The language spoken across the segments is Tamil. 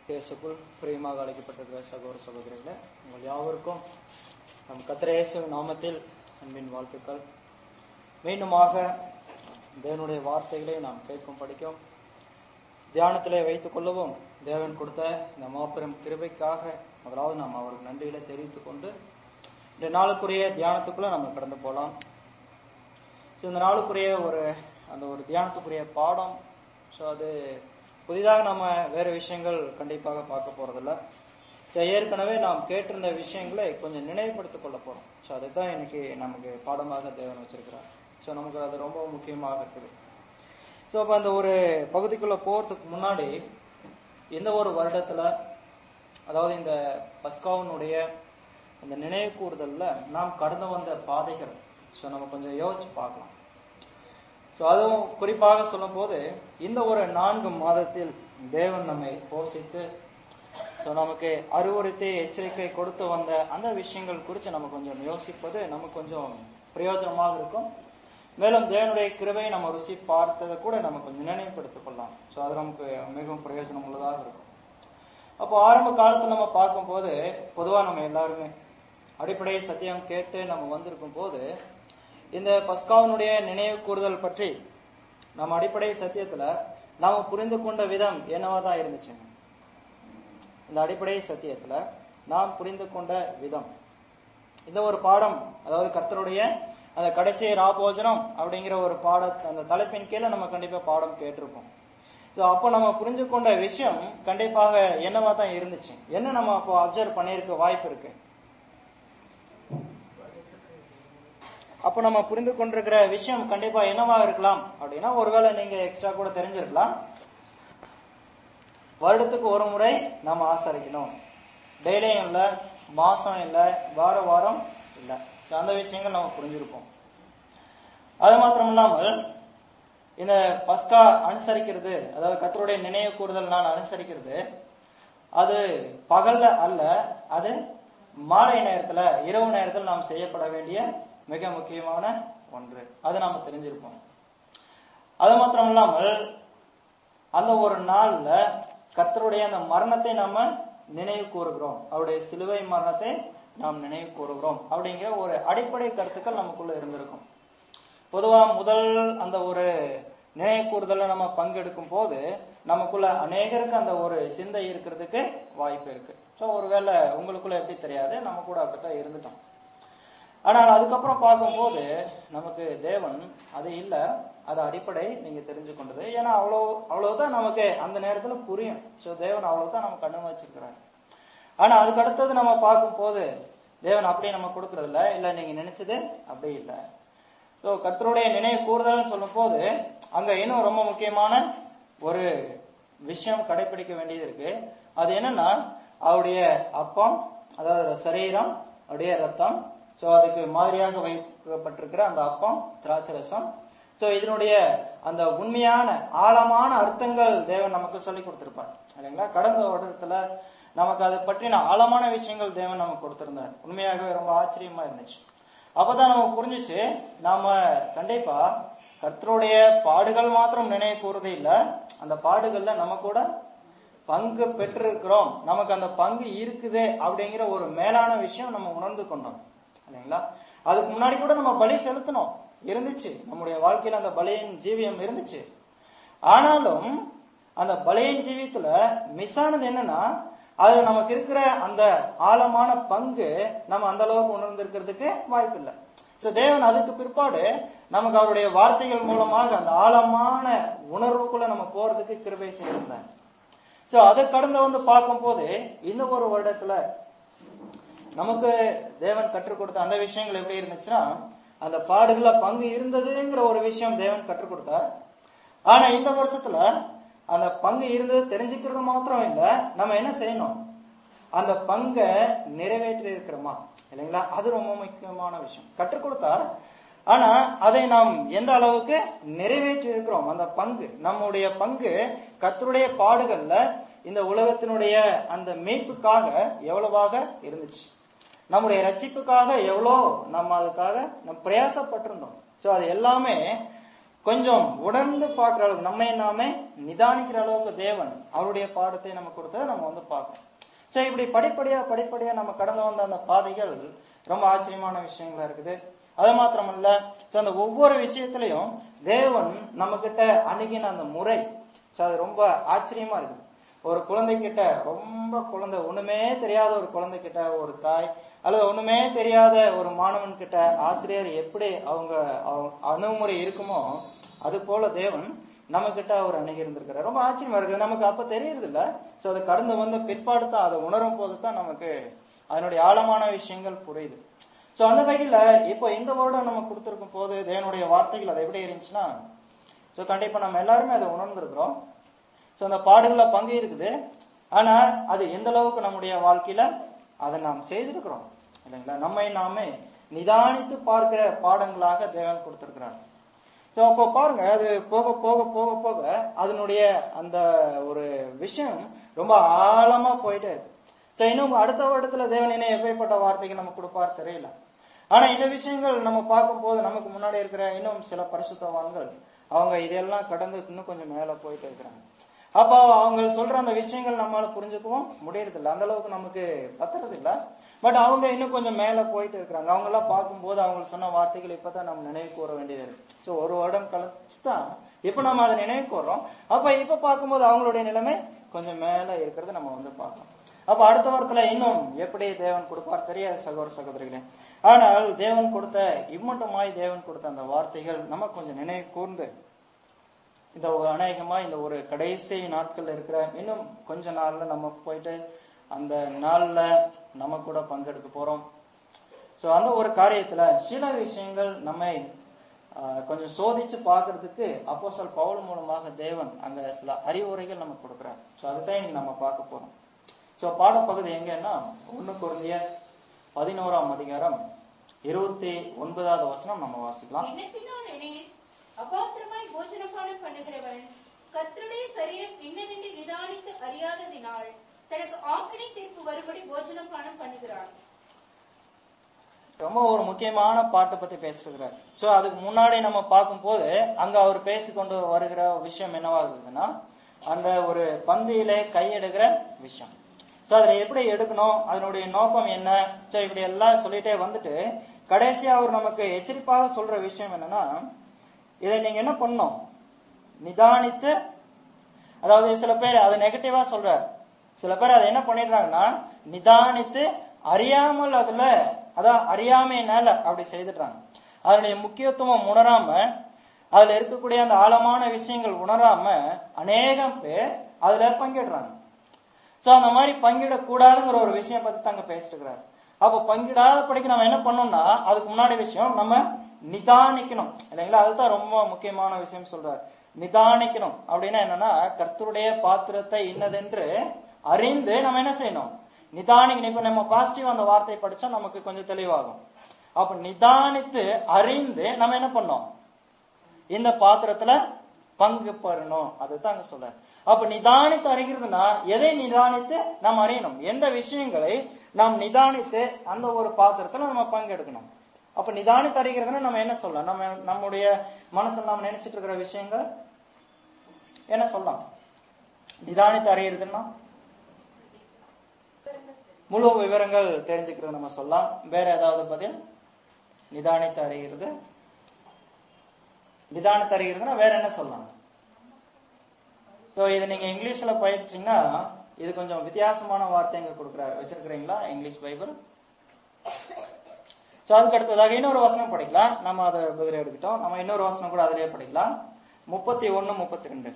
இயேசுக்குள் பிரியமாக அழைக்கப்பட்டிருக்கிற சகோதர சகோதரிகளே, உங்கள் யாவருக்கும் நம் கர்த்தர் இயேசுவின் நாமத்தில் அன்பின் வாழ்த்துக்கள். மீண்டுமாக தேவனுடைய வார்த்தைகளை நாம் கேட்கும் படிக்கும் தியானத்திலே வைத்துக் கொள்ளவும் தேவன் கொடுத்த இந்த மாபெரும் கிருபைக்காக முதலாவது நாம் அவருக்கு நன்றிகளை தெரிவித்துக் கொண்டு இந்த நாளுக்குரிய தியானத்துக்குள்ள நம்ம கடந்து போகலாம். இந்த நாளுக்குரிய ஒரு தியானத்துக்குரிய பாடம். ஸோ அது புதிதாக நம்ம வேறு விஷயங்கள் கண்டிப்பாக பார்க்க போறதில்ல. ஸோ ஏற்கனவே நாம் கேட்டிருந்த விஷயங்களை கொஞ்சம் நினைவுபடுத்திக் கொள்ள போறோம். ஸோ அதுதான் இன்னைக்கு நமக்கு பாடமாக தேவன் வச்சிருக்கிறார். ஸோ நமக்கு அது ரொம்ப முக்கியமாக இருக்குது. ஸோ அப்போ அந்த ஒரு பகுதிக்குள்ள போறதுக்கு முன்னாடி இந்த ஒரு வருடத்துல, அதாவது இந்த பஸ்காவினுடைய இந்த நினைவு கூறுதல்ல நாம் கடந்து வந்த பாதைகள் ஸோ நம்ம கொஞ்சம் யோசிச்சு பார்க்கலாம். ஸோ அதுவும் குறிப்பாக சொல்லும் போது இந்த ஒரு 4 மாதத்தில் தேவன் நம்மை போஷித்து ஸோ நமக்கு அறிவுறுத்தி எச்சரிக்கை கொடுத்து வந்த அந்த விஷயங்கள் குறித்து நம்ம கொஞ்சம் யோசிப்பது நமக்கு கொஞ்சம் பிரயோஜனமாக இருக்கும். மேலும் தேவனுடைய கிருபையை நம்ம ருசி பார்த்ததை கூட நம்ம கொஞ்சம் நினைவுபடுத்திக் கொள்ளலாம். ஸோ அது நமக்கு மிகவும் பிரயோஜனம் உள்ளதாக இருக்கும். அப்போ ஆரம்ப காலத்தில் நம்ம பார்க்கும்போது பொதுவாக நம்ம எல்லாருமே அடிப்படை சத்தியம் கேட்டு நம்ம வந்திருக்கும் போது இந்த பஸ்காவினுடைய நினைவு கூறுதல் பற்றி நம்ம அடிப்படை சத்தியத்துல நாம புரிந்து கொண்ட விதம் என்னவாதான் இருந்துச்சுங்க. இந்த அடிப்படை சத்தியத்துல நாம் புரிந்து கொண்ட விதம் இந்த ஒரு பாடம், அதாவது கர்த்தருடைய அந்த கடைசி ராபோஜனம் அப்படிங்கிற ஒரு அந்த தலைப்பின் கீழே நம்ம கண்டிப்பா பாடம் கேட்டிருப்போம். ஸோ அப்போ நம்ம புரிஞ்சு கொண்ட விஷயம் கண்டிப்பாக என்னவா தான் இருந்துச்சு, என்ன நம்ம அப்போ அப்சர்வ் பண்ணியிருக்க வாய்ப்பு இருக்கு. அப்ப நம்ம புரிந்து கொண்டிருக்கிற விஷயம் கண்டிப்பா என்னவா இருக்கலாம் அப்படின்னா, ஒருவேளை நீங்க எக்ஸ்ட்ரா கூட தெரிஞ்சிருக்கலாம். வருடத்துக்கு ஒரு முறை நம்ம ஆசரிக்கணும், டெய்லியும் இல்ல, மாசம் இல்ல, வாரம் இல்ல. அந்த விஷயங்கள் நம்ம புரிஞ்சிருப்போம். அது மாத்திரம் இல்லாமல் இந்த பஸ்கா அனுசரிக்கிறது, அதாவது கர்த்தருடைய நினைவு கூறுதல் நான் அனுசரிக்கிறது, அது பகல்ல அல்ல, அது மாலை நேரத்துல, இரவு நேரத்தில் நாம் செய்யப்பட வேண்டிய மிக முக்கியமான ஒன்று. அது நாம தெரிஞ்சிருப்போம். அது மாத்திரம் இல்லாமல் அந்த ஒரு நாள்ல கர்த்தருடைய அந்த மரணத்தை நாம நினைவு கூறுகிறோம், அவருடைய சிலுவை மரணத்தை நாம் நினைவு கூறுகிறோம் அப்படிங்கிற ஒரு அடிப்படை கருத்துக்கள் நமக்குள்ள இருந்திருக்கும். பொதுவா முதல் அந்த ஒரு நினைவு கூறுதல நம்ம பங்கெடுக்கும் போது நமக்குள்ள அநேகருக்கு அந்த ஒரு சிந்தை இருக்கிறதுக்கு வாய்ப்பு இருக்கு. ஸோ ஒருவேளை உங்களுக்குள்ள எப்படி தெரியாது, நம்ம கூட அப்படித்தான் இருந்துட்டோம். ஆனால் அதுக்கப்புறம் பார்க்கும்போது நமக்கு தேவன் அது இல்லை, அது அடிப்படை நீங்க தெரிஞ்சு கொண்டது. ஏன்னா அவ்வளவுதான் நமக்கு அந்த நேரத்துல புரியும். ஸோ தேவன் அவ்வளவுதான் நம்ம கண்ணு வச்சிருக்கிறாரு. ஆனா அதுக்கு அடுத்தது நம்ம பார்க்கும் போது தேவன் அப்படியே நம்ம கொடுக்கறது இல்ல நீங்க நினைச்சது அப்படி இல்லை. ஸோ கர்த்தருடைய நினைவு கூறுதல்னு சொல்லும் போது அங்க இன்னும் ரொம்ப முக்கியமான ஒரு விஷயம் கடைபிடிக்க வேண்டியது இருக்கு. அது என்னன்னா, அவருடைய அப்பம், அதாவது சரீரம், அவருடைய ரத்தம், சோ அதுக்கு மாதிரியாக வைக்கப்பட்டிருக்கிற அந்த அப்பம், திராட்சரசம். சோ இதனுடைய அந்த உண்மையான ஆழமான அர்த்தங்கள் தேவன் நமக்கு சொல்லி கொடுத்திருப்பார் இல்லைங்களா. கடந்த வருடத்துல நமக்கு அதை பற்றின ஆழமான விஷயங்கள் தேவன் நமக்கு கொடுத்திருந்தார். உண்மையாகவே ரொம்ப ஆச்சரியமா இருந்துச்சு. அப்பதான் நமக்கு புரிஞ்சிச்சு, நாம கண்டிப்பா கர்த்தருடைய பாடுகள் மாத்திரம் நினைவு கூறுறதே இல்ல, அந்த பாடுகள்ல நம்ம கூட பங்கு பெற்றிருக்கிறோம், நமக்கு அந்த பங்கு இருக்குது அப்படிங்கிற ஒரு மேலான விஷயம் நம்ம உணர்ந்து கொண்டோம் இல்லைங்களா. அதுக்கு முன்னாடி கூட நம்ம பலி செலுத்தணும் இருந்துச்சு, நம்முடைய வாழ்க்கையில அந்த பலியின் ஜீவியம் இருந்துச்சு. ஆனாலும் அந்த பலியின் ஜீவியத்துல மிஸ் ஆனது என்னன்னா, அது நமக்கு இருக்கிற அந்த ஆழமான பங்கு நம்ம அந்த அளவுக்கு உணர்ந்திருக்கிறதுக்கு வாய்ப்பு இல்லை. சோ தேவன் அதுக்கு பிற்பாடு நமக்கு அவருடைய வார்த்தைகள் மூலமாக அந்த ஆழமான உணர்வுக்குள்ள நம்ம போறதுக்கு கிருபை செய்திருந்தாங்க. சோ அதை கடந்து வந்து பார்க்கும் போது இந்த ஒரு வருடத்துல நமக்கு தேவன் கற்றுக் கொடுத்த அந்த விஷயங்கள் எப்படி இருந்துச்சுன்னா, அந்த பாடுகள பங்கு இருந்ததுங்கிற ஒரு விஷயம் தேவன் கற்றுக் கொடுத்தார். ஆனா இந்த வருஷத்துல அந்த பங்கு இருந்தது தெரிஞ்சுக்கிறது மாத்திரம் இல்ல, நம்ம என்ன செய்யணும், அந்த பங்கை நிறைவேற்றி இருக்கிறோமா இல்லைங்களா. அது ரொம்ப முக்கியமான விஷயம். கற்றுக் கொடுத்தார், ஆனா அதை நாம் எந்த அளவுக்கு நிறைவேற்றி இருக்கிறோம், அந்த பங்கு, நம்முடைய பங்கு கர்த்தருடைய பாடுகள்ல இந்த உலகத்தினுடைய அந்த மீட்புக்காக எவ்வளவாக இருந்துச்சு, நம்முடைய ரட்சிப்புக்காக எவ்வளோ நம்ம அதுக்காக நம்ம பிரயாசப்பட்டிருந்தோம். ஸோ அது எல்லாமே கொஞ்சம் உணர்ந்து பார்க்கிற அளவுக்கு, நம்மை நாமே நிதானிக்கிற அளவுக்கு தேவன் அவருடைய பாடத்தை நம்ம கொடுத்ததை நம்ம பார்க்கணும். சரி, இப்படி படிப்படியா நம்ம கடந்து வந்த அந்த பாதைகள் ரொம்ப ஆச்சரியமான விஷயங்களா இருக்குது. அது மாத்திரமல்ல, அந்த ஒவ்வொரு விஷயத்திலையும் தேவன் நம்ம கிட்ட அணுகின அந்த முறை அது ரொம்ப ஆச்சரியமா இருக்குது. ஒரு குழந்தைகிட்ட, ரொம்ப குழந்தை ஒண்ணுமே தெரியாத ஒரு குழந்தைகிட்ட ஒரு தாய், அல்லது ஒண்ணுமே தெரியாத ஒரு மாணவன் கிட்ட ஆசிரியர் எப்படி அவங்க அணுகுமுறை இருக்குமோ அது போல தேவன் நம்ம கிட்ட அவர் அணுகி இருந்திருக்கிறார். ரொம்ப ஆச்சரியமா இருக்குது. நமக்கு அப்ப தெரியறது இல்ல. சோ அதை கடந்து வந்த பிற்பாடு தான், அதை உணரும் போது தான் நமக்கு அதனுடைய ஆழமான விஷயங்கள் புரியுது. சோ அந்த வகையில இப்போ இந்த வருடம் நம்ம கொடுத்திருக்கும் போது தேவனுடைய வார்த்தைகள் அது எப்படி இருந்துச்சுன்னா, சோ கண்டிப்பா நம்ம எல்லாருமே அதை உணர்ந்திருக்கிறோம். சோ அந்த பாடுகள்ல பங்கு இருக்குது. ஆனா அது எந்த அளவுக்கு நம்முடைய வாழ்க்கையில அதை நாம் செய்திருக்கிறோம் இல்லைங்களா? நம்மை நாமே நிதானித்து பார்க்கிற பாடங்களாக தேவன் கொடுத்திருக்கிறார். சோ அப்போ பாருங்க, அது போக போக போக போக அதனுடைய அந்த ஒரு விஷயம் ரொம்ப ஆழமா போயிட்டே இருக்கு. சோ இன்னும் அடுத்த வருடத்துல தேவன் என்ன எப்படிப்பட்ட வார்த்தைகள் நம்ம கொடுப்பார் தெரியல. ஆனா இந்த விஷயங்கள் நம்ம பார்க்கும் போது நமக்கு முன்னாடி இருக்கிற இன்னும் சில பரிசுத்தவான்கள் அவங்க இதெல்லாம் கடந்து இன்னும் கொஞ்சம் மேல போயிட்டு இருக்கிறாங்க. அப்போ அவங்க சொல்ற அந்த விஷயங்கள் நம்மளால புரிஞ்சுக்கவும் முடியறது இல்லை, அந்த அளவுக்கு நமக்கு பத்துறது இல்லை. பட் அவங்க இன்னும் கொஞ்சம் மேல போயிட்டு இருக்கிறாங்க. அவங்க எல்லாம் பார்க்கும்போது அவங்க சொன்ன வார்த்தைகள் இப்பதான் நம்ம நினைவு கூற வேண்டியது இருக்கு. சோ ஒரு வருடம் கழிச்சுதான் இப்ப நம்ம அதை நினைவு கூறோம். அப்ப இப்ப பார்க்கும்போது அவங்களுடைய நிலைமை கொஞ்சம் மேல இருக்கிறது நம்ம பார்க்கலாம். அப்ப அடுத்த வாரத்துல இன்னும் எப்படி தேவன் கொடுப்பார் தெரியாது சகோதர சகோதரிகளே. ஆனால் தேவன் கொடுத்த இம்மட்டுமாய் தேவன் கொடுத்த அந்த வார்த்தைகள் நம்ம கொஞ்சம் நினைவு கூர்ந்து இந்த அநேகமா இந்த ஒரு கடைசி நாட்கள் இருக்கிற இன்னும் கொஞ்ச நாள்ல நம்ம போயிட்டு அந்த நாள்ல நம்ம கூட பங்கெடுக்க போறோம். சோ அந்த ஒரு காரியத்துல சில விஷயங்கள் நம்மை கொஞ்சம் சோதிச்சு பாக்குறதுக்கு அப்போஸ்தலர் பவுல் மூலமாக தேவன் அங்க சில அறிவுரைகள் நம்ம கொடுக்கிறார். சோ அதுதான் இன்னைக்கு நம்ம பார்க்க போறோம். சோ பாடப்பகுதி எங்கன்னா 1 கொரிந்தியர் 11ஆம் அதிகாரம் 29வது வசனம் நம்ம வாசிக்கலாம். அபாத்திரமாய் போஜனபானம் பண்ணுகிறவன் கர்த்தருடைய சரீரம் இன்னதென்று நிதானித்து அறியாததினால் தனக்கு ஆக்கினை தீர்ப்பு வரும்படி போஜனபானம் பண்ணுகிறான். ரொம்ப ஒரு முக்கியமான பாட்டை பத்தி பேசுகிறார். சோ அதுக்கு முன்னாடி நம்ம பார்க்கும் போது அங்க அவர் பேசிக்கொண்டு வருகிற விஷயம் என்னவாகுதுன்னா, அந்த ஒரு பந்தியிலே கையெடுக்கிற விஷயம். சோ அதுல எப்படி எடுக்கணும், அதனுடைய நோக்கம் என்ன, சோ இப்படி எல்லாம் சொல்லிட்டே வந்துட்டு கடைசியா அவர் நமக்கு எச்சரிப்பாக சொல்ற விஷயம் என்னன்னா, இதை நீங்க என்ன பண்ணணும், நிதானித்து, அதாவது சில பேர் அதை நெகட்டிவா சொல்றார், சில பேர் அதை என்ன பண்ணிடுறாங்கன்னா நிதானித்து அறியாமல் அதுல அதான் அறியாமையினால அப்படி செய்துடுறாங்க. அதனுடைய முக்கியத்துவம் உணராம, அதுல இருக்கக்கூடிய அந்த ஆழமான விஷயங்கள் உணராம அநேகம் பேர் அதுல பங்கிடுறாங்க. சோ அந்த மாதிரி பங்கிடக்கூடாதுங்கிற ஒரு விஷயம் பத்தி தாங்க பேசிட்டு இருக்கிறார். அப்ப பங்கிடாத படிக்க நம்ம என்ன பண்ணோம்னா, அதுக்கு முன்னாடி விஷயம் நம்ம நிதானிக்கணும் இல்லைங்களா? அதுதான் ரொம்ப முக்கியமான விஷயம் சொல்றார். நிதானிக்கணும் அப்படின்னா என்னன்னா, கர்த்தருடைய பாத்திரத்தை இன்னதென்று அறிந்து நம்ம என்ன செய்யணும், நிதானிக்கணும். இப்ப நம்ம பாசிட்டிவ் அந்த வார்த்தை படிச்சா நமக்கு கொஞ்சம் தெளிவாகும். அப்ப நிதானித்து அறிந்து நம்ம என்ன பண்ணோம், இந்த பாத்திரத்துல பங்கு பெறணும். அதுதான் அங்க சொல்ற. அப்ப நிதானித்து அறிகிறதுனா எதை நிதானித்து நாம் அறியணும், எந்த விஷயங்களை நாம் நிதானித்து அந்த ஒரு பாத்திரத்துல நம்ம பங்கெடுக்கணும். அப்ப நிதானித்து அறிகிறதுனா நம்ம என்ன சொல்லலாம், நம்ம நம்முடைய மனசுல நாம் நினைச்சிட்டு இருக்கிற விஷயங்கள் என்ன சொல்லலாம். நிதானித்து அறிகிறதுனா முழு விவரங்கள் தெரிஞ்சுக்கிறது நம்ம சொல்லலாம். வேற ஏதாவது பதில்? நிதானித்து அறிகிறது, நிதானித்து அறிகிறதுனா வேற என்ன சொல்லலாம்? இது நீங்க இங்கிலீஷ்ல பயிற்சிங்கன்னா இது கொஞ்சம் வித்தியாசமான வார்த்தைங்க கொடுக்குறாரு. வச்சிருக்கிறீங்களா இங்கிலீஷ் பைபிள்? சோ அதுக்கு அடுத்ததாக இன்னொரு வசனம் படிக்கலாம். நம்ம அதை பதில் எடுக்கிட்டோம். நம்ம இன்னொரு வசனம் கூட அதிலேயே படிக்கலாம். 31, 32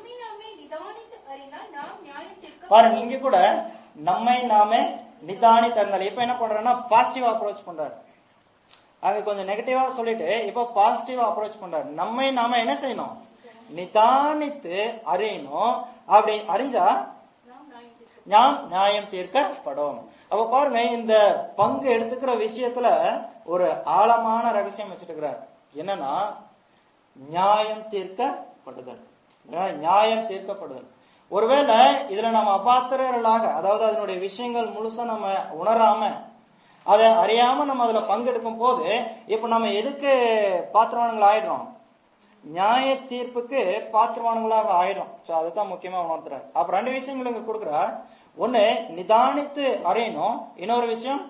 பாருங்க. இங்க கூட நம்மை நாமே நிதானித்து அறிந்தால். இப்ப என்ன பண்றோம்னா பாசிட்டிவா அப்ரோச் பண்றாரு. அங்க கொஞ்சம் நெகட்டிவா சொல்லிட்டு இப்ப பாசிட்டிவா அப்ரோச் பண்றாரு. நம்மை நாம என்ன செய்யணும், நிதானித்து அறியணும். அப்படி அறிஞ்சா நாம் நியாயம் தீர்க்கப்படும். அப்ப பாருங்க, இந்த பங்கு எடுத்துக்கிற விஷயத்துல ஒரு ஆழமான ரகசியம் வச்சிருக்கிறார். என்னன்னா நியாயம் தீர்க்கப்படுதல். நியாயம் தீர்க்கப்படுதல். ஒருவேளை இதுல நம்ம அபாத்திரர்களாக, அதாவது அதனுடைய விஷயங்கள் முழுசா நம்ம உணராம, அதை அறியாம நம்ம அதுல பங்கெடுக்கும் போது இப்ப நம்ம எதுக்கு பாத்திரவான்கள் ஆயிடுறோம், நியாய தீர்ப்புக்கு பாத்திரவான்களாக ஆயிடும். அதுதான் முக்கியமா உணர்த்துறாரு. அப்ப ரெண்டு விஷயங்கள் இங்க கொடுக்குறார். ஒண்ணு நிதானித்து அறியணும், இன்னொரு விஷயம்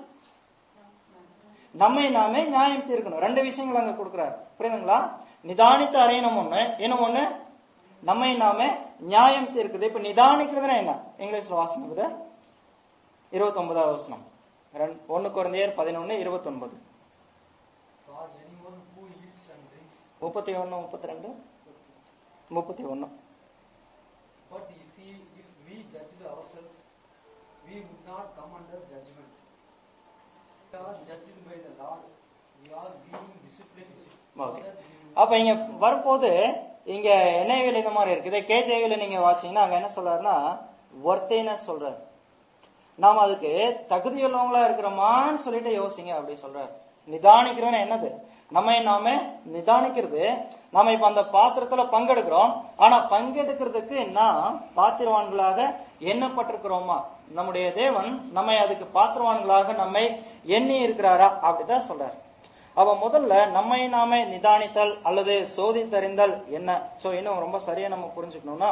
நம்மை நாமே நியாயம் தீர்க்கணும். ரெண்டு விஷயங்கள் அங்க கொடுக்குறாரு. புரியுதுங்களா? நிதானித்து அறியணும் ஒண்ணு, இன்னும் ஒண்ணு நம்மை நாமே நியாயம் தீர்க்குது. இப்ப நிதானிக்கிறதுனா என்ன? இங்கிலீஷ்ல வாசிக்குது 29வது வசனம், 1 கொரிந்தியர் 11:29. 31, 32, 31. But if we judged ourselves, we would not come under judgment. We are judged by the Lord. We are being disciplined. அப்ப இங்க வரும்போது இங்க NIV இந்த மாதிரி இருக்குது. KJV நீங்க வாசிங்கன்னா அங்க என்ன சொல்றாருன்னா ஒர்த்தேனஸ் சொல்றாரு. நாம அதுக்கு தகுதியுள்ளவங்களா இருக்கிறோமான்னு சொல்லிட்டு யோசிங்க அப்படி சொல்றாரு. நிதானிக்கிறதுன்னு என்னது? நம்ம நாம நிதானிக்கிறது. நாம இப்ப அந்த பாத்திரத்துல பங்கெடுக்கிறோம். ஆனா பங்கெடுக்கிறதுக்கு நாம் பாத்திரவான்களாக எண்ணப்பட்டிருக்கிறோமா? நம்முடைய தேவன் நம்மை அதுக்கு பாத்திரவான்களாக நம்மை எண்ணி இருக்கிறாரா? அப்படிதான் சொல்றாரு. அவ முதல்ல நம்மை நாமே நிதானித்தல் அல்லது சோதித்தறிந்தல் என்ன? இன்னும் ரொம்ப சரியா நம்ம புரிஞ்சுக்கணும்னா,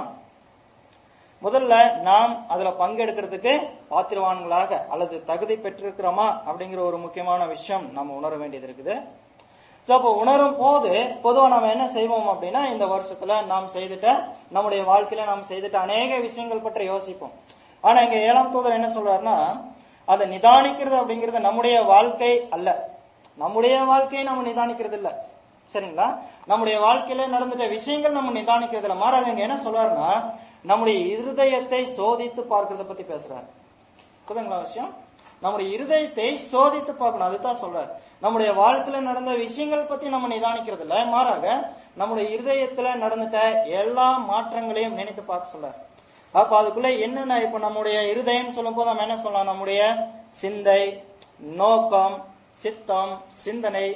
முதல்ல நாம் அதுல பங்கெடுக்கிறதுக்கு பாத்திரவான்களாக அல்லது தகுதி பெற்றிருக்கிறோமா அப்படிங்கிற ஒரு முக்கியமான விஷயம் நம்ம உணர வேண்டியது இருக்குது. அப்போ உணரும் போது பொதுவா நம்ம என்ன செய்வோம் அப்படின்னா, இந்த வருஷத்துல நாம் செய்துட்ட நம்முடைய வாழ்க்கையில நாம் செய்துட்ட அநேக விஷயங்கள் பற்றி யோசிப்போம். ஆனா இங்க 7ஆம் தூதர் என்ன சொல்றாருன்னா, அதை நிதானிக்கிறது அப்படிங்கிறது நம்முடைய வாழ்க்கை அல்ல. நம்முடைய வாழ்க்கையை நம்ம நிதானிக்கிறது இல்ல, சரிங்களா? நம்முடைய வாழ்க்கையில நடந்துட்ட விஷயங்கள் நம்ம நிதானிக்கிறது இல்ல. மாறாக இங்க என்ன சொல்றாருன்னா, நம்முடைய இருதயத்தை சோதித்து பார்க்கறத பத்தி பேசுறாரு. புரியுதுங்களா விஷயம்? நம்முடைய இருதயத்தை சோதித்து பார்க்கணும், அதுதான் சொல்றாரு. நம்முடைய வாழ்க்கையில நடந்த விஷயங்கள் பத்தி நம்ம நிதானிக்கிறது இல்ல, மாறாக நம்முடைய இருதயத்துல நடந்துட்ட எல்லா மாற்றங்களையும் நினைத்து பார்க்க சொல்றாரு. அப்ப அதுக்குள்ள என்னென்ன, இப்ப நம்முடைய இருதயம் சொல்லும் போது நம்ம என்ன சொல்லலாம்? நம்முடைய சிந்தை, நோக்கம், சித்தம், சிந்தனை,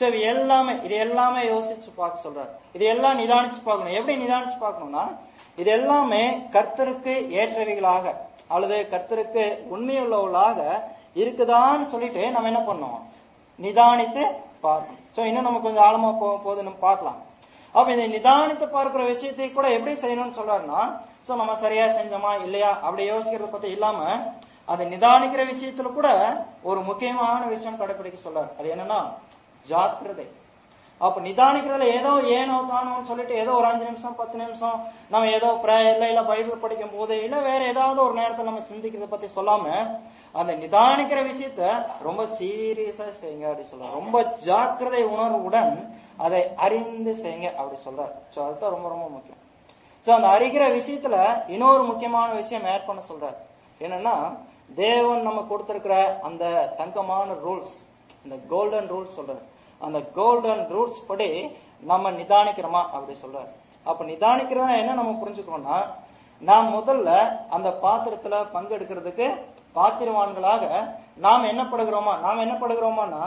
இது எல்லாமே யோசிச்சு பார்க்க சொல்றாரு. இது எல்லாம் நிதானிச்சு பார்க்கணும். எப்படி நிதானிச்சு பார்க்கணும்னா, இது எல்லாமே கர்த்தருக்கு ஏற்றவைகளாக அல்லது கர்த்தருக்கு உண்மையுள்ளவர்களாக இருக்குதான்னு சொல்லிட்டு நம்ம என்ன பண்ணோம்? நிதானித்து பார்க்கணும். இன்னும் நம்ம கொஞ்சம் ஆழமா போது நம்ம பார்க்கலாம். அப்ப இதை நிதானித்து பார்க்கிற விஷயத்தை கூட எப்படி செய்யணும்னு சொல்றாருன்னா, நம்ம சரியா செஞ்சோமா இல்லையா அப்படி யோசிக்கிறத பத்தி இல்லாம, அதை நிதானிக்கிற விஷயத்துல கூட ஒரு முக்கியமான விஷயம் கடைபிடிக்க சொல்றாரு. அது என்னன்னா ஜாக்கிரதை. அப்ப நிதானிக்கிறதுல ஏதோ ஏனோ தானோன்னு சொல்லிட்டு ஏதோ ஒரு 5 நிமிஷம் 10 நிமிஷம் நம்ம ஏதோ பிரேயர்ல இல்ல பைபிள் படிக்கும் போது இல்ல வேற ஏதாவது ஒரு நேரத்துல நம்ம சிந்திக்கிறத பத்தி சொல்லாம, அந்த நிதானிக்கிற விஷயத்த ரொம்ப சீரியஸா செய்யுங்க அப்படி சொல்றாரு. ரொம்ப ஜாக்கிரதை உணர்வுடன் அதை அறிந்து செய்யுங்க அப்படி சொல்றாரு. அதுதான் ரொம்ப ரொம்ப முக்கியம். அந்த அறிகிற விஷயத்துல இன்னொரு முக்கியமான விஷயம் ஆட் பண்ண சொல்றாரு. என்னன்னா, தேவன் நம்ம கொடுத்திருக்கிற அந்த தங்கமான ரூல்ஸ், இந்த கோல்டன் ரூல்ஸ் சொல்றாரு. அந்த கோல்டன் ரூல்ஸ் படி நம்ம நிதானிக்கிறோமா அப்படி சொல்றாரு. அப்ப நிதானிக்கிறதா என்ன நம்ம புரிஞ்சுக்கணும்னா, நாம் முதல்ல அந்த பாத்திரத்துல பங்கெடுக்கிறதுக்கு பாத்திரவான்களாக நாம் என்னப்படுகிறோமான்னா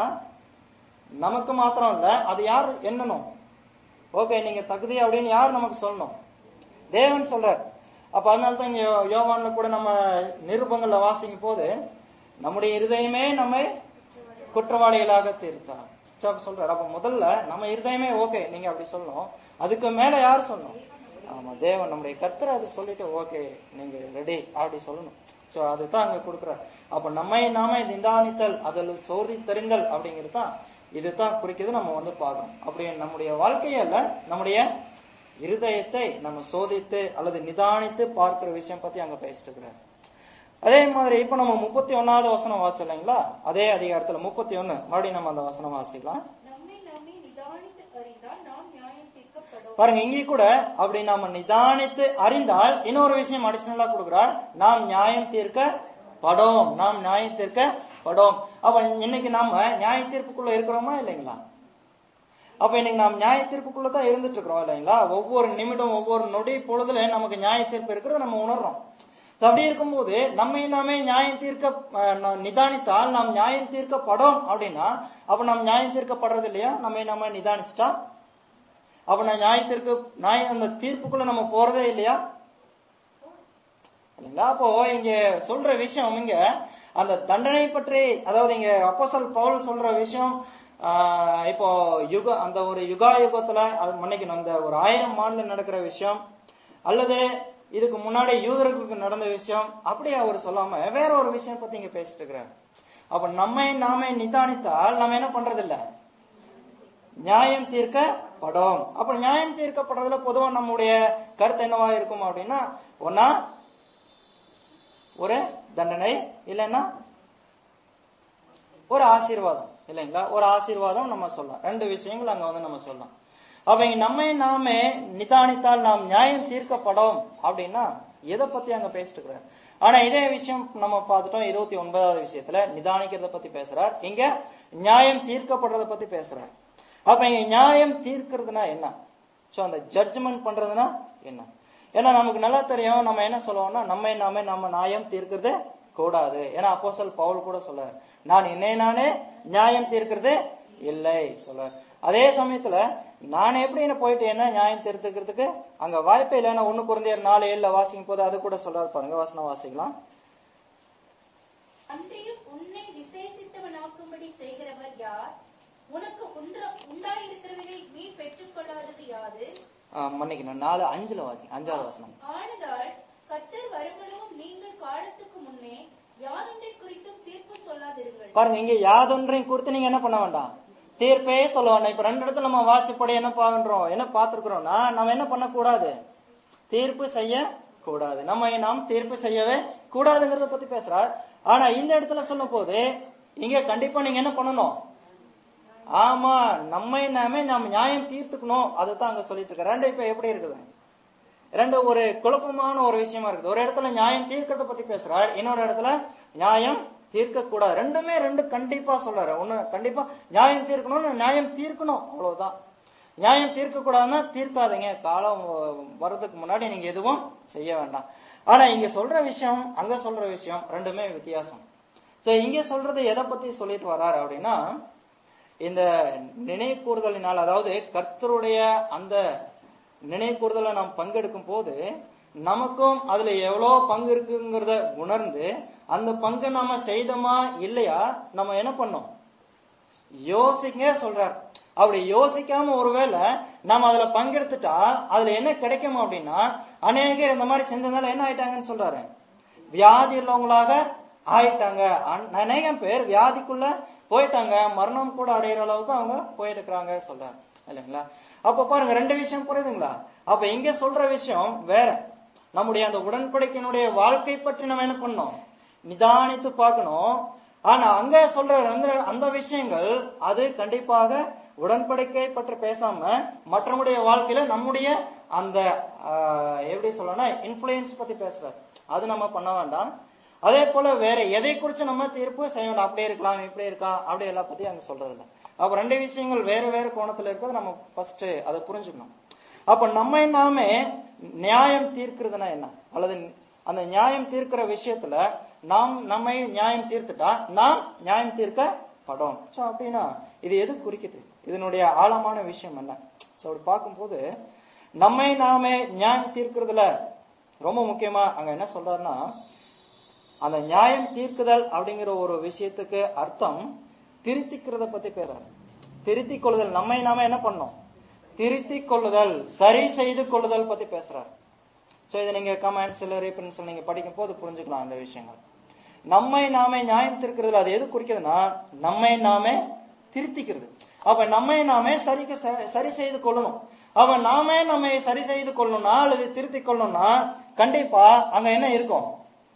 நமக்கு மாத்திரம் இல்ல, அது யார் எண்ணணும்? ஓகே நீங்க தகுதி அப்படின்னு யார் நமக்கு சொல்லணும்? தேவன் சொல்றார். அப்ப அதனால்தான் இங்க யோவான்ல கூட நம்ம நிருபங்கள்ல வாசிக்கும் போது நம்முடைய இருதயமே நம்மை குற்றவாளிகளாக தீர்த்தார் சொல்றாரு. அப்ப முதல்ல நம்ம இருதயமே ஓகே நீங்க அப்படி சொல்லணும். அதுக்கு மேல யார் சொல்லணும்? ஆமா தேவன், நம்முடைய கர்த்தர் அது சொல்லிட்டு ஓகே நீங்க ரெடி அப்படி சொல்லணும். அதுதான் அங்க கொடுக்குறாரு. அப்ப நம்மை நாமே நிதானித்தல் அதில் சோதித்தறிந்தல் அப்படிங்கிறது தான் இதுதான் குறிக்கிறது. நம்ம பார்க்கணும். அப்படி நம்முடைய வாழ்க்கையில நம்முடைய இருதயத்தை நம்ம சோதித்து அல்லது நிதானித்து பார்க்கிற விஷயம் பத்தி அங்க பேசிட்டு இருக்கிறார். அதே மாதிரி இப்ப நம்ம 31வது வசனம் வாசிச்சோம் இல்லைங்களா? அதே அதிகாரத்துல 31 மறுபடியும் நம்ம அந்த வசனம் வாசிக்கலாம். பாருங்க, இங்கே கூட அப்படி நாம நிதானித்து அறிந்தால் இன்னொரு விஷயம் அடிஷனலா கொடுக்கிறார். நாம் நியாயம் தீர்க்கப்படும். அப்ப இன்னைக்கு நாம நியாய தீர்ப்புக்குள்ள இருக்கிறோமா இல்லைங்களா? அப்ப இன்னைக்கு நாம் நியாய தீர்ப்புக்குள்ளதான் இருந்துட்டு இருக்கிறோம் இல்லைங்களா? ஒவ்வொரு நிமிடம் ஒவ்வொரு நொடி பொழுதுல நமக்கு நியாய தீர்ப்பு இருக்கிறத நம்ம உணர்றோம். அப்படி இருக்கும்போது நம்மை நாமே நியாயம் தீர்க்க நிதானித்தால் நாம் நியாயம் தீர்க்கப்படும் அப்படின்னா, அப்ப நாம் நியாயம் தீர்க்கப்படுறது இல்லையா? நம்ம நிதானிச்சுட்டா அப்ப அந்த தீர்ப்புக்குள்ள நம்ம போறதே இல்லையா? அப்போ இங்க சொல்ற விஷயம், இங்க அந்த தண்டனை பற்றி, அதாவது இங்க அப்போஸ்தலன் பவுல் சொல்ற விஷயம் இப்போ அந்த ஒரு யுகத்துல அது மன்னிக்கணும், அந்த ஒரு 1000 ஆண்டுல நடக்கிற விஷயம் அல்லது இதுக்கு முன்னாடி யூதர்களுக்கு நடந்த விஷயம் அப்படியே அவர் சொல்லாம வேற ஒரு விஷயம் பத்தி இங்க பேசிட்டு இருக்கிறார். அப்ப நம்மை நாமே நிதானித்தால் நம்ம என்ன பண்றது இல்ல, நியாயம் தீர்க்கப்படும். அப்ப நியாயம் தீர்க்கப்படுறதுல பொதுவா நம்முடைய கருத்து என்னவா இருக்கும் அப்படின்னா, ஒன்னா ஒரு தண்டனை, இல்லைன்னா ஒரு ஆசீர்வாதம், இல்லைங்களா? ஒரு ஆசீர்வாதம் நம்ம சொல்லலாம். ரெண்டு விஷயங்கள் அங்க நம்ம சொல்லலாம். அப்ப இங்க நம்மை நாமே நிதானித்தால் நாம் நியாயம் தீர்க்கப்படும் அப்படின்னா எதை பத்தி அங்க பேசிட்டு இருக்கிறார். ஆனா இதே விஷயம் நம்ம பார்த்துட்டோம் 29வது விஷயத்துல நிதானிக்கிறத பத்தி பேசுறார், இங்க நியாயம் தீர்க்கப்படுறத பத்தி பேசுறார். அப்ப இங்க நியாயம் தீர்க்கிறதுனா என்ன, சோ அந்த ஜட்ஜ்மெண்ட் பண்றதுனா என்ன? ஏன்னா நமக்கு நல்லா தெரியும், நம்ம என்ன சொல்லுவோம்னா நம்மை நாமே நம்ம நியாயம் தீர்க்கிறது கூடாது. ஏன்னா அப்போஸ்தலன் பவுல் கூட சொல்றார், நான் என்னை நானே நியாயம் தீர்க்கிறது இல்லை சொல்றார். அதே சமயத்துல நான் எப்படி என்ன போயிட்டு என்ன நியாயம் தீர்த்துக்கிறதுக்கு அங்க வாய்ப்பே இல்லை. 1 கொரிந்தியர் 4:7 வாசிக்கும் போது அது கூட சொல்றாரு பாருங்க, வசனம் வாசிக்கலாம். அன்றியும் உன்னை விசேஷித்தவனாக்கும்படி செய்கிறவர் யார்? உனக்கு உண்டாயிருக்கிறவரை நீ பெற்றுக் கொள்ளாதது யாது? மன்னிக்கணும், 4:5 வாசி, 5வது வசனம். ஆனதால் கர்த்தர் வருமளவும் நீங்கள் காலத்துக்கு முன்னே யாதொன்றை குறித்தும் தீர்ப்பு சொல்லாதிருங்கள். பாருங்க, இங்க யாதொன்றையும் குறித்து நீங்க என்ன பண்ண வேண்டாம், தீர்ப்பே சொல்ல வேண்டாம். இப்ப 2 இடத்துல நம்ம வாட்சப்படி என்ன பாக்குறோம், என்ன பார்த்திருக்கிறோம்னா நம்ம என்ன பண்ண கூடாது, தீர்ப்பு செய்ய கூடாது. நம்ம நாம் தீர்ப்பு செய்யவே கூடாதுங்கிறத பத்தி பேசுறார். ஆனா இந்த இடத்துல சொல்லும் போது இங்க கண்டிப்பா நீங்க என்ன பண்ணணும், ஆமா நம்மை நாமே நாம் நியாயம் தீர்த்துக்கணும். அதுதான் அங்க சொல்லிட்டு இருக்க. 2 இப்ப எப்படி இருக்குது, 2 ஒரு குழப்பமான ஒரு விஷயமா இருக்குது. ஒரு இடத்துல நியாயம் தீர்க்கறத பத்தி பேசுறார், இன்னொரு இடத்துல நியாயம் தீர்க்க கூடாது. 2 கண்டிப்பா சொல்றாரு. ஒண்ணு கண்டிப்பா நியாயம் தீர்க்கணும், நியாயம் தீர்க்கணும், அவ்வளவுதான். நியாயம் தீர்க்க கூடாதுன்னா தீர்க்காதீங்க, காலம் வர்றதுக்கு முன்னாடி நீங்க எதுவும் செய்ய வேண்டாம். ஆனா இங்க சொல்ற விஷயம் அங்க சொல்ற விஷயம் ரெண்டுமே வித்தியாசம். சோ இங்க சொல்றது எதை பத்தி சொல்லிட்டு வர்றாரு அப்படின்னா, இந்த நினைவு கூறுதலினால், அதாவது கர்த்தருடைய அந்த நினைவு கூறுதலை நாம் பங்கெடுக்கும் போது நமக்கும் அதுல எவ்வளவு பங்கு இருக்குங்கிறத உணர்ந்து அந்த பங்கு நாம செய்தோமா இல்லையா நம்ம என்ன பண்ணோம், யோசிங்க சொல்றார். அப்படி யோசிக்காம ஒருவேளை நம்ம அதுல பங்கெடுத்துட்டா அதுல என்ன கிடைக்கும் அப்படின்னா, அநேகர் இந்த மாதிரி செஞ்சதுனால என்ன ஆயிட்டாங்கன்னு சொல்றாரு, வியாதி உள்ளவங்களாக ஆயிட்டாங்க. அநேகம் பேர் வியாதிக்குள்ள போயிட்டாங்க, மரணம் கூட அடையிற அளவுக்கு அவங்க போயிட்டு இருக்கிறாங்க சொல்றாரு, இல்லைங்களா? அப்ப பாருங்க 2 விஷயம் புரியுதுங்களா? அப்ப இங்க சொல்ற விஷயம் வேற, நம்முடைய அந்த உடன்படிக்கையினுடைய வாழ்க்கை பற்றி நம்ம என்ன பண்ணணும், நிதானித்து பார்க்கணும். ஆனா அங்க சொல்ற அந்த விஷயங்கள் அது கண்டிப்பாக உடன்படிக்கை பற்றி பேசாம மற்றவங்களுடைய வாழ்க்கையில நம்முடைய அந்த எப்படி சொல்லணும் இன்ஃபுளுயன்ஸ் பத்தி பேசுறாரு, அது நம்ம பண்ண வேண்டாம். அதே போல வேற எதை குறிச்சு நம்ம தீர்ப்பு செய்ய வேண்டாம், அப்படியே இருக்கலாம் இப்படி இருக்கலாம் அப்படி எல்லாம் பத்தி அங்க சொல்றது இல்லை. அப்ப 2 விஷயங்கள் வேற வேற கோணத்துல இருக்கிறது நம்ம ஃபர்ஸ்ட் அதை புரிஞ்சுக்கணும். அப்ப நம்மை நாமே நியாயம் தீர்க்கிறதுனா என்ன, அல்லது அந்த நியாயம் தீர்க்கிற விஷயத்துல நாம் நம்மை நியாயம் தீர்த்துட்டா நாம் நியாயம் தீர்க்கப்படும். சோ அப்படின்னா இது எது குறிக்குது, இதனுடைய ஆழமான விஷயம் என்ன? சோ அப்படி பார்க்கும்போது நம்மை நாமே நியாயம் தீர்க்கிறதுல ரொம்ப முக்கியமா அங்க என்ன சொல்றாருன்னா, அந்த நியாயம் தீர்க்குதல் அப்படிங்கிற ஒரு விஷயத்துக்கு அர்த்தம் திருத்திக்கிறத பத்தி பேசுறாரு. திருத்திக் கொள்ளுதல், நம்மை நாம என்ன பண்ணோம், திருத்திக் கொள்ளுதல், சரி செய்து கொள்ளுதல் பத்தி பேசுறாரு. சோ இதை நீங்க கமெண்ட்ஸ் ரீஃபரன்ஸ் நீங்க படிக்கும் போது புரிஞ்சுக்கலாம் இந்த விஷயங்கள். நம்மை நாமே நியாயம் தீர்க்கிறது அது எது குறிக்குதுன்னா, நம்மை நாமே திருத்திக்கிறது. அப்ப நம்மை நாமே சரி செய்து கொள்ளணும். அப்ப நாமே நம்ம சரி செய்து கொள்ளணும்னா அல்லது திருத்திக் கொள்ளணும்னா கண்டிப்பா அங்க என்ன இருக்கும்,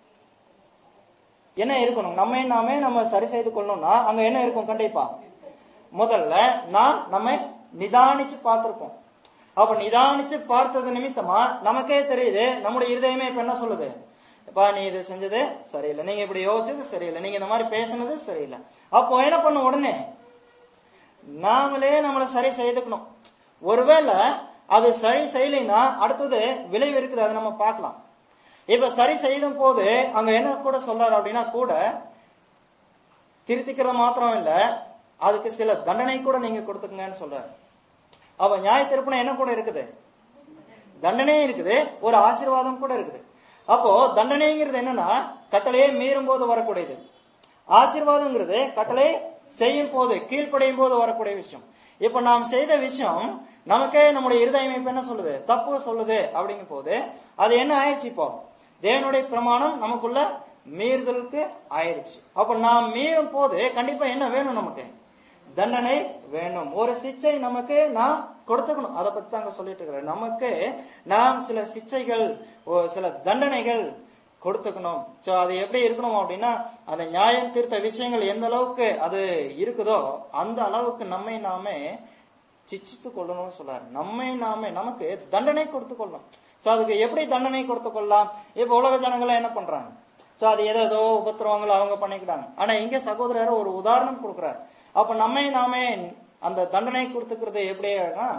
என்ன இருக்கணும், நம்மை நாமே நம்ம சரி செய்து கொள்ளணும்னா அங்க என்ன இருக்கும், கண்டிப்பா முதல்ல நாம் நம்மை நிதானிச்சு பார்த்திருப்போம். அப்ப நிதானிச்சு பார்த்தது நிமித்தமா நமக்கே தெரியுது, நம்முடைய இருதயமே இப்ப என்ன சொல்லுது, இப்ப நீ இது செஞ்சது சரியில்லை, நீங்க இப்படி யோசிச்சது சரியில்லை, நீங்க இந்த மாதிரி பேசுனது சரியில்லை. அப்போ என்ன பண்ணும், உடனே நாமளே நம்மளை சரி செய்துக்கணும். ஒருவேளை அது சரி செய்யலைன்னா அடுத்தது விளைவு இருக்குது, அதை நம்ம பார்க்கலாம். இப்ப சரி செய்யும் போது அங்க என்ன கூட சொல்றாரு அப்படின்னா, கூட திருத்திக்கிறது மாத்திரம் இல்ல, அதுக்கு சில தண்டனை கூட நீங்க கொடுத்துக்கங்கன்னு சொல்றாரு. அப்ப நியாய தீர்ப்புனா என்ன கூட இருக்குது, தண்டனையும் இருக்குது, ஒரு ஆசீர்வாதம் கூட இருக்குது. அப்போ தண்டனைங்கிறது என்னன்னா கட்டளையே மீறும் போது வரக்கூடியது, ஆசீர்வாதம்ங்கிறது கட்டளை செய்யும் போது, கீழ்ப்படையும் போது வரக்கூடிய விஷயம். இப்ப நாம் செய்த விஷயம் நமக்கே நம்முடைய இருதயம் இப்ப என்ன சொல்லுது, தப்பு சொல்லுது அப்படிங்கும் போது அது என்ன ஆயிடுச்சு, இப்போ தேவனுடைய பிரமாணம் நமக்குள்ள மீறுதலுக்கு ஆயிடுச்சு. அப்ப நாம் மீறும் போது கண்டிப்பா என்ன வேணும், நமக்கு தண்டனை வேணும், ஒரு சிச்சை நமக்கு நாம் கொடுத்துக்கணும். அதை பத்தி தாங்க சொல்லிட்டு இருக்கிறேன். நமக்கு நாம் சில சிச்சைகள், சில தண்டனைகள் கொடுத்துக்கணும். சோ அது எப்படி இருக்கணும் அப்படின்னா, அந்த நியாயம் தீர்த்த விஷயங்கள் எந்த அளவுக்கு அது இருக்குதோ அந்த அளவுக்கு நம்மை நாமே சிச்சித்து கொள்ளணும்னு சொல்றாரு. நம்மை நாமே நமக்கு தண்டனை கொடுத்து கொள்ளணும். சோ அதுக்கு எப்படி தண்டனை கொடுத்து கொள்ளலாம்? இப்ப உலக ஜனங்கள் என்ன பண்றாங்க, சோ அது ஏதோ உபத்திரவங்கள் அவங்க பண்ணிக்கிறாங்க. ஆனா இங்க சகோதரர் ஒரு உதாரணம் கொடுக்கிறார். அப்ப நம்மை நாமே அந்த தண்டனை கொடுத்துக்கிறது எப்படின்னா,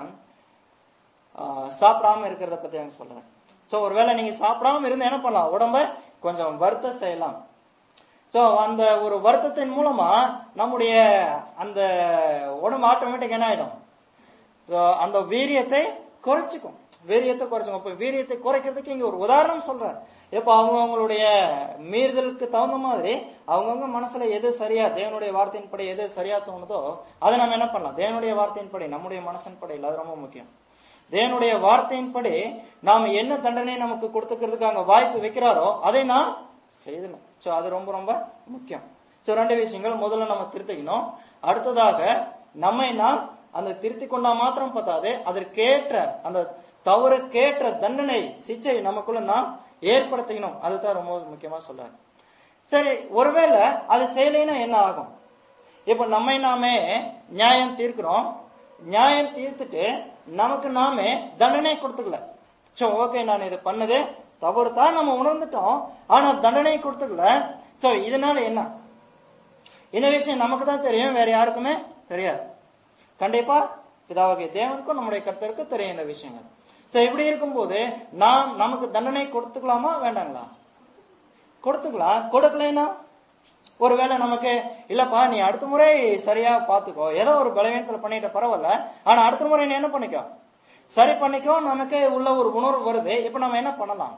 சாப்பிடாம இருக்கிறத பத்தி அவங்க சொல்றேன். சோ ஒருவேளை நீங்க சாப்பிடாம இருந்து என்ன பண்ணலாம், உடம்ப கொஞ்சம் வருத்தம் செய்யலாம். சோ அந்த ஒரு வருத்தத்தின் மூலமா நம்முடைய அந்த உடம்பு ஆட்டோமேட்டிக் என்ன ஆயிடும், அந்த வீரியத்தை குறைச்சிக்கும். இப்ப வீரியத்தை குறைக்கிறதுக்கு இங்க ஒரு உதாரணம் சொல்றாரு. இப்ப அவங்களுடைய மீறுதலுக்கு தகுந்த மாதிரி அவங்கவுங்க மனசுல எது சரியா, தேவனுடைய வார்த்தையின்படி எது சரியா தோணுதோ அதை நம்ம என்ன பண்ணலாம், தேவனுடைய வார்த்தையின்படி, நம்முடைய மனசின் படி இல்ல, அது ரொம்ப முக்கியம். தேவனுடைய வார்த்தையின்படி நாம என்ன தண்டனை நமக்கு கொடுத்துக்கிறதுக்கு அங்க வாய்ப்பு வைக்கிறாரோ அதை நாம் செய்யணும். சோ அது ரொம்ப ரொம்ப முக்கியம். சோ ரெண்டு விஷயங்கள், முதல்ல நம்ம திருத்திக்கணும், அடுத்ததாக நம்மை நாம் அந்த திருத்தி கொண்டா மாத்திரம் பத்தாது, அதற்கேற்ற அந்த தவறுக்கேற்ற தண்டனை சிச்சை நமக்குள்ள நாம் ஏற்படுத்திக்கணும். அதுதான் ரொம்ப முக்கியமா சொல்றாரு. சரி, ஒருவேளை அது செய்யலைன்னா என்ன ஆகும்? இப்ப நம்மை நாமே நியாயம் தீர்க்கிறோம், நியாயம் தீர்த்துட்டு நமக்கு நாமே தண்டனை கொடுத்துக்கல. சோ ஓகே, நான் இது பண்ணது தவறு தான் நம்ம உணர்ந்துட்டோம், ஆனா தண்டனை கொடுத்துக்கல. சோ இதனால என்ன, இந்த விஷயம் நமக்கு தான் தெரியும், வேற யாருக்குமே தெரியாது. கண்டிப்பா பிதாவாகிய தேவனுக்கும் நம்முடைய கர்த்தருக்கு தெரியும் இந்த விஷயங்கள். சோ இப்படி இருக்கும்போது நாம் நமக்கு தண்டனை கொடுத்துக்கலாமா வேண்டாங்களா? கொடுத்துக்கலாம். கொடுக்கலைன்னா ஒருவேளை நமக்கு இல்லப்பா நீ அடுத்த முறை சரியா பாத்துக்கோ, ஏதோ ஒரு பலவீனத்துல பண்ணிட்ட பரவாயில்ல, ஆனா அடுத்த முறை நீ என்ன பண்ணிக்கோ, சரி பண்ணிக்கோ, நமக்கு உள்ள ஒரு உணர்வு வருது. இப்ப நம்ம என்ன பண்ணலாம்?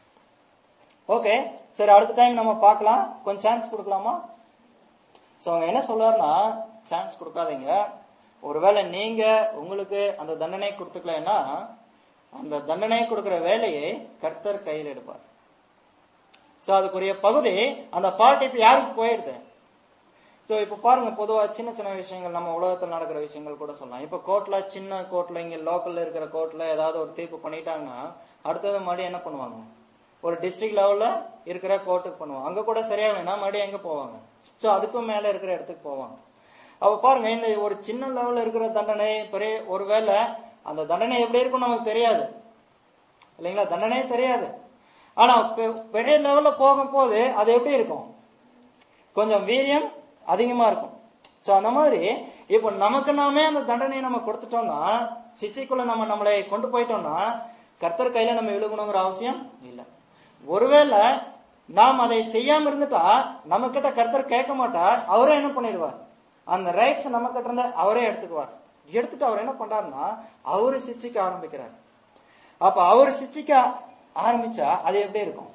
ஓகே சரி, அடுத்த டைம் நம்ம பார்க்கலாம், கொஞ்சம் சான்ஸ் கொடுக்கலாமா? சோ அவங்க என்ன சொல்றாருன்னா, சான்ஸ் கொடுக்காதீங்க. ஒருவேளை நீங்க உங்களுக்கு அந்த தண்டனை கொடுத்துக்கலன்னா அந்த தண்டனை கொடுக்கிற வேலையை கர்த்தர் கையில் எடுப்பார். சோ அதுக்குரிய பகுதி அந்த பார்ட்டி இப்ப யாருக்கு போயிடுது? சோ இப்ப பாருங்க, பொதுவா சின்ன சின்ன விஷயங்கள் நம்ம உலகத்தில் நடக்கிற விஷயங்கள் கூட சொல்லலாம். இப்ப கோர்ட்ல, சின்ன கோர்ட்ல, இங்க லோக்கல்ல இருக்கிற கோர்ட்ல ஏதாவது ஒரு தீர்ப்பு பண்ணிட்டாங்கன்னா அடுத்தது மறுபடியும் என்ன பண்ணுவாங்க, ஒரு டிஸ்ட்ரிக்ட் லெவல்ல இருக்கிற கோர்ட்டுக்கு பண்ணுவாங்க. அங்க கூட சரியா வேணா மறுபடியும் எங்க போவாங்க, சோ அதுக்கும் மேல இருக்கிற இடத்துக்கு போவாங்க. அப்ப பாருங்க, இந்த ஒரு சின்ன லெவல்ல இருக்கிற தண்டனை பெரிய, ஒருவேளை அந்த தண்டனை எப்படி இருக்கும் நமக்கு தெரியாது இல்லைங்களா, தண்டனையே தெரியாது. ஆனா பெரிய லெவல்ல போகும் போது அது எப்படி இருக்கும், கொஞ்சம் வீரியம் அதிகமா இருக்கும். சோ அந்த மாதிரி இப்ப நமக்கு நாமே அந்த தண்டனை நம்ம கொடுத்துட்டோம்னா, சிச்சைக்குள்ள நம்ம நம்மளை கொண்டு போயிட்டோம்னா கர்த்தர் கையில நம்ம விழுகணுங்கிற அவசியம் இல்லை. ஒருவேளை நாம் அதை செய்யாம இருந்துட்டா நம்ம கிட்ட கர்த்தர் கேட்க மாட்டார், அவரே என்ன பண்ணிடுவார், அந்த ரைட்ஸ் நம்ம கிட்ட இருந்த அவரே எடுத்துக்குவார். எடுத்துட்டு அவர் என்ன பண்றாருன்னா அவரு சிச்சிக்க ஆரம்பிக்கிறார். அப்ப அவர் சிச்சிக்க ஆரம்பிச்சா அது எப்படி இருக்கும்,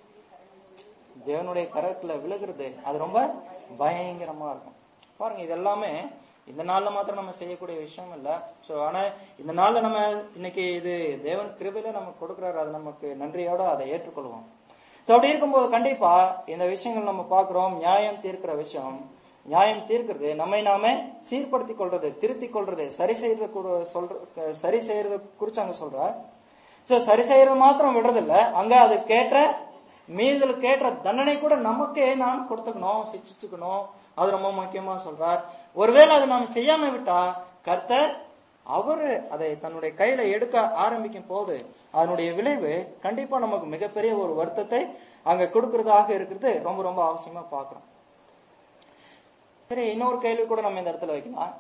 தேவனுடைய கரத்துல விழுகிறது, அது ரொம்ப பயங்கரமா இருக்கும். பாருங்க, இது எல்லாமே இந்த நாள்ல மாத்திரம் நம்ம செய்யக்கூடிய விஷயம் இல்ல. சோ ஆனா இந்த நாள்ல நம்ம இன்னைக்கு இது தேவன் கிருபையில நமக்கு கொடுக்கிறாரு, அது நமக்கு நன்றியோட அதை ஏற்றுக்கொள்வோம். சோ அப்படி இருக்கும்போது கண்டிப்பா இந்த விஷயங்கள் நம்ம பாக்குறோம். நியாயம் தீர்க்கிற விஷயம், நியாயம் தீர்க்கிறது நம்மை நாமே சீர்படுத்திக் கொள்றது, திருத்திக் கொள்றது, சரி செய்யறது குறிச்சு அங்க சொல்றார். சரி செய்யறது மாத்திரம் விடுறது இல்ல, அங்க அது கேட்ட மீறுதலுக்கு ஏற்ற தண்டனை கூட நமக்கே நாம் கொடுத்துக்கணும், சிச்சிச்சுக்கணும். அது ரொம்ப முக்கியமா சொல்றார். ஒருவேளை அதை நாம் செய்யாம விட்டா கர்த்தர் அவரு அதை தன்னுடைய கையில எடுக்க ஆரம்பிக்கும் போது அதனுடைய விளைவு கண்டிப்பா நமக்கு மிகப்பெரிய ஒரு வருத்தத்தை அங்க கொடுக்கறதாக இருக்கிறது ரொம்ப ரொம்ப அவசியமா பாக்குறோம். சரி, இன்னொரு கேள்வி கூட நம்ம இந்த இடத்துல வைக்கலாம்.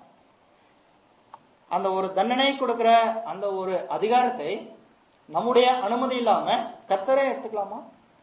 அந்த ஒரு தண்டனை கொடுக்கிற அந்த ஒரு அதிகாரத்தை நம்முடைய அனுமதி இல்லாம கர்த்தரே எடுத்துக்கலாமா?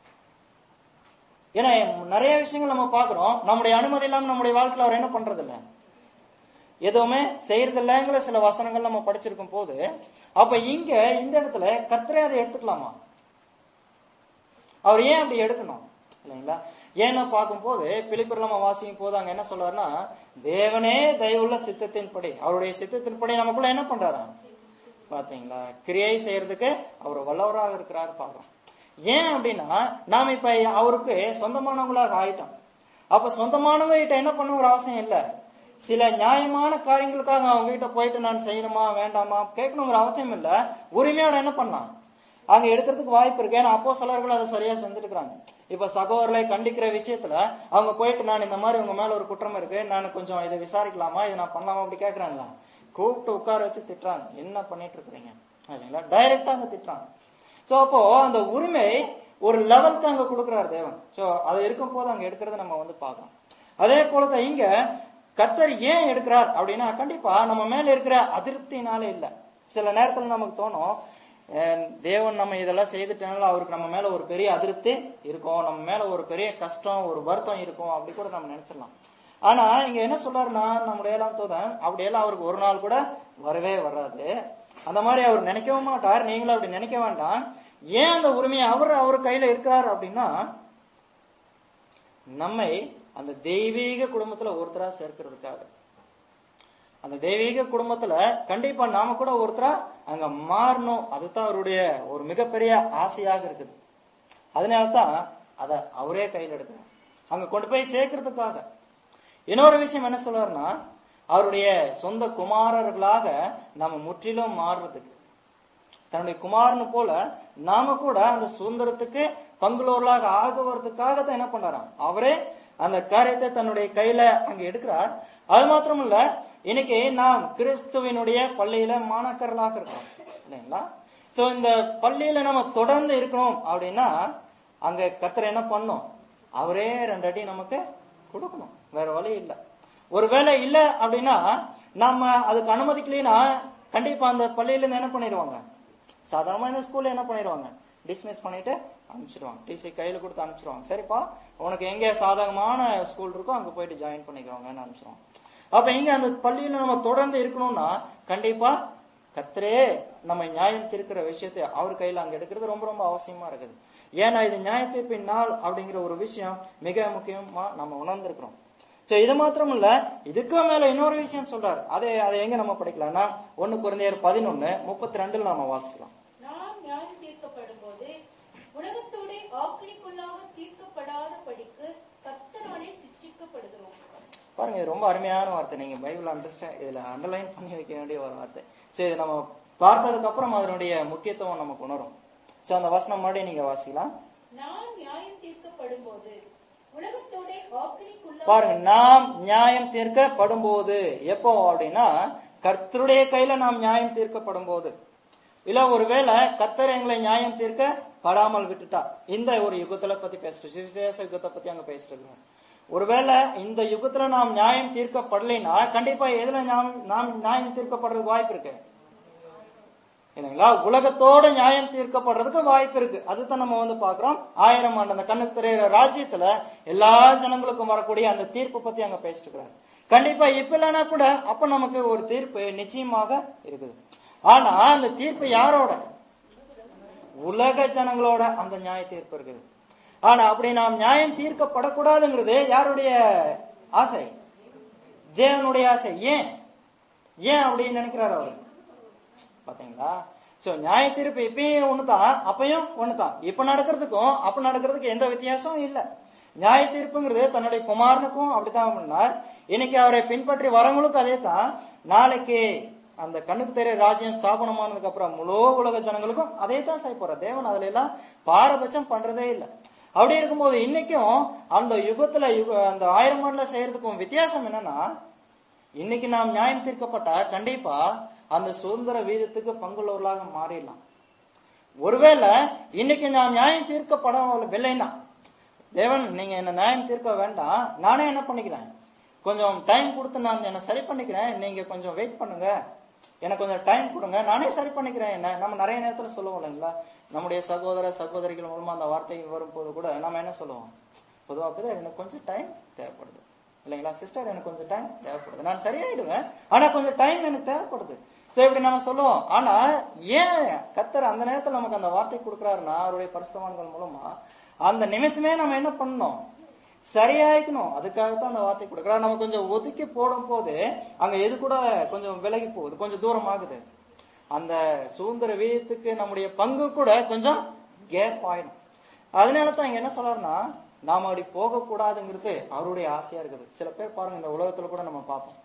ஏன்னா நிறைய விஷயங்கள் நம்ம பாக்குறோம், நம்முடைய அனுமதி இல்லாம நம்முடைய வாழ்க்கையில அவர் என்ன பண்றது இல்ல, எதுவுமே செய்யறது இல்லைங்கிற சில வசனங்கள் நம்ம படிச்சிருக்கும் போது, அப்ப இங்க இந்த இடத்துல கர்த்தரே அதை எடுத்துக்கலாமா? அவர் ஏன் அப்படி எடுக்கணும் இல்லைங்களா? ஏன்னா பார்க்கும்போது பிலிப்பியர்ல நம்ம வாசிக்கும் போது அங்க என்ன சொல்றாருன்னா, தேவனே தயவுள்ள சித்தத்தின்படி, அவருடைய சித்தத்தின்படி நமக்குள்ள என்ன பண்றாரா பாத்தீங்களா, கிரியை செய்யறதுக்கு அவர் வல்லவராக இருக்கிறாரு பாக்குறோம். ஏன் அப்படின்னா நாம இப்ப அவருக்கு சொந்தமானவங்களாக ஆயிட்டோம். அப்ப சொந்தமானவங்க கிட்ட என்ன பண்ணுங்கிற அவசியம் இல்ல. சில நியாயமான காரியங்களுக்காக அவங்க கிட்ட போயிட்டு நான் செய்யணுமா வேண்டாமா கேட்கணுங்கிற அவசியம் இல்ல. உரிமையோட என்ன பண்ணலாம் அங்க எடுக்கிறதுக்கு வாய்ப்பு இருக்கு. ஏன்னா அப்போஸ்தலர்கள் அதை சரியா செஞ்சுட்டு இருக்காங்க. இப்ப சகோதரர்களை கண்டிக்கிற விஷயத்துல அவங்க போயிட்டு நான் இந்த மாதிரி உங்க மேல ஒரு குற்றம் இருக்கு, நான் கொஞ்சம் இதை விசாரிக்கலாமா, இதை நான் பண்ணலாமா அப்படி கேட்கறாங்களா, கூப்பிட்டு உட்கார வச்சு திட்டுறாங்க. என்ன பண்ணிட்டு இருக்கிறீங்க இல்லைங்களா, டைரக்டா அங்க திட்டுறாங்க. சோ அப்போ அந்த உரிமை ஒரு லெவலுக்கு அங்க கொடுக்கிறார் தேவன். சோ அது இருக்கும் போது அங்க எடுக்கிறத நம்ம பார்க்கலாம். அதே போலதான் இங்க கர்த்தர் ஏன் எடுக்கிறார் அப்படின்னா, கண்டிப்பா நம்ம மேல இருக்கிற அதிருப்தினால இல்ல. சில நேரத்துல நமக்கு தோணும், தேவன் நம்ம இதெல்லாம் செய்துட்டனால அவருக்கு நம்ம மேல ஒரு பெரிய அதிருப்தி இருக்கும், நம்ம மேல ஒரு பெரிய கஷ்டம் ஒரு வருத்தம் இருக்கும், அப்படி கூட நம்ம நினைச்சிடலாம். ஆனா இங்க என்ன சொல்றாருன்னா, நம்முடைய எல்லாம் தோதன் அப்படியெல்லாம் அவருக்கு ஒரு நாள் கூட வரவே வராது. அந்த மாதிரி அவர் நினைக்கவும் மாட்டார். நீங்களும் அப்படி நினைக்க வேண்டாம். ஏன் அந்த உரிமையை அவர் கையில இருக்கிறார் அப்படின்னா, நம்மை அந்த தெய்வீக குடும்பத்துல ஒருத்தரா சேர்க்கிறதுக்காக. அந்த தெய்வீக குடும்பத்துல கண்டிப்பா நாம கூட ஒருத்தரா அங்க மாறணும். அதுதான் அவருடைய ஒரு மிகப்பெரிய ஆசையாக இருக்குது. அதனாலதான் அத அவரே கையில் எடுக்கிறார், அங்க கொண்டு போய் சேர்க்கறதுக்காக. இன்னொரு விஷயம் என்ன சொல்றாருன்னா, அவருடைய சொந்த குமாரர்களாக நம்ம முற்றிலும் மாறுறதுக்கு, தன்னுடைய குமாரனு போல நாம கூட அந்த சுதந்திரத்துக்கு பங்குள்ளவர்களாக ஆகுவதற்காக தான் என்ன பண்றாராம், அவரே அந்த காரியத்தை தன்னுடைய கையில அங்க எடுக்கிறார். அது மாத்திரம் இல்ல, இன்னைக்கு நாம் கிறிஸ்துவினுடைய பள்ளியில மாணாக்கர்களாக இருக்கோம் இல்லைங்களா. சோ இந்த பள்ளியில நம்ம தொடர்ந்து இருக்கணும் அப்படின்னா அங்க கர்த்தர் என்ன பண்ணும், அவரே 2 அடி நமக்கு கொடுக்கணும், வேற வழி இல்ல. ஒருவேளை இல்ல அப்படின்னா நம்ம அதுக்கு அனுமதிக்கலைன்னா கண்டிப்பா அந்த பள்ளியில இருந்து என்ன பண்ணிடுவாங்க, சாதாரணமான ஸ்கூல்ல என்ன பண்ணிடுவாங்க, டிஸ்மிஸ் பண்ணிட்டு அனுப்பிச்சிடுவாங்க, டிசி கையில கொடுத்து அனுப்பிச்சிடுவாங்க. சரிப்பா உனக்கு எங்க சாதகமான ஸ்கூல் இருக்கோ அங்க போயிட்டு ஜாயின் பண்ணிக்கிறவங்கன்னு அனுப்பிச்சிடுவாங்க. அப்ப இங்க அந்த பள்ளியில நம்ம தொடர்ந்து இருக்கணும்னா கண்டிப்பா கர்த்தரே நம்ம நியாயம் தீர்க்கிற விஷயத்தை அவர் கையில அங்க எடுக்கிறது ரொம்ப ரொம்ப அவசியமா இருக்குது. ஏன்னா இது நியாய தீர்ப்பின் நாள் அப்படிங்கிற ஒரு விஷயம் மிக முக்கியமா நம்ம உணர்ந்திருக்கிறோம். சோ இது மாத்திரம் இல்ல, இதுக்கு மேல இன்னொரு விஷயம் சொல்றாரு. அதை எங்க நம்ம படிக்கலாம்னா 1 கொரிந்தியர் 11:32 நாம வாசிக்கலாம். நாம் நியாயம் தீர்க்கப்படும் போது உலகத்தோட ஆக்கினைக்குள்ளாக தீர்க்கப்படாத படிக்கு கர்த்தராலே சிட்சிக்கப்படுகிறோம். பாருங்க, இது ரொம்ப அருமையான வார்த்தை. நீங்க பைபிள் அண்டர்ஸ்டாண்ட் இதுல அண்டர்லைன் பண்ணி வைக்க வேண்டிய ஒரு வார்த்தை. சரி, இது நம்ம பார்த்ததுக்கு அப்புறம் அதனுடைய முக்கியத்துவம் நமக்கு உணரும். சோ அந்த வசனம் மறுபடியும் நீங்க வாசிக்கலாம். நாம் நியாயம் தீர்க்கப்படும் போது உலகத்தோட ஆக்கினைக்குள்ளாக, பாருங்க, நாம் நியாயம் தீர்க்கப்படும் போது எப்போ அப்படின்னா கர்த்தருடைய கையில நாம் நியாயம் தீர்க்கப்படும் போது. இல்ல ஒருவேளை கர்த்தர் எங்களை நியாயம் தீர்க்க படாமல் விட்டுட்டா, இந்த ஒரு யுகத்துல பத்தி பேசிட்டு சுவிசேஷ யுகத்தை பத்தி அங்க பேசிட்டு இருக்கிறோம். ஒருவேளை இந்த யுகத்துல நாம் நியாயம் தீர்க்கப்படலைன்னா கண்டிப்பா எதுல நாம் நியாயம் தீர்க்கப்படுறதுக்கு வாய்ப்பு இருக்கு இல்லைங்களா, உலகத்தோட நியாயம் தீர்க்கப்படுறதுக்கு வாய்ப்பு இருக்கு. அதுதான் நம்ம பாக்குறோம். 1000 ஆண்டு அந்த கண்ணுக்கு தெரிகிற ராஜ்யத்துல எல்லா ஜனங்களுக்கும் வரக்கூடிய அந்த தீர்ப்பு பத்தி அங்க பேசிட்டு இருக்கிறாரு. கண்டிப்பா இப்ப இல்லைன்னா கூட அப்ப நமக்கு ஒரு தீர்ப்பு நிச்சயமாக இருக்குது. ஆனா அந்த தீர்ப்பு யாரோட, உலக ஜனங்களோட அந்த நியாய தீர்ப்பு இருக்குது. ஆனா அப்படி நாம் நியாயம் தீர்க்கப்படக்கூடாதுங்கிறது யாருடைய ஆசை, தேவனுடைய ஆசை. ஏன் அப்படின்னு நினைக்கிறாரு அவரு, பாத்தீங்களா. சோ நியாய தீர்ப்பு இப்பயும் ஒண்ணுதான், அப்பயும் ஒண்ணுதான். இப்ப நடக்கிறதுக்கும் அப்ப நடக்கிறதுக்கு எந்த வித்தியாசமும் இல்ல. நியாய தீர்ப்புங்கிறது தன்னுடைய குமாரனுக்கும் அப்படித்தான் பண்ணார், இன்னைக்கு அவரை பின்பற்றி வரவங்களுக்கும் அதே தான். நாளைக்கு அந்த கண்ணுக்கு தெரிய ராஜ்யம் ஸ்தாபனமானதுக்கு அப்புறம் முழு உலக ஜனங்களுக்கும் அதே தான் செய்ய போற தேவன். அதுல எல்லாம் பாரபட்சம் பண்றதே இல்லை. அப்படி இருக்கும்போது இன்னைக்கும் அந்த யுகத்துல அந்த 1000 ஆண்டுல செய்யறதுக்கும் வித்தியாசம் என்னன்னா, இன்னைக்கு நாம் நியாயம் தீர்க்கப்பட்டா கண்டிப்பா அந்த சுதந்திர வீதத்துக்கு பங்குள்ளவர்களாக மாறிடலாம். ஒருவேளை இன்னைக்கு நான் நியாயம் தீர்க்கப்படவில்லைன்னா, தேவன் நீங்க என்ன நியாயம் தீர்க்க வேண்டாம், நானே என்ன பண்ணிக்கிறேன், கொஞ்சம் டைம் கொடுத்து நான் என்ன சரி பண்ணிக்கிறேன், நீங்க கொஞ்சம் வெயிட் பண்ணுங்க, எனக்கு கொஞ்சம் டைம் கொடுங்க, நானே சரி பண்ணிக்கிறேன். என்ன நம்ம நிறைய நேரத்துல சொல்லுவோம் இல்லைங்களா, நம்முடைய சகோதர சகோதரிகள் மூலமா அந்த வார்த்தை வரும்போது கூட நம்ம என்ன சொல்லுவோம், பொதுவாக எனக்கு கொஞ்சம் டைம் தேவைப்படுது இல்லைங்களா, சிஸ்டர் எனக்கு கொஞ்சம் டைம் தேவைப்படுது, நான் சரியாயிடுவேன், ஆனா கொஞ்சம் டைம் எனக்கு தேவைப்படுது. சோ இப்படி நம்ம சொல்லுவோம். ஆனா ஏன் கர்த்தர் அந்த நேரத்துல நமக்கு அந்த வார்த்தை கொடுக்கிறாருன்னா, அவருடைய பரிசுத்தவான்கள் மூலமா அந்த நிமிஷமே நம்ம என்ன பண்ணணும், சரியாயிக்கணும். அதுக்காகத்தான் அந்த வார்த்தை கொடுக்குறா. நம்ம கொஞ்சம் ஒதுக்கி போடும் போது அங்க எது கூட கொஞ்சம் விலகி போகுது, கொஞ்சம் தூரம் ஆகுது. அந்த சுதந்திர வீதத்துக்கு நம்முடைய பங்கு கூட கொஞ்சம் கேப் ஆயிடும். அதனாலதான் இங்க என்ன சொல்றாருன்னா, நாம அப்படி போக கூடாதுங்கிறது அவருடைய ஆசையா இருக்குது. சில பேர் பாருங்க, இந்த உலகத்துல கூட நம்ம பார்ப்போம்,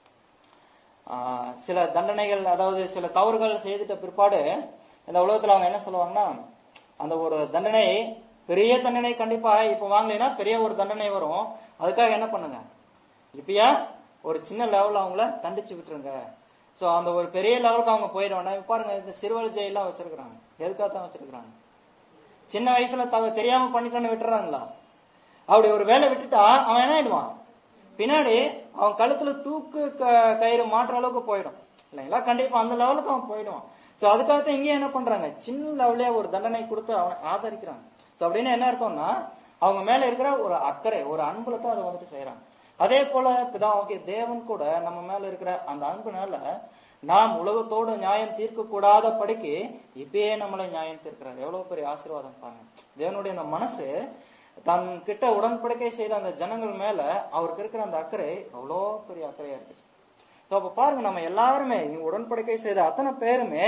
சில தண்டனைகள், அதாவது சில தவறுகள் செய்துட்ட பிற்பாடு இந்த உலகத்துல அவங்க என்ன சொல்லுவாங்கன்னா, அந்த ஒரு தண்டனை, பெரிய தண்டனை கண்டிப்பா இப்ப வாங்கலைன்னா பெரிய ஒரு தண்டனை வரும், அதுக்காக என்ன பண்ணுங்க, இப்பயா ஒரு சின்ன லெவல்ல அவங்கள தண்டிச்சு விட்டுருங்க. சோ அந்த ஒரு பெரிய லெவலுக்கு அவங்க போயிடுவாங்க. பாருங்க, இந்த சிறுவர் ஜெயிலாம் வச்சிருக்கிறாங்க. எதுக்காகத்தான் வச்சிருக்கிறாங்க? சின்ன வயசுல தெரியாம பண்ணிட்டான்னு விட்டுறாங்களா? அப்படி ஒரு வேலை விட்டுட்டா அவன் என்ன ஆயிடுவான், பின்னாடி அவன் கழுத்துல தூக்கு கயிறு மாற்ற அளவுக்கு போயிடும் இல்லைங்களா? கண்டிப்பா அந்த லெவலுக்கு அவன் போயிடுவான். சோ அதுக்காகத்தான் இங்கே என்ன பண்றாங்க, சின்ன லெவலே ஒரு தண்டனை கொடுத்து அவனை ஆதரிக்கிறாங்க. சோ அப்படின்னு என்ன இருக்கும்னா, அவங்க மேல இருக்கிற ஒரு அக்கறை, ஒரு அன்புல தான் அதை வந்துட்டு செய்யறாங்க. அதே போல பிதாவாகிய தேவன் கூட நம்ம மேல இருக்கிற அந்த அன்புனால நாம் உலகத்தோடு நியாயம் தீர்க்க கூடாத படிக்கு இப்பயே நம்மளை நியாயம் தீர்க்கிறார். எவ்வளவு பெரிய ஆசீர்வாதம் பாருங்க. தேவனுடைய அந்த மனசு தன் கிட்ட உடன்படிக்கை செய்த அந்த ஜனங்கள் மேல அவருக்கு இருக்கிற அந்த அக்கறை அவ்வளோ பெரிய அக்கறையா இருக்கு. அப்ப பாருங்க, நம்ம எல்லாருமே உடன்படிக்கை செய்த அத்தனை பேருமே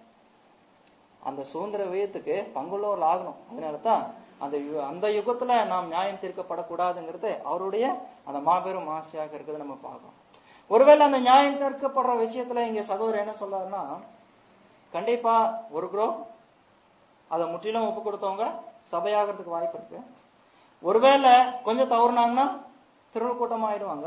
அந்த சுதந்திர வியத்துக்கு பங்குள்ளோர் ஆகணும். அதனாலதான் அந்த யுகத்துல நாம் நியாயம் தீர்க்கப்படக்கூடாதுங்கிறது அவருடைய அந்த மாபெரும் ஆசையாக இருக்குது. நம்ம பார்க்கணும். ஒருவேளை அந்த நியாயம் தீர்க்கப்படுற விஷயத்துல இங்க சகோதரர் என்ன சொல்றாருன்னா, கண்டிப்பா ஒரு குரூப் அதை முற்றிலும் ஒப்பு கொடுத்தவங்க சபையாகிறதுக்கு வாய்ப்பு இருக்கு. ஒருவேளை கொஞ்சம் தவறுனாங்கன்னா திரள் கூட்டம் ஆயிடுவாங்க.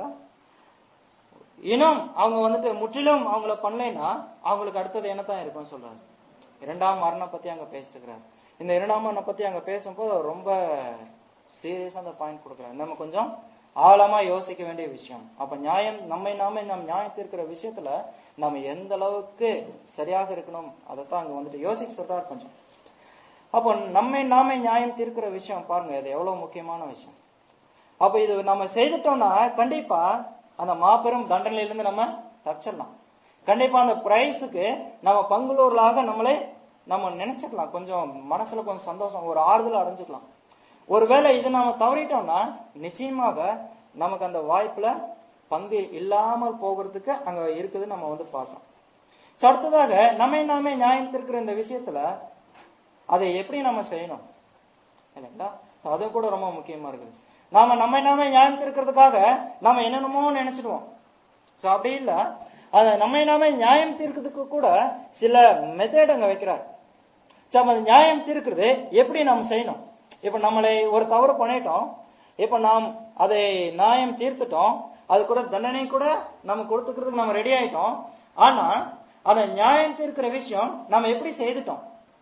இன்னும் அவங்க வந்துட்டு முற்றிலும் அவங்கள பண்ணலைன்னா அவங்களுக்கு அடுத்தது என்னத்தான் இருக்கும் சொல்றாரு. இரண்டாம் மரணம் பத்தி அங்க பேசிட்டு இருக்கிறார். இந்த இரண்டாம் மரணம் பத்தி அங்க பேசும்போது அவர் ரொம்ப சீரியஸா அந்த பாயிண்ட் கொடுக்குறாரு. நம்ம கொஞ்சம் ஆழமா யோசிக்க வேண்டிய விஷயம். அப்ப நியாயம் நம்மை நாமே நம் நியாயம் தீர்க்கிற விஷயத்துல நம்ம எந்த அளவுக்கு சரியாக இருக்கணும் அதைத்தான் அங்க வந்துட்டு யோசிக்க சொல்றாரு கொஞ்சம். அப்போ நம்மை நாமே நியாயம் தீர்க்கிற விஷயம் பாருங்க, இது எவ்வளவு முக்கியமான விஷயம். அப்ப இது நம்ம செய்துட்டோம்னா கண்டிப்பா அந்த மாபெரும் தண்டனையிலிருந்து நம்ம தப்பிச்சிடலாம். கண்டிப்பா அந்த பிரைஸுக்கு நம்ம பங்குள்ளூர்களாக நம்மளே நம்ம நினைச்சுக்கலாம். கொஞ்சம் மனசுல கொஞ்சம் சந்தோஷம், ஒரு ஆறுதல் அடைஞ்சுக்கலாம். ஒருவேளை இது நாம தவறிட்டோம்னா நிச்சயமாக நமக்கு அந்த வாய்ப்புல பங்கு இல்லாமல் போகிறதுக்கு அங்க இருக்குது நம்ம வந்து பார்க்கலாம். அடுத்ததாக நம்மை நாமே நியாயம் தீர்க்கிற இந்த விஷயத்துல அதை எப்படி நம்ம செய்யணும் இல்லைங்களா? அது கூட ரொம்ப முக்கியமா இருக்குது. நாம நம்மை நாமே நியாயம் தீர்க்கிறதுக்காக நாம என்னென்னமோ நினைச்சிடுவோம். சோ அப்படி இல்ல, அத நம்மை நாமே நியாயம் தீர்க்கிறதுக்கு கூட சில மெத்தட் அங்க வைக்கிறார். அந்த நியாயம் தீர்க்கிறது எப்படி நாம் செய்யணும். இப்ப நம்மளை ஒரு தவறு பண்ணிட்டோம், இப்ப நாம் அதை நியாயம் தீர்த்துட்டோம், அது கூட தண்டனை கூட நம்ம கொடுத்துக்கிறதுக்கு நம்ம ரெடி ஆயிட்டோம். ஆனா அந்த நியாயம் தீர்க்கிற விஷயம் நம்ம எப்படி செய்துட்டோம்,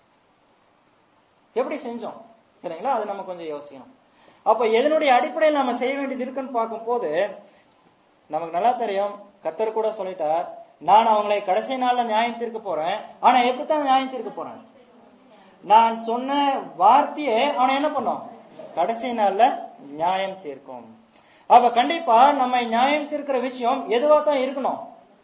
எப்படி செஞ்சோம் சரிங்களா? அது நம்ம கொஞ்சம் யோசிக்கணும். அப்ப எதனுடைய அடிப்படையில் நம்ம செய்ய வேண்டியது இருக்குன்னு பார்க்கும் போது நமக்கு நல்லா தெரியும். கர்த்தர் கூட சொல்லிட்டார், நான் அவங்களை கடைசி நாள்ல நியாயம் தீர்க்க போறேன். ஆனா எப்படித்தான் நியாயம் தீர்க்க போறேன், நான் சொன்ன வார்த்தையே அவனை என்ன பண்ணும், கடைசி நாள்ல நியாயம் தீர்க்கும். அப்ப கண்டிப்பா நம்ம நியாயம் தீர்க்கிற விஷயம் எதுவா தான் இருக்கணும்,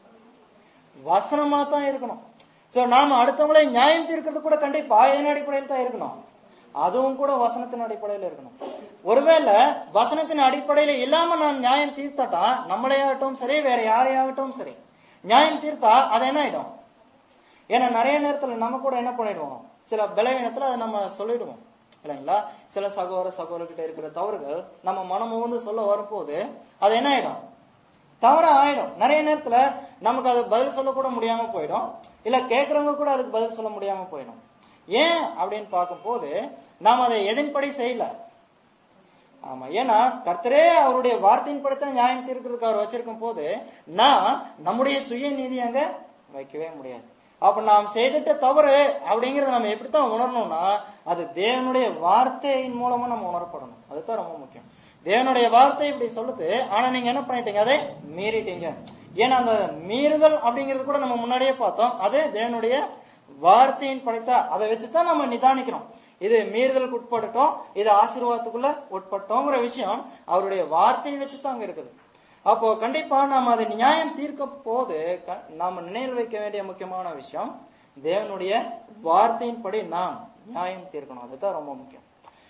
வசனமா தான் இருக்கணும். சோ நாம அடுத்தவங்களை நியாயம் தீர்க்கிறது கூட கண்டிப்பா எதன் அடிப்படையில் தான் இருக்கணும், அதுவும் கூட வசனத்தின் அடிப்படையில் இருக்கணும். ஒருவேளை வசனத்தின் அடிப்படையில இல்லாம நான் நியாயம் தீர்த்தாட்டா, நம்மளையாகட்டும் சரி வேற யாரையாகட்டும் சரி நியாயம் தீர்த்தா அது என்ன ஆயிடும். ஏன்னா நிறைய நேரத்துல நம்ம கூட என்ன பண்ணிடுவோம், சில பலவீனத்துல அதை நம்ம சொல்லிடுவோம் இல்லைங்களா? சில சகோதரர்கிட்ட இருக்கிற தவறுகள் நம்ம மனமும் வந்து சொல்ல வரும்போது அது என்ன ஆயிடும், தவறா ஆயிடும். நிறைய நேரத்துல நமக்கு அது பதில் சொல்ல கூட முடியாம போயிடும், இல்ல கேட்கறவங்க கூட அதுக்கு பதில் சொல்ல முடியாம போயிடும். ஏன் அப்படின்னு பார்க்கும் போது நாம் அதை எதன்படி செய்யல. ஆமா, ஏன்னா கர்த்தரே அவருடைய வார்த்தையின் படித்தான் நியாயம் தீர்க்கிறதுக்கு அவர் வச்சிருக்கும் போது நான் நம்முடைய சுய நீதி அங்க வைக்கவே முடியாது. அப்ப நாம் செய்துட்ட தவறு அப்படிங்கறத நம்ம எப்படித்தான் உணரணும்னா, அது தேவனுடைய வார்த்தையின் மூலமா நம்ம உணரப்படணும். அதுதான் ரொம்ப முக்கியம். தேவனுடைய வார்த்தை இப்படி சொல்லுது, ஆனா நீங்க என்ன பண்ணிட்டீங்க, அதை மீறிட்டீங்க. ஏன்னா அந்த மீறுதல் அப்படிங்கிறது கூட நம்ம முன்னாடியே பார்த்தோம், அது தேவனுடைய வார்த்தையின் படைத்தா அதை வச்சுதான் நம்ம நிதானிக்கிறோம். இது மீறுதலுக்கு உட்பட்டோம், இது ஆசீர்வாதத்துக்குள்ள உட்பட்டோங்கிற விஷயம் அவருடைய வார்த்தையை வச்சுதான் அங்க இருக்குது. அப்போ கண்டிப்பா நாம அதை நியாயம் தீர்க்க போது நாம நினைவில் வைக்க வேண்டிய முக்கியமான விஷயம், தேவனுடைய வார்த்தையின் படி நாம் நியாயம் தீர்க்கணும். அதுதான் ரொம்ப முக்கியம்.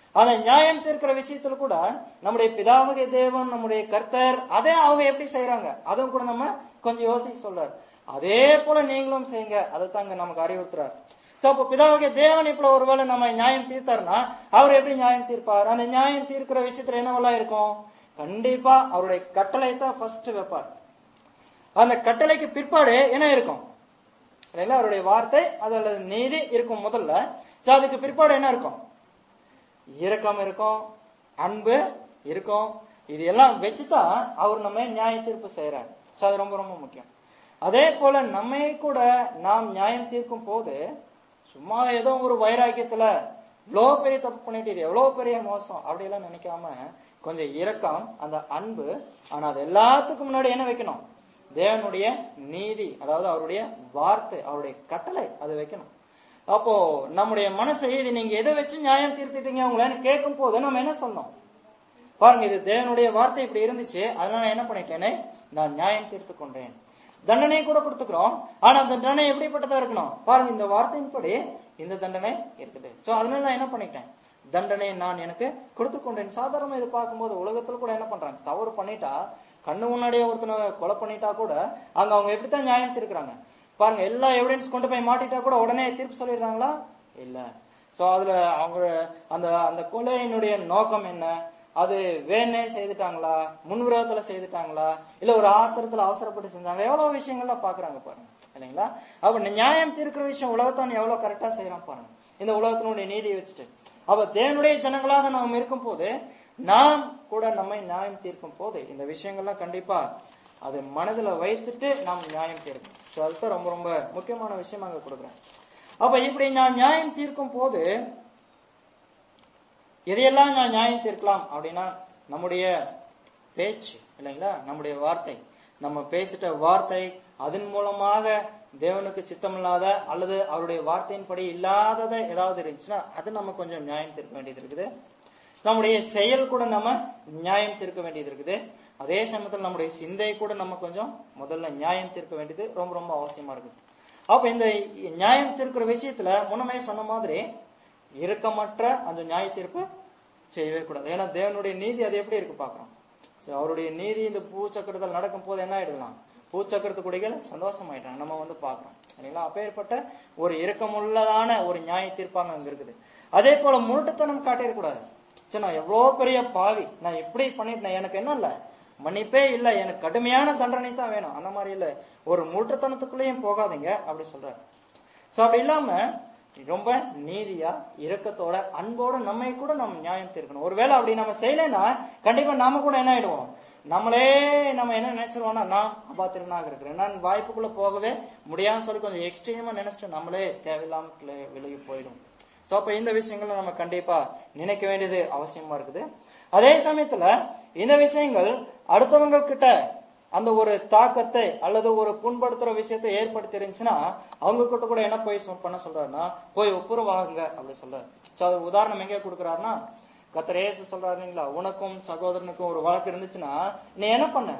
அந்த நியாயம் தீர்க்கிற விஷயத்துல கூட நம்முடைய பிதாவகை தேவன், நம்முடைய கர்த்தர், அதே அவங்க எப்படி செய்யறாங்க அதுவும் கூட நம்ம கொஞ்சம் யோசிக்க சொல்றாரு. அதே போல நீங்களும் செய்யுங்க, அதைத்தாங்க நமக்கு அறிவுறுத்துறாரு. சோ அப்ப பிதாவகை தேவன் இப்ப ஒருவேளை நம்ம நியாயம் தீர்த்தாருன்னா அவர் எப்படி நியாயம் தீர்ப்பார்? அந்த நியாயம் தீர்க்கிற விஷயத்துல என்னவெல்லாம் இருக்கும்? கண்டிப்பா அவருடைய கட்டளை தான் ஃபர்ஸ்ட் வைப்பார். அந்த கட்டளைக்கு பிற்பாடு என்ன இருக்கும் இல்லைங்களா? அவருடைய வார்த்தை அது அல்லது நீதி இருக்கும் முதல்ல. சோ அதுக்கு பிற்பாடு என்ன இருக்கும்? இரக்கம் இருக்கும், அன்பு இருக்கும். இது எல்லாம் வச்சுதான் அவர் நம்ம நியாய தீர்ப்பு செய்யறாரு. சோ அது ரொம்ப ரொம்ப முக்கியம். அதே போல நம்மை கூட நாம் நியாயம் தீர்க்கும் போது சும்மா ஏதோ ஒரு வைராக்கியத்துல இவ்வளவு பெரிய தப்பு பண்ணிட்டு இது எவ்வளவு பெரிய மோசம் அப்படியெல்லாம் நினைக்காம கொஞ்சம் இரக்கம், அந்த அன்பு. ஆனா அது எல்லாத்துக்கும் முன்னாடி என்ன வைக்கணும்? தேவனுடைய நீதி, அதாவது அவருடைய வார்த்தை, அவருடைய கட்டளை அது வைக்கணும். அப்போ நம்முடைய மனசை இது நீங்க எதை வச்சு நியாயம் தீர்த்துட்டீங்க உங்களை கேட்கும் போது நம்ம என்ன சொன்னோம்? பாருங்க, இது தேவனுடைய வார்த்தை இப்படி இருந்துச்சு, அதனால நான் என்ன பண்ணிட்டேனே, நான் நியாயம் தீர்த்து கொண்டேன். தண்டனை கூட கொடுத்துக்கிறோம். ஆனா அந்த தண்டனை எப்படிப்பட்டதா இருக்கணும்? பாருங்க, இந்த வார்த்தையின்படி இந்த தண்டனை இருக்குது. சோ அதனால நான் என்ன பண்ணிட்டேன், தண்டனை நான் எனக்கு கொடுத்து கொண்டேன். சாதாரணமா இது பார்க்கும்போது உலகத்துல கூட என்ன பண்றாங்க, தவறு பண்ணிட்டா கண்ணு முன்னாடியே ஒருத்தனை கொலை பண்ணிட்டா கூட அங்க அவங்க எப்படித்தான் நியாயம் தீர்க்கிறாங்க பாருங்க. எல்லா எவிடன்ஸ் கொண்டு போய் மாட்டிட்டா கூட உடனே தீர்ப்பு சொல்லிடுறாங்களா? இல்ல. சோ அதுல அவங்க அந்த அந்த கொலையினுடைய நோக்கம் என்ன, அது வேணே செய்துட்டாங்களா, முன்விரோதத்துல செய்துட்டாங்களா, இல்ல ஒரு ஆத்திரத்துல அவசரப்பட்டு செஞ்சாங்களா, எவ்வளவு விஷயங்கள்லாம் பாக்குறாங்க பாருங்க இல்லைங்களா? அப்ப நியாயம் தீர்க்கிற விஷயம் உலகத்தான் எவ்வளவு கரெக்டா செய்யறான் பாருங்க, இந்த உலகத்தினுடைய நீதியை வச்சுட்டு. அப்ப தேவனுடைய ஜனங்களாக நாம் இருக்கும் போது, நாம் கூட நம்மை நியாயம் தீர்க்கும் போது இந்த விஷயங்கள்லாம் கண்டிப்பா அது மனதுல வைத்துட்டு நாம் நியாயம் தீர்க்கும். அதுதான் ரொம்ப ரொம்ப முக்கியமான விஷயம் அங்க கொடுக்குறேன். அப்ப இப்படி நான் நியாயம் தீர்க்கும் போது எதையெல்லாம் நான் நியாயம் தீர்க்கலாம் அப்படின்னா, நம்முடைய பேச்சு இல்லைங்களா, நம்முடைய வார்த்தை, நம்ம பேசிட்ட வார்த்தை, அதன் மூலமாக தேவனுக்கு சித்தமில்லாத அல்லது அவருடைய வார்த்தையின்படி இல்லாதத ஏதாவது இருந்துச்சுன்னா அது நம்ம கொஞ்சம் நியாயம் தீர்க்க வேண்டியது இருக்குது. நம்முடைய செயல் கூட நம்ம நியாயம் தீர்க்க வேண்டியது இருக்குது. அதே சமயத்தில் நம்முடைய சிந்தை கூட நம்ம கொஞ்சம் முதல்ல நியாயம் தீர்க்க வேண்டியது ரொம்ப ரொம்ப அவசியமா இருக்குது. அப்ப இந்த நியாயம் தீர்க்கிற விஷயத்துல முன்னமே சொன்ன மாதிரி இரக்கமற்ற அந்த நியாய தீர்ப்பு செய்யவே கூடாது. ஏன்னா தேவனுடைய நீதி அது எப்படி இருக்கு பாக்குறோம். அவருடைய நீதி இந்த பூச்சக்கரத்தில் நடக்கும் போது என்ன ஆயிடலாம், பூச்சக்கரத்து குடிகள் சந்தோஷமாயிட்டாங்க நம்ம வந்து பாக்குறோம் இல்லைங்களா? அப்பேற்பட்ட ஒரு இரக்கமுள்ளதான ஒரு நியாய தீர்ப்பாங்க அங்க இருக்குது. அதே போல முரட்டுத்தனம் காட்டிடக்கூடாது. சரி, நான் எவ்வளவு பெரிய பாவி, நான் இப்படி பண்ணிட்டேன், எனக்கு என்ன இல்ல மன்னிப்பே இல்ல, எனக்கு கடுமையான தண்டனை தான் வேணும், அந்த மாதிரி இல்ல, ஒரு முரட்டுத்தனத்துக்குள்ளேயும் போகாதீங்க அப்படி சொல்றாரு. சோ அப்படி இல்லாம ரொம்ப நீதியா இரக்கத்தோட அன்போட நம்மை கூட நம்ம நியாயம் தீர்க்கணும். ஒருவேளை அப்படி நம்ம செய்யலைன்னா கண்டிப்பா நாம கூட என்ன ஆயிடுவோம், நம்மளே நம்ம என்ன நினைச்சிருவோம்னா, நான் அபாத்திரனாக இருக்கிறேன், நான் வாய்ப்புக்குள்ள போகவே முடியாதுன்னு சொல்லி கொஞ்சம் எக்ஸ்ட்ரீமா நினைச்சிட்டு நம்மளே தேவையில்லாம விலகி போயிடும். சோ அப்ப இந்த விஷயங்களை நம்ம கண்டிப்பா நினைக்க வேண்டியது அவசியமா இருக்குது. அதே சமயத்துல இந்த விஷயங்கள் அடுத்தவங்க கிட்ட அந்த ஒரு தாக்கத்தை அல்லது ஒரு புண்படுத்துற விஷயத்தை ஏற்படுத்தி இருந்துச்சுன்னா அவங்க கிட்ட கூட என்ன போய் பண்ண சொல்றாருன்னா, போய் ஒப்புரவாகுங்க அப்படி சொல்றாரு. சோ அது உதாரணம் எங்க கொடுக்குறாருன்னா, கர்த்தர் இயேசு சொல்றாரு இல்லைங்களா, உனக்கும் சகோதரனுக்கும் ஒரு வழக்கு இருந்துச்சுன்னா நீ என்ன பண்ண,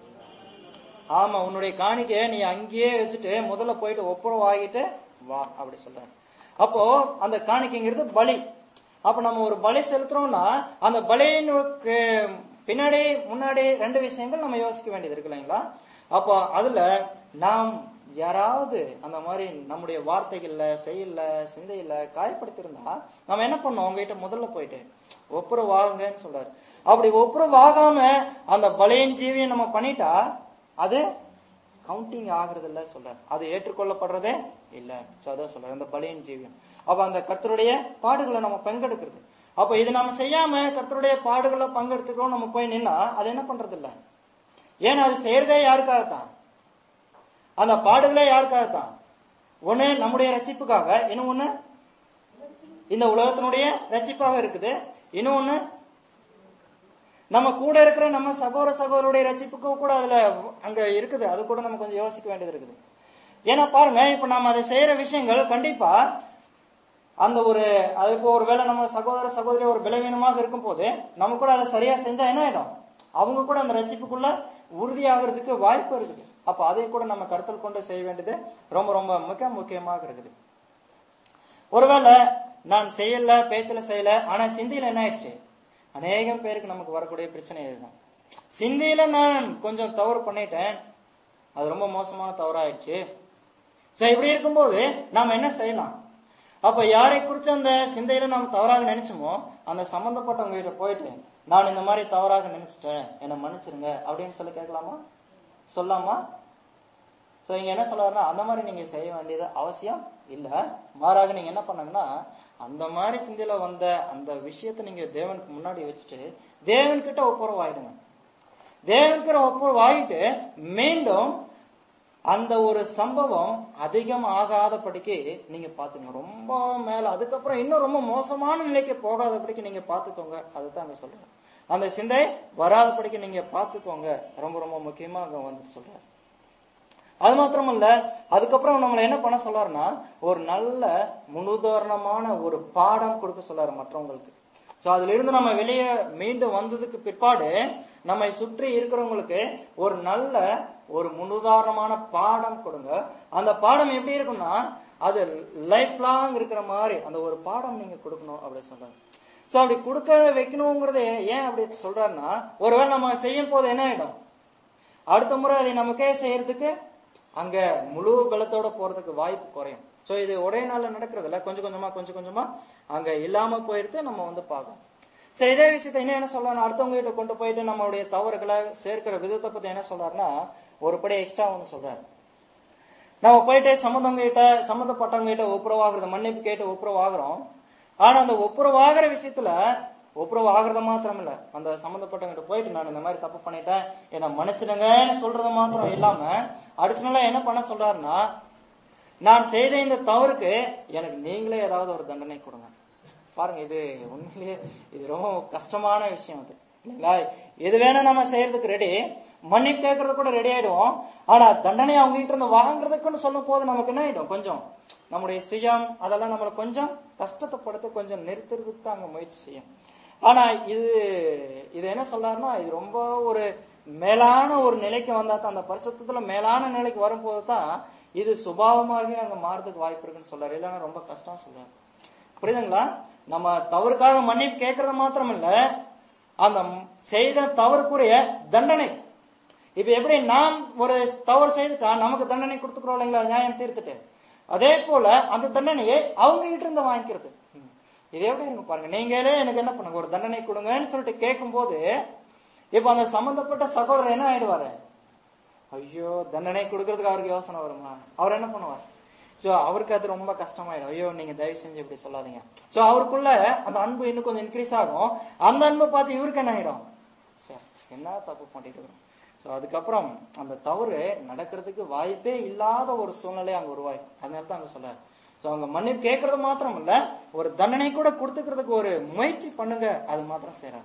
ஆமா உன்னுடைய காணிக்கைய நீ அங்கேயே வச்சுட்டு முதல்ல போயிட்டு ஒப்புரவாகிட்டு வா அப்படி சொல்றாரு. அப்போ அந்த காணிக்கைங்கிறது பலி. அப்ப நம்ம ஒரு பலி செலுத்துறோம்னா அந்த பலியினுக்கு பின்னாடி முன்னாடி ரெண்டு விஷயங்கள் நம்ம யோசிக்க வேண்டியது இருக்கு இல்லைங்களா? அப்போ அதுல நாம் யாராவது அந்த மாதிரி நம்முடைய வார்த்தைகள்ல செயல்ல சிந்தையில காயப்படுத்திருந்தா நம்ம என்ன பண்ணோம், அவங்ககிட்ட முதல்ல போயிட்டு ஒப்புரவாகுங்கன்னு சொல்றாரு. அப்படி ஒப்புரவாகாம அந்த பலியின் ஜீவியை நம்ம பண்ணிட்டா அது கவுண்டிங் ஆகுறது இல்ல சொல்றாரு, அது ஏற்றுக்கொள்ளப்படுறதே இல்ல. அதான் சொல்றாரு அந்த பலியின் ஜீவியம். அப்ப அந்த கர்த்தருடைய பாடுகளை நம்ம பங்கெடுக்கிறது. அப்ப இது நம்ம செய்யாம கர்த்தருடைய பாடுகளை பங்கெடுத்துக்கிறோம் நம்ம போய் நின்னா அது என்ன பண்றது இல்ல. ஏன்னா அது செய்யறதே யாருக்காகத்தான், அந்த பாடுகளே யாருக்காகத்தான், ஒண்ணு நம்முடைய ரட்சிப்புக்காக, இன்னொன்னு இந்த உலகத்தினுடைய ரட்சிப்பாக இருக்குது, இன்னொன்னு நம்ம கூட இருக்கிற நம்ம சகோதர சகோதரருடைய ரட்சிப்புக்கும் கூட அதுல அங்க இருக்குது. அது கூட நம்ம கொஞ்சம் யோசிக்க வேண்டியது இருக்குது. ஏன்னா பாருங்க, இப்ப நம்ம அதை செய்யற விஷயங்கள் கண்டிப்பா அந்த ஒரு அதுக்கு ஒரு வேளை நம்ம சகோதர சகோதரி ஒரு பலவீனமாக இருக்கும் போது நம்ம கூட அதை சரியா செஞ்சா என்ன ஆயிடும், அவங்க கூட அந்த ரட்சிப்புக்குள்ள உறுதியாகிறதுக்கு வாய்ப்பு இருக்குது. அப்ப அதை கூட நம்ம கருத்தில் கொண்டு செய்ய வேண்டியது ரொம்ப ரொம்ப முக்கியமாக இருக்குது. ஒருவேளை நான் செய்யல, பேச்சல செய்யல, ஆனா சிந்தையில என்ன ஆயிடுச்சு? அநேகம் பேருக்கு நமக்கு வரக்கூடிய பிரச்சனை இதுதான். சிந்தையில நான் கொஞ்சம் தவறு பண்ணிட்டேன், அது ரொம்ப மோசமான தவறாயிடுச்சு. இப்படி இருக்கும்போது நாம என்ன செய்யலாம்? அப்ப யாரை குறிச்சு அந்த சிந்தையில நாம் தவறாக நினைச்சோமோ அந்த சம்பந்தப்பட்டவங்க கிட்ட போயிட்டு, நான் இந்த மாதிரி தவறாக நினைச்சிட்டேன், என்னை மன்னிச்சிருங்க அப்படின்னு சொல்லி கேட்கலாமா? சொல்லாமா? சோ இங்க என்ன சொல்றாருன்னா, அந்த மாதிரி நீங்க செய்ய வேண்டியது அவசியம் இல்ல. மாறாக நீங்க என்ன பண்ணாங்கன்னா, அந்த மாதிரி சிந்தையில வந்த அந்த விஷயத்தை நீங்க தேவனுக்கு முன்னாடி வச்சுட்டு தேவன் கிட்ட ஒப்புரவாயிடுங்க. தேவன்கிற ஒப்புரவாயிட்டு மீண்டும் அந்த ஒரு சம்பவம் அதிகம் ஆகாதபடிக்கு நீங்க பாத்துங்க. ரொம்ப மேல அதுக்கப்புறம் இன்னும் ரொம்ப மோசமான நிலைக்கு போகாதபடிக்கு நீங்க பாத்துக்கோங்க. அதுதான் அங்க சொல்றேன். அந்த சிந்தை வராதபடிக்கு நீங்க பாத்துக்கோங்க. ரொம்ப ரொம்ப முக்கியமா அங்க வந்துட்டு சொல்றாரு. அது மாத்திரமல்ல, அதுக்கப்புறம் நம்மள என்ன பண்ண சொல்றாருன்னா, ஒரு நல்ல முன்னுதாரணமான ஒரு பாடம் கொடுக்க சொல்றாரு மற்றவங்களுக்கு. சோ அதுல இருந்து நம்ம வெளியே மீண்டும் வந்ததுக்கு பிற்பாடு நம்மை சுற்றி இருக்கிறவங்களுக்கு ஒரு நல்ல ஒரு முன்னுதாரணமான பாடம் கொடுங்க. அந்த பாடம் எப்படி இருக்கும்னா, அது லைஃப் லாங் இருக்கிற மாதிரி அந்த ஒரு பாடம் நீங்க கொடுக்கணும் அப்படி சொல்றாரு. சோ அப்படி கொடுக்க வைக்கணுங்கிறது ஏன் அப்படி சொல்றாருன்னா, ஒருவேளை நம்ம செய்யும் போது என்ன ஆயிடும், அடுத்த முறை அதை நமக்கே செய்யறதுக்கு அங்க முழு பலத்தோட போறதுக்கு வாய்ப்பு குறையும். சோ இது ஒரே நாள்ல நடக்கிறது இல்ல, கொஞ்சம் கொஞ்சமா அங்க இல்லாம போயிடுத்து நம்ம வந்து பார்க்கணும். சோ இதே விஷயத்த இன்னும் என்ன சொல்றாருன்னா, அடுத்தவங்க கிட்ட கொண்டு போயிட்டு நம்மளுடைய தவறுகளை சேர்க்கிற விதத்தை பத்தி என்ன சொல்றாருன்னா, ஒரு படி எக்ஸ்ட்ரா ஒன்று சொல்றாரு. நம்ம போயிட்டு சம்பந்தப்பட்டவங்க கிட்ட ஒப்புரவாகிறது, மன்னிப்பு கேட்டு ஒப்புரவாகிறோம். ஆனா அந்த ஒப்புரவாகிற விஷயத்துல ஒப்புரவாகிறத மாத்திரம் இல்ல, அந்த சம்பந்தப்பட்டவங்க போயிட்டு நான் இந்த மாதிரி தப்பு பண்ணிட்டேன், என்ன மன்னிச்சிடுங்கன்னு சொல்றது மாத்திரம் இல்லாம அடிஷனலா என்ன பண்ண சொல்றாருன்னா, நான் செய்த இந்த தவறுக்கு எனக்கு நீங்களே ஏதாவது ஒரு தண்டனை கொடுங்க. பாருங்க, இது உண்மையிலேயே இது ரொம்ப கஷ்டமான விஷயம் அது இல்லைங்களா? எது வேணா நம்ம செய்யறதுக்கு ரெடி, மன்னிப்பு கேட்கறது கூட ரெடி ஆயிடுவோம். ஆனா தண்டனை அவங்க கிட்ட இருந்து வாங்குறதுக்குன்னு சொல்லும் போது நமக்கு என்ன ஆயிடும், கொஞ்சம் நம்முடைய சுயம் அதெல்லாம் நம்மளை கொஞ்சம் கஷ்டத்தைப்படுத்த கொஞ்சம் நிறுத்துறதுக்கு தான் அங்க முயற்சி செய்யும். ஆனா இது என்ன சொல்றாருன்னா, இது ரொம்ப ஒரு மேலான ஒரு நிலைக்கு வந்தா தான், அந்த பரிசுத்தத்துல மேலான நிலைக்கு வரும்போது தான் இது சுபாவமாக அங்க மாறதுக்கு வாய்ப்பு இருக்குன்னு சொல்றாரு. இல்லைன்னா ரொம்ப கஷ்டம் சொல்றாரு. புரியுதுங்களா? நம்ம தவறுக்காக மன்னிப்பு கேட்கறது மாத்திரம் இல்ல, அந்த செய்த தவறுக்குரிய தண்டனை. இப்ப எப்படி நாம் ஒரு தவறு செய்துட்டா நமக்கு தண்டனை கொடுத்துக்கிறோம் இல்லைங்களா, நியாயம் தீர்த்துட்டு, அதே போல அந்த தண்டனையை அவங்க கிட்ட இருந்து வாங்கிக்கிறது. இது எப்படி இருக்கு பாருங்க. நீங்களே எனக்கு என்ன பண்ணுங்க, ஒரு தண்டனை கொடுங்கன்னு சொல்லிட்டு கேட்கும் போது இப்ப அந்த சம்பந்தப்பட்ட சகோதரர் என்ன ஆயிடுவாரு, ஐயோ தண்டனை கொடுக்கறதுக்கு அவருக்கு யோசனை வருமா, அவர் என்ன பண்ணுவார்? சோ அவருக்கு அது ரொம்ப கஷ்டமாயிடும். ஐயோ நீங்க தயவு செஞ்சு இப்படி சொல்லாதீங்க. சோ அவருக்குள்ள அந்த அன்பு இன்னும் கொஞ்சம் இன்க்ரீஸ் ஆகும். அந்த அன்பை பார்த்து இவருக்கு என்ன ஆயிடும், சார் என்ன தப்பு பண்ணிட்டு இருக்கோம். சோ அதுக்கப்புறம் அந்த தவறு நடக்கிறதுக்கு வாய்ப்பே இல்லாத ஒரு சூழ்நிலை அங்க உருவாகும். அதனால தான் அங்க சொல்றாரு. சோ அவங்க மன்னிப்பு கேட்கறது மாத்திரம் இல்ல, ஒரு தண்டனை கூட கொடுத்துக்கிறதுக்கு ஒரு முயற்சி பண்ணுங்க, அது மாத்திரம் செய்யறாங்க.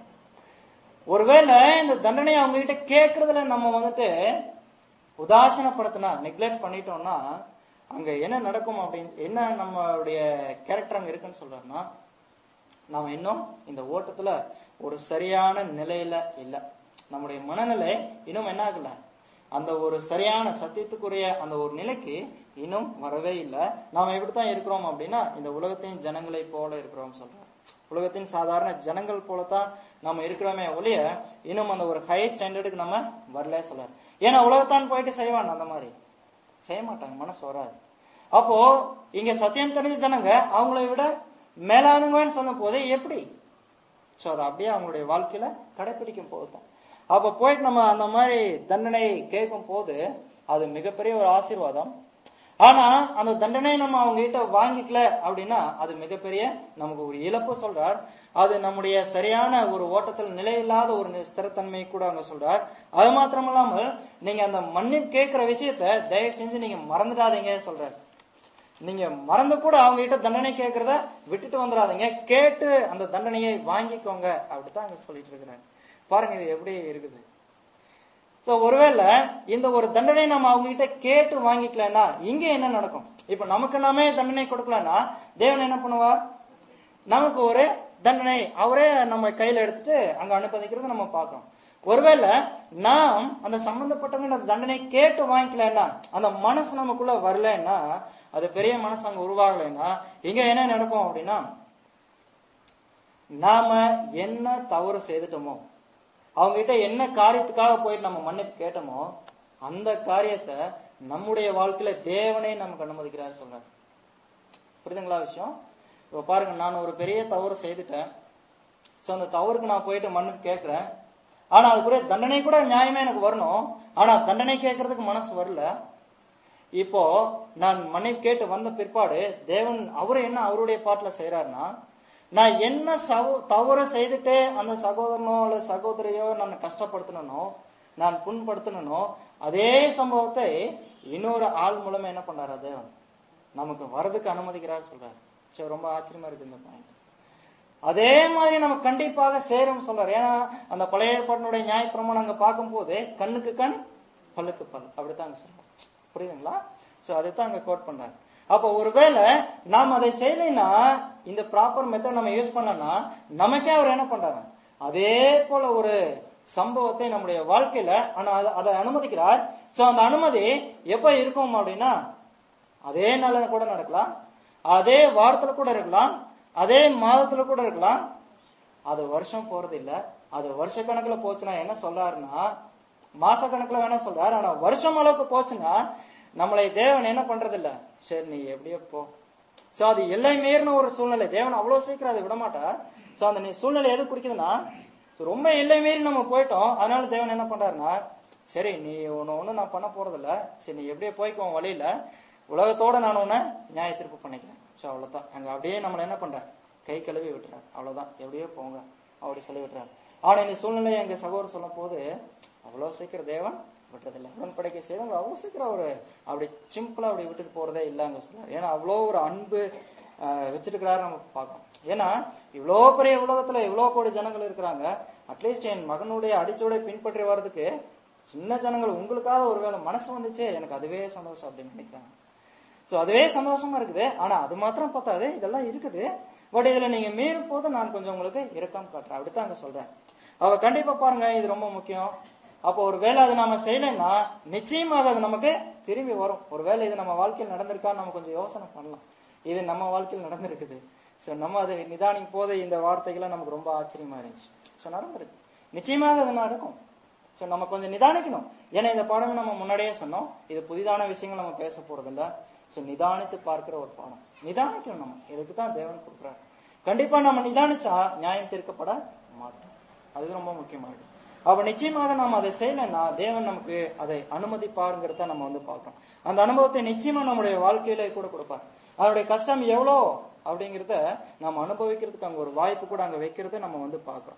ஒருவேளை இந்த தண்டனை அவங்க கிட்ட கேட்கறதுல நம்ம வந்துட்டு உதாசீனப்படுத்தினா, நெக்லெக்ட் பண்ணிட்டோம்னா அங்க என்ன நடக்கும் அப்படின்னு, என்ன நம்மளுடைய கேரக்டர் அங்க இருக்குன்னு சொல்றோம்னா, நாம இன்னும் இந்த ஓட்டத்துல ஒரு சரியான நிலையில இல்ல. நம்முடைய மனநிலை இன்னும் என்ன ஆகல, அந்த ஒரு சரியான சத்தியத்துக்குரிய அந்த ஒரு நிலைக்கு இன்னும் வரவே இல்லை. நாம எப்படித்தான் இருக்கிறோம் அப்படின்னா, இந்த உலகத்தின் ஜனங்களை போல இருக்கிறோம் சொல்றோம். உலகத்தின் சாதாரண ஜனங்கள் போலத்தான் நம்ம இருக்கிறோமே ஒழிய இன்னும் அந்த ஒரு ஹை ஸ்டாண்டர்டுக்கு நம்ம வரல சொல்றாரு. ஏன்னா உலகத்தான் போயிட்டு செய்வான், அந்த மாதிரி செய்ய மாட்டாங்க, மனசு வராது. அப்போ இங்க சத்தியம் தெரிஞ்ச ஜனங்க அவங்களை விட மேலானுங்கன்னு சொல்லும் போது எப்படி, சோ அதை அப்படியே அவங்களுடைய வாழ்க்கையில கடைபிடிக்கும் போதுதான். அப்ப போயிட்டு நம்ம அந்த மாதிரி தண்டனை கேட்கும் போது அது மிகப்பெரிய ஒரு ஆசீர்வாதம். ஆனா அந்த தண்டனையை நம்ம அவங்க கிட்ட வாங்கிக்கல அப்படின்னா அது மிகப்பெரிய நமக்கு ஒரு இழப்பு சொல்றார். அது நம்முடைய சரியான ஒரு ஓட்டத்தில் நிலையில்லாத ஒரு ஸ்திரத்தன்மை கூட அவங்க சொல்றார். அது மாத்திரமில்லாமல் நீங்க அந்த மன்னிப்பு கேட்கிற விஷயத்த தயவு செஞ்சு நீங்க மறந்துடாதீங்க சொல்றாரு. நீங்க மறந்து கூட அவங்க கிட்ட தண்டனை கேட்கறத விட்டுட்டு வந்துடாதீங்க, கேட்டு அந்த தண்டனையை வாங்கிக்கோங்க அப்படித்தான் அங்க சொல்லிட்டு இருக்கிறாங்க. பாருங்க இது எப்படி இருக்குது. சோ ஒருவேளை இந்த ஒரு தண்டனை நம்ம அவங்க கிட்ட கேட்டு வாங்கிக்கலன்னா இங்க என்ன நடக்கும்? இப்ப நமக்கு நாமே தண்டனை கொடுக்கலன்னா தேவன் என்ன பண்ணுவார், நமக்கு ஒரு தண்டனை அவரே நம்ம கையில எடுத்துட்டு அங்க அனுப்பதிக்கிறது நம்ம பார்க்கணும். ஒருவேளை நாம் அந்த சம்பந்தப்பட்டவங்க தண்டனை கேட்டு வாங்கிக்கலன்னா, அந்த மனசு நமக்குள்ள வரலன்னா, அது பெரிய மனசு அங்க உருவாகலைன்னா இங்க என்ன நடக்கும் அப்படின்னா, நாம என்ன தவறு செய்துட்டோமோ, அவங்க கிட்ட என்ன காரியத்துக்காக போயிட்டு நம்ம மன்னிப்பு கேட்டோமோ, அந்த காரியத்தை நம்முடைய வாழ்க்கையில தேவனே நமக்கு அனுமதிக்கிறார் சொல்றாரு. புரியுதுங்களா விஷயம்? இப்ப பாருங்க, நான் ஒரு பெரிய தவறு செய்துட்டேன். சோ அந்த தவறுக்கு நான் போயிட்டு மன்னிப்பு கேட்கிறேன். ஆனா அதுக்குரிய தண்டனை கூட நியாயமே எனக்கு வரணும். ஆனா தண்டனை கேட்கறதுக்கு மனசு வரல. இப்போ நான் மன்னிப்பு கேட்டு வந்த பிற்பாடு தேவன் அவரு என்ன அவருடைய பாட்டுல செய்யறாருன்னா, நான் என்ன தவறு செய்துட்டு அந்த சகோதரனோ அல்ல சகோதரியோ நான் கஷ்டப்படுத்தனோ, நான் புண்படுத்தனோ, அதே சம்பவத்தை இன்னொரு ஆள் மூலமா என்ன பண்றாரு தேவன் நமக்கு வரதுக்கு அனுமதிக்கிறார் சொல்றாரு. சரி, ரொம்ப ஆச்சரியமா இருக்கு இந்த பாயிண்ட். அதே மாதிரி நம்ம கண்டிப்பாக சேரும் சொல்றாரு. ஏன்னா அந்த பழைய ஏற்பாட்டினுடைய நியாயப்பிரமாணம் அங்க பார்க்கும் போது கண்ணுக்கு கண் பல்லுக்கு பல் அப்படித்தான் அங்க சொல்றாரு. புரியுதுங்களா? சோ அதைத்தான் அங்க கோட் பண்றாரு. அப்ப ஒருவேளை நாம் அதை செய்யலைன்னா, இந்த ப்ராப்பர் மெத்தட் நம்ம யூஸ் பண்ணலன்னா, நமக்கே அவர் என்ன பண்றாரு, அதே போல ஒரு சம்பவத்தை நம்முடைய வாழ்க்கையில ஆனா அதை அனுமதிக்கிறார். சோ அந்த அனுமதி எப்ப இருக்கும் அப்படின்னா, அதே நாள்ல கூட நடக்கலாம், அதே வாரத்துல கூட இருக்கலாம், அதே மாதத்துல கூட இருக்கலாம். அது வருஷம் போறது இல்ல. அது வருஷ கணக்குல போச்சுன்னா என்ன சொல்றாருன்னா, மாச கணக்குல வேணா சொல்றாரு. ஆனா வருஷம் அளவுக்கு போச்சுன்னா நம்மளை தேவன் என்ன பண்றது இல்ல, சரி நீ எப்படியோ போ. சோ அது எல்லை மீறின ஒரு சூழ்நிலை. தேவன் அவ்வளவு சீக்கிரம் அதை விட மாட்டார். சோ அந்த சூழ்நிலை எது குறிக்குதுன்னா, ரொம்ப எல்லை மீறி நம்ம போயிட்டோம். அதனால தேவன் என்ன பண்றாருன்னா, சரி நீ ஒண்ணு நான் பண்ண போறது இல்ல, சரி நீ எப்படியோ போய்க்கோ வழியில, உலகத்தோட நான் உன்னை நியாய தீர்ப்பு பண்ணிக்கிறேன். சோ அவ்வளவுதான். அங்க அப்படியே நம்மள என்ன பண்றாரு, கை கழுவி விட்டுறாரு. அவ்வளவுதான், எப்படியோ போங்க அப்படி சொல்லி விட்டுறாரு. ஆனா இந்த சூழ்நிலையை எங்க சகோதரர் சொல்லும் போது அவ்வளவு சீக்கிரம் தேவன் விட்டுறதில்லை. உடன்படிக்கை செய்தவங்க அவ்வளவு சீக்கிரம் அவரு அப்படி சிம்பிளா அப்படி விட்டுட்டு போறதே இல்லைங்க சொல்றாரு. ஏன்னா அவ்வளோ ஒரு அன்பு வச்சிருக்கிறாரு நம்ம பார்க்கணும். ஏன்னா இவ்வளோ பெரிய உலகத்துல இவ்வளோ கோடி ஜனங்கள் இருக்கிறாங்க. அட்லீஸ்ட் என் மகனுடைய அடிச்சோட பின்பற்றி வர்றதுக்கு சின்ன ஜனங்கள் உங்களுக்காக ஒருவேளை மனசு வந்துச்சே, எனக்கு அதுவே சந்தோஷம் அப்படின்னு நினைக்கிறாங்க. சோ அதுவே சந்தோஷமா இருக்குது. ஆனா அது மாத்திரம் பார்த்தாது, இதெல்லாம் இருக்குது. பட் இதுல நீங்க மீறும் போது நான் கொஞ்சம் உங்களுக்கு இரக்கம் காட்டுறேன். அப்படித்தான் அங்க சொல்றேன். அவ கண்டிப்பா பாருங்க, இது ரொம்ப முக்கியம். அப்போ ஒரு வேலை அது நாம செய்யலைன்னா நிச்சயமாக அது நமக்கு திரும்பி வரும். ஒருவேளை இது நம்ம வாழ்க்கையில் நடந்திருக்கான்னு நம்ம கொஞ்சம் யோசனை பண்ணலாம். இது நம்ம வாழ்க்கையில் நடந்திருக்குது. சோ நம்ம அது நிதானிக்கும் போது இந்த வார்த்தைகள்லாம் நமக்கு ரொம்ப ஆச்சரியமா இருந்துச்சு. சோ நடந்திருக்கு, நிச்சயமாக அது நடக்கும். சோ நம்ம கொஞ்சம் நிதானிக்கணும். ஏன்னா இந்த பாடம் நம்ம முன்னாடியே சொன்னோம், இது புதிதான விஷயங்கள் நம்ம பேச போறது இல்ல. சோ நிதானித்து பார்க்கிற ஒரு பாடம். நிதானிக்கணும். நம்ம இதுக்கு தான் தேவன் கொடுக்குறாரு. கண்டிப்பா நம்ம நிதானிச்சா நியாயம் தீர்க்கப்பட மாட்டோம். அது ரொம்ப முக்கியமானது. அப்ப நிச்சயமாக நாம் அதை செய்யலைன்னா தேவன் நமக்கு அதை அனுமதிப்பாருங்கிறத நம்ம பார்க்கிறோம். அந்த அனுபவத்தை நிச்சயமா நம்முடைய வாழ்க்கையில கூட கொடுப்பார். அதனுடைய கஷ்டம் எவ்வளோ அப்படிங்கிறத நம்ம அனுபவிக்கிறதுக்கு அங்க ஒரு வாய்ப்பு கூட அங்க வைக்கிறத நம்ம பார்க்கிறோம்.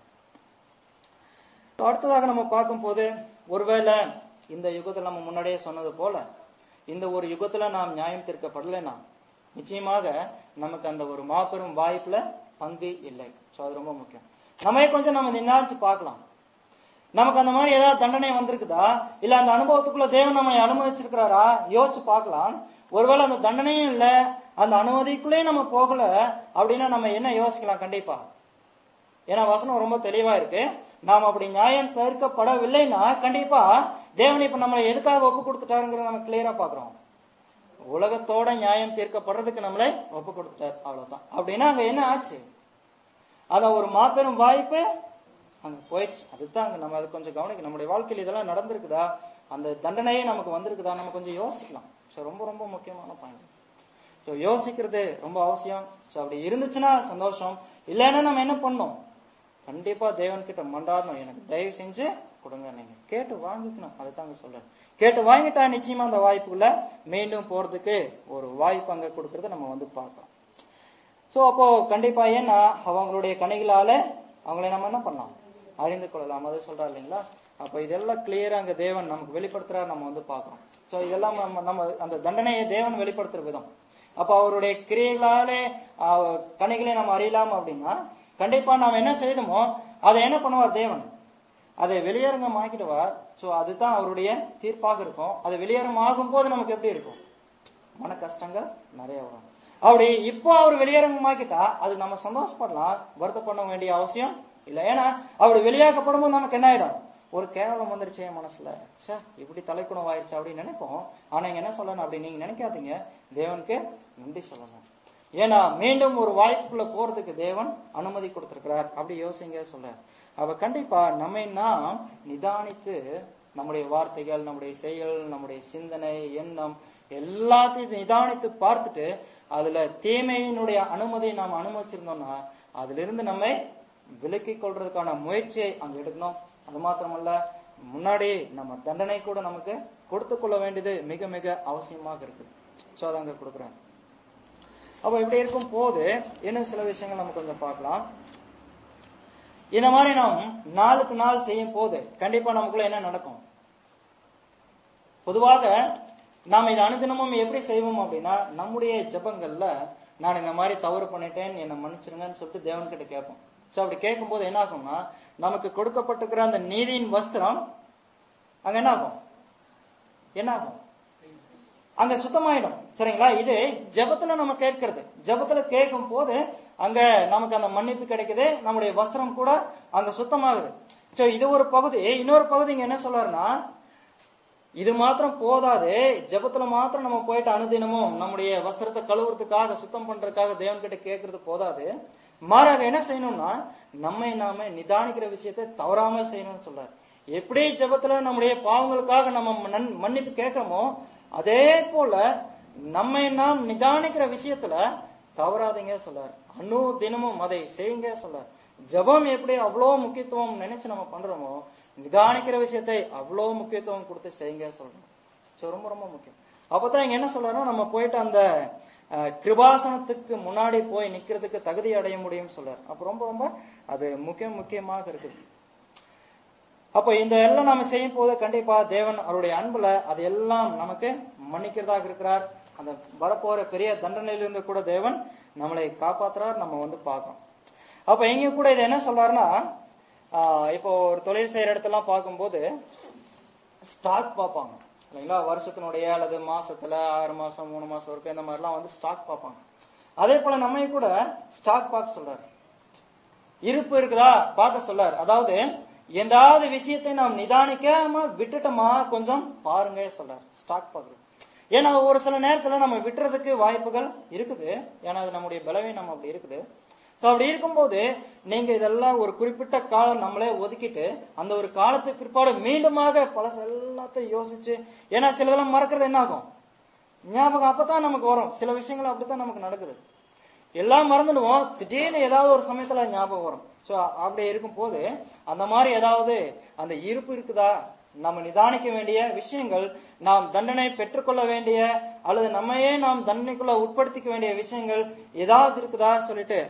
அடுத்ததாக நம்ம பார்க்கும் போது, ஒருவேளை இந்த யுகத்துல நம்ம முன்னாடியே சொன்னது போல இந்த ஒரு யுகத்துல நாம் நியாயம் தீர்க்கப்படலைன்னா நிச்சயமாக நமக்கு அந்த ஒரு மாபெரும் வாய்ப்புல பங்கு இல்லை. சோ அது ரொம்ப முக்கியம். நம்ம கொஞ்சம் நம்ம நினைச்சு பார்க்கலாம், நமக்கு அந்த மாதிரி ஏதாவது தண்டனை வந்திருக்குதா, இல்ல அந்த அனுபவத்துக்குள்ள தேவன் நம்மை அனுமதிச்சிருக்கிறாரா யோசிச்சு பார்க்கலாம். ஒருவேளை அந்த தண்டனையும் இல்ல, அந்த அனுமதிக்குள்ளே நம்ம போகல அப்படின்னா நம்ம என்ன யோசிக்கலாம் கண்டிப்பா. ஏன்னா வசனம் ரொம்ப தெளிவா இருக்கு. நாம் அப்படி நியாயம் தீர்க்கப்படவில்லைன்னா கண்டிப்பா தேவன் இப்ப நம்மளை எதுக்காக ஒப்பு கொடுத்துட்டாருங்கிறத நம்ம கிளியரா பாக்குறோம். உலகத்தோட நியாயம் தீர்க்கப்படுறதுக்கு நம்மளை ஒப்பு கொடுத்துட்டாரு, அவ்வளவுதான். அப்படின்னா அங்க என்ன ஆச்சு, அத ஒரு மாபெரும் வாய்ப்பு அங்க போயிடுச்சு. அதுதான் அங்க நம்ம அதை கொஞ்சம் கவனிக்கணும். நம்முடைய வாழ்க்கையில் இதெல்லாம் நடந்திருக்குதா, அந்த தண்டனையே நமக்கு வந்திருக்குதா, நம்ம கொஞ்சம் யோசிக்கலாம். சோ ரொம்ப ரொம்ப முக்கியமான பாயிண்ட். சோ யோசிக்கிறது ரொம்ப அவசியம். சோ அப்படி இருந்துச்சுன்னா சந்தோஷம், இல்லைன்னா நம்ம என்ன பண்ணணும், கண்டிப்பா தேவன் கிட்ட மன்றாடணும், எனக்கு தயவு செஞ்சு கொடுங்க, நீங்க கேட்டு வாங்கிக்கணும். அதுதாங்க சொல்றேன். கேட்டு வாங்கிட்டா நிச்சயமா அந்த வாய்ப்புக்குள்ள மீண்டும் போறதுக்கு ஒரு வாய்ப்பு அங்க கொடுக்கறத நம்ம பார்க்கலாம். சோ அப்போ கண்டிப்பா ஏன்னா அவங்களுடைய கனிகளால அவங்களை நம்ம என்ன பண்ணலாம், அறிந்து கொள்ளலாம். அது சொல்றாரு இல்லைங்களா. அப்ப இதெல்லாம் கிளியரா அங்க தேவன் நமக்கு வெளிப்படுத்துறாரு, நம்ம பார்க்கிறோம். சோ இதெல்லாம் நம்ம அந்த தண்டனையை தேவன் வெளிப்படுத்துற விதம். அப்ப அவருடைய கிரியைகளாலே கனிகளை நம்ம அறியலாம் அப்படின்னா கண்டிப்பா நாம் என்ன செய்தோமோ அதை என்ன பண்ணுவார் தேவன், அதை வெளியரங்கம் ஆக்கிடுவார். சோ அதுதான் அவருடைய தீர்ப்பாக இருக்கும். அது வெளியேறம் ஆகும் போது நமக்கு எப்படி இருக்கும், மன கஷ்டங்கள் நிறைய வரும். அப்படி இப்போ அவர் வெளியரங்கமாக்கிட்டா அது நம்ம சந்தோஷப்படலாம், வருத்தப்பட வேண்டிய அவசியம் இல்ல. ஏன்னா அப்படி வெளியாக்கப்படும் போது நமக்கு என்ன ஆயிடும், ஒரு கேவலம் வந்துருச்சு என் மனசுல, சே இப்படி தலைக்குணம் ஆயிடுச்சு அப்படின்னு நினைப்போம். ஆனா இங்க என்ன சொல்லணும், அப்படி நீங்க நினைக்காதீங்க, தேவனுக்கு நன்றி சொல்லணும். ஏன்னா மீண்டும் ஒரு வாய்ப்புக்குள்ள போறதுக்கு தேவன் அனுமதி கொடுத்திருக்கிறார். அப்படி யோசிங்க சொல்றார். அவ கண்டிப்பா நம்மை நாம் நிதானித்து நம்முடைய வார்த்தைகள், நம்முடைய செயல், நம்முடைய சிந்தனை, எண்ணம் எல்லாத்தையும் நிதானித்து பார்த்துட்டு அதுல தீமையினுடைய அனுமதியை நாம் அனுமதிச்சிருந்தோம்னா அதுல இருந்து நம்மை விலக்கிக் கொள்றதுக்கான முயற்சியை அங்க எடுக்கணும். அது மாத்திரமல்ல, முன்னாடி நம்ம தண்டனை கூட நமக்கு கொடுத்து கொள்ள வேண்டியது மிக மிக அவசியமாக இருக்குது. சோ அதை அங்க கொடுக்குறேன். அப்ப இப்படி இருக்கும் போது இன்னும் சில விஷயங்கள் நம்ம கொஞ்சம் பார்க்கலாம். இந்த மாதிரி நாம் நாளுக்கு நாள் செய்யும் போது கண்டிப்பா நமக்குள்ள என்ன நடக்கும்? பொதுவாக நாம் இதை அனுதினமும் எப்படி செய்வோம் அப்படின்னா, நம்முடைய ஜெபங்கள்ல நான் இந்த மாதிரி தவறு பண்ணிட்டேன், என்னை மன்னிச்சிருங்கன்னு சொல்லிட்டு தேவன் கிட்ட கேட்போம். சோ அப்படி கேட்கும் போது என்ன ஆகும்னா, நமக்கு கொடுக்கப்பட்டிருக்கிற அந்த நீதியின் வஸ்திரம் அங்க என்ன ஆகும்? என்ன ஆகும்? அங்க சுத்தமாயிடும். சரிங்களா? இது ஜெபத்துல நம்ம கேட்கிறது. ஜெபத்துல கேட்கும் போது அங்க நமக்கு அந்த மன்னிப்பு கிடைக்குது, நம்முடைய வஸ்திரம் கூட அங்க சுத்தமாகுது. சோ இது ஒரு பகுதி. இன்னொரு பகுதி இங்க என்ன சொல்றாருன்னா, இது மாத்திரம் போதாது, ஜெபத்துல மாத்திரம் நம்ம போயிட்டு அனுதினமும் நம்முடைய வஸ்திரத்தை கழுவுறதுக்காக, சுத்தம் பண்றதுக்காக தேவன் கிட்ட கேட்கறது போதாது. மாறாக என்ன செய்யணும்னா, நம்மை நாம நிதானிக்கிற விஷயத்தை தவறாம செய்யணும்னு சொல்றாரு. எப்படி ஜெபத்துல நம்முடைய பாவங்களுக்காக நம்ம மன்னிப்பு கேட்கிறோமோ, அதே போல நம்மை நாம் நிதானிக்கிற விஷயத்துல தவறாதீங்க சொல்றாரு. தினமும் அதை செய்யுங்க சொல்றாரு. ஜெபம் எப்படி அவ்வளவு முக்கியத்துவம் நினைச்சு நம்ம பண்றோமோ, நிதானிக்கிற விஷயத்தை அவ்வளவு முக்கியத்துவம் கொடுத்து செய்யுங்க சொல்றோம். ரொம்ப ரொம்ப முக்கியம். அப்பதான் இங்க என்ன சொல்றாருன்னா, நம்ம போயிட்டு அந்த கிருபாசனத்துக்கு முன்னாடி போய் நிக்கிறதுக்கு தகுதி அடைய முடியும் சொல்றாரு. அப்ப ரொம்ப ரொம்ப அது முக்கியமாக இருக்குது. அப்ப இந்த எல்லாம் நாம செய்யும் போது கண்டிப்பா தேவன் அவருடைய அன்புல அது எல்லாம் நமக்கு மன்னிக்கிறதாக இருக்கிறார். அந்த வரப்போற பெரிய தண்டனையிலிருந்து கூட தேவன் நம்மளை காப்பாத்துறார். நம்ம பார்க்கணும். அப்ப இங்க கூட இது என்ன சொல்றாருன்னா, இப்போ ஒரு தொழில் செய்யற இடத்தெல்லாம் பார்க்கும்போது ஸ்டாக் பார்ப்பாங்க இல்லைங்களா? வருஷத்தினுடைய அல்லது மாசத்துல 6 மாசம் 3 மாசம் வரைக்கும் இந்த மாதிரிலாம் ஸ்டாக் பார்ப்பாங்க. அதே போல நம்ம கூட ஸ்டாக் பார்க்க சொல்றாரு. இருப்பு இருக்குதா பார்க்க சொல்றாரு. அதாவது எந்தாவது விஷயத்தை நாம் நிதானிக்காம விட்டுட்டோமா கொஞ்சம் பாருங்க சொல்றாரு. ஸ்டாக் பார்க்கறது. ஏன்னா ஒரு சில நேரத்துல நம்ம விட்டுறதுக்கு வாய்ப்புகள் இருக்குது. ஏன்னா அது நம்முடைய பலவீனம் அப்படி இருக்குது. சோ அப்படி இருக்கும்போது நீங்க இதெல்லாம் ஒரு குறிப்பிட்ட காலம் நம்மளே ஒதுக்கிட்டு அந்த ஒரு காலத்துக்கு பிற்பாடு மீண்டுமாக பழச எல்லாத்தையும் யோசிச்சு, ஏன்னா சிலதெல்லாம் மறக்கிறது என்ன ஆகும்? ஞாபகம் அப்பதான் நமக்கு வரும். சில விஷயங்கள் அப்படித்தான் நமக்கு நடக்குது. எல்லாம் மறந்துடுவோம், திடீர்னு ஏதாவது ஒரு சமயத்துல ஞாபகம் வரும். சோ அப்படி இருக்கும் போது அந்த மாதிரி ஏதாவது அந்த இருப்பு இருக்குதா, நம்ம நிதானிக்க வேண்டிய விஷயங்கள், நாம் தண்டனை பெற்றுக்கொள்ள வேண்டிய அல்லது நம்மையே நாம் தண்டனைக்குள்ள உட்படுத்திக்க வேண்டிய விஷயங்கள் ஏதாவது இருக்குதா சொல்லிட்டு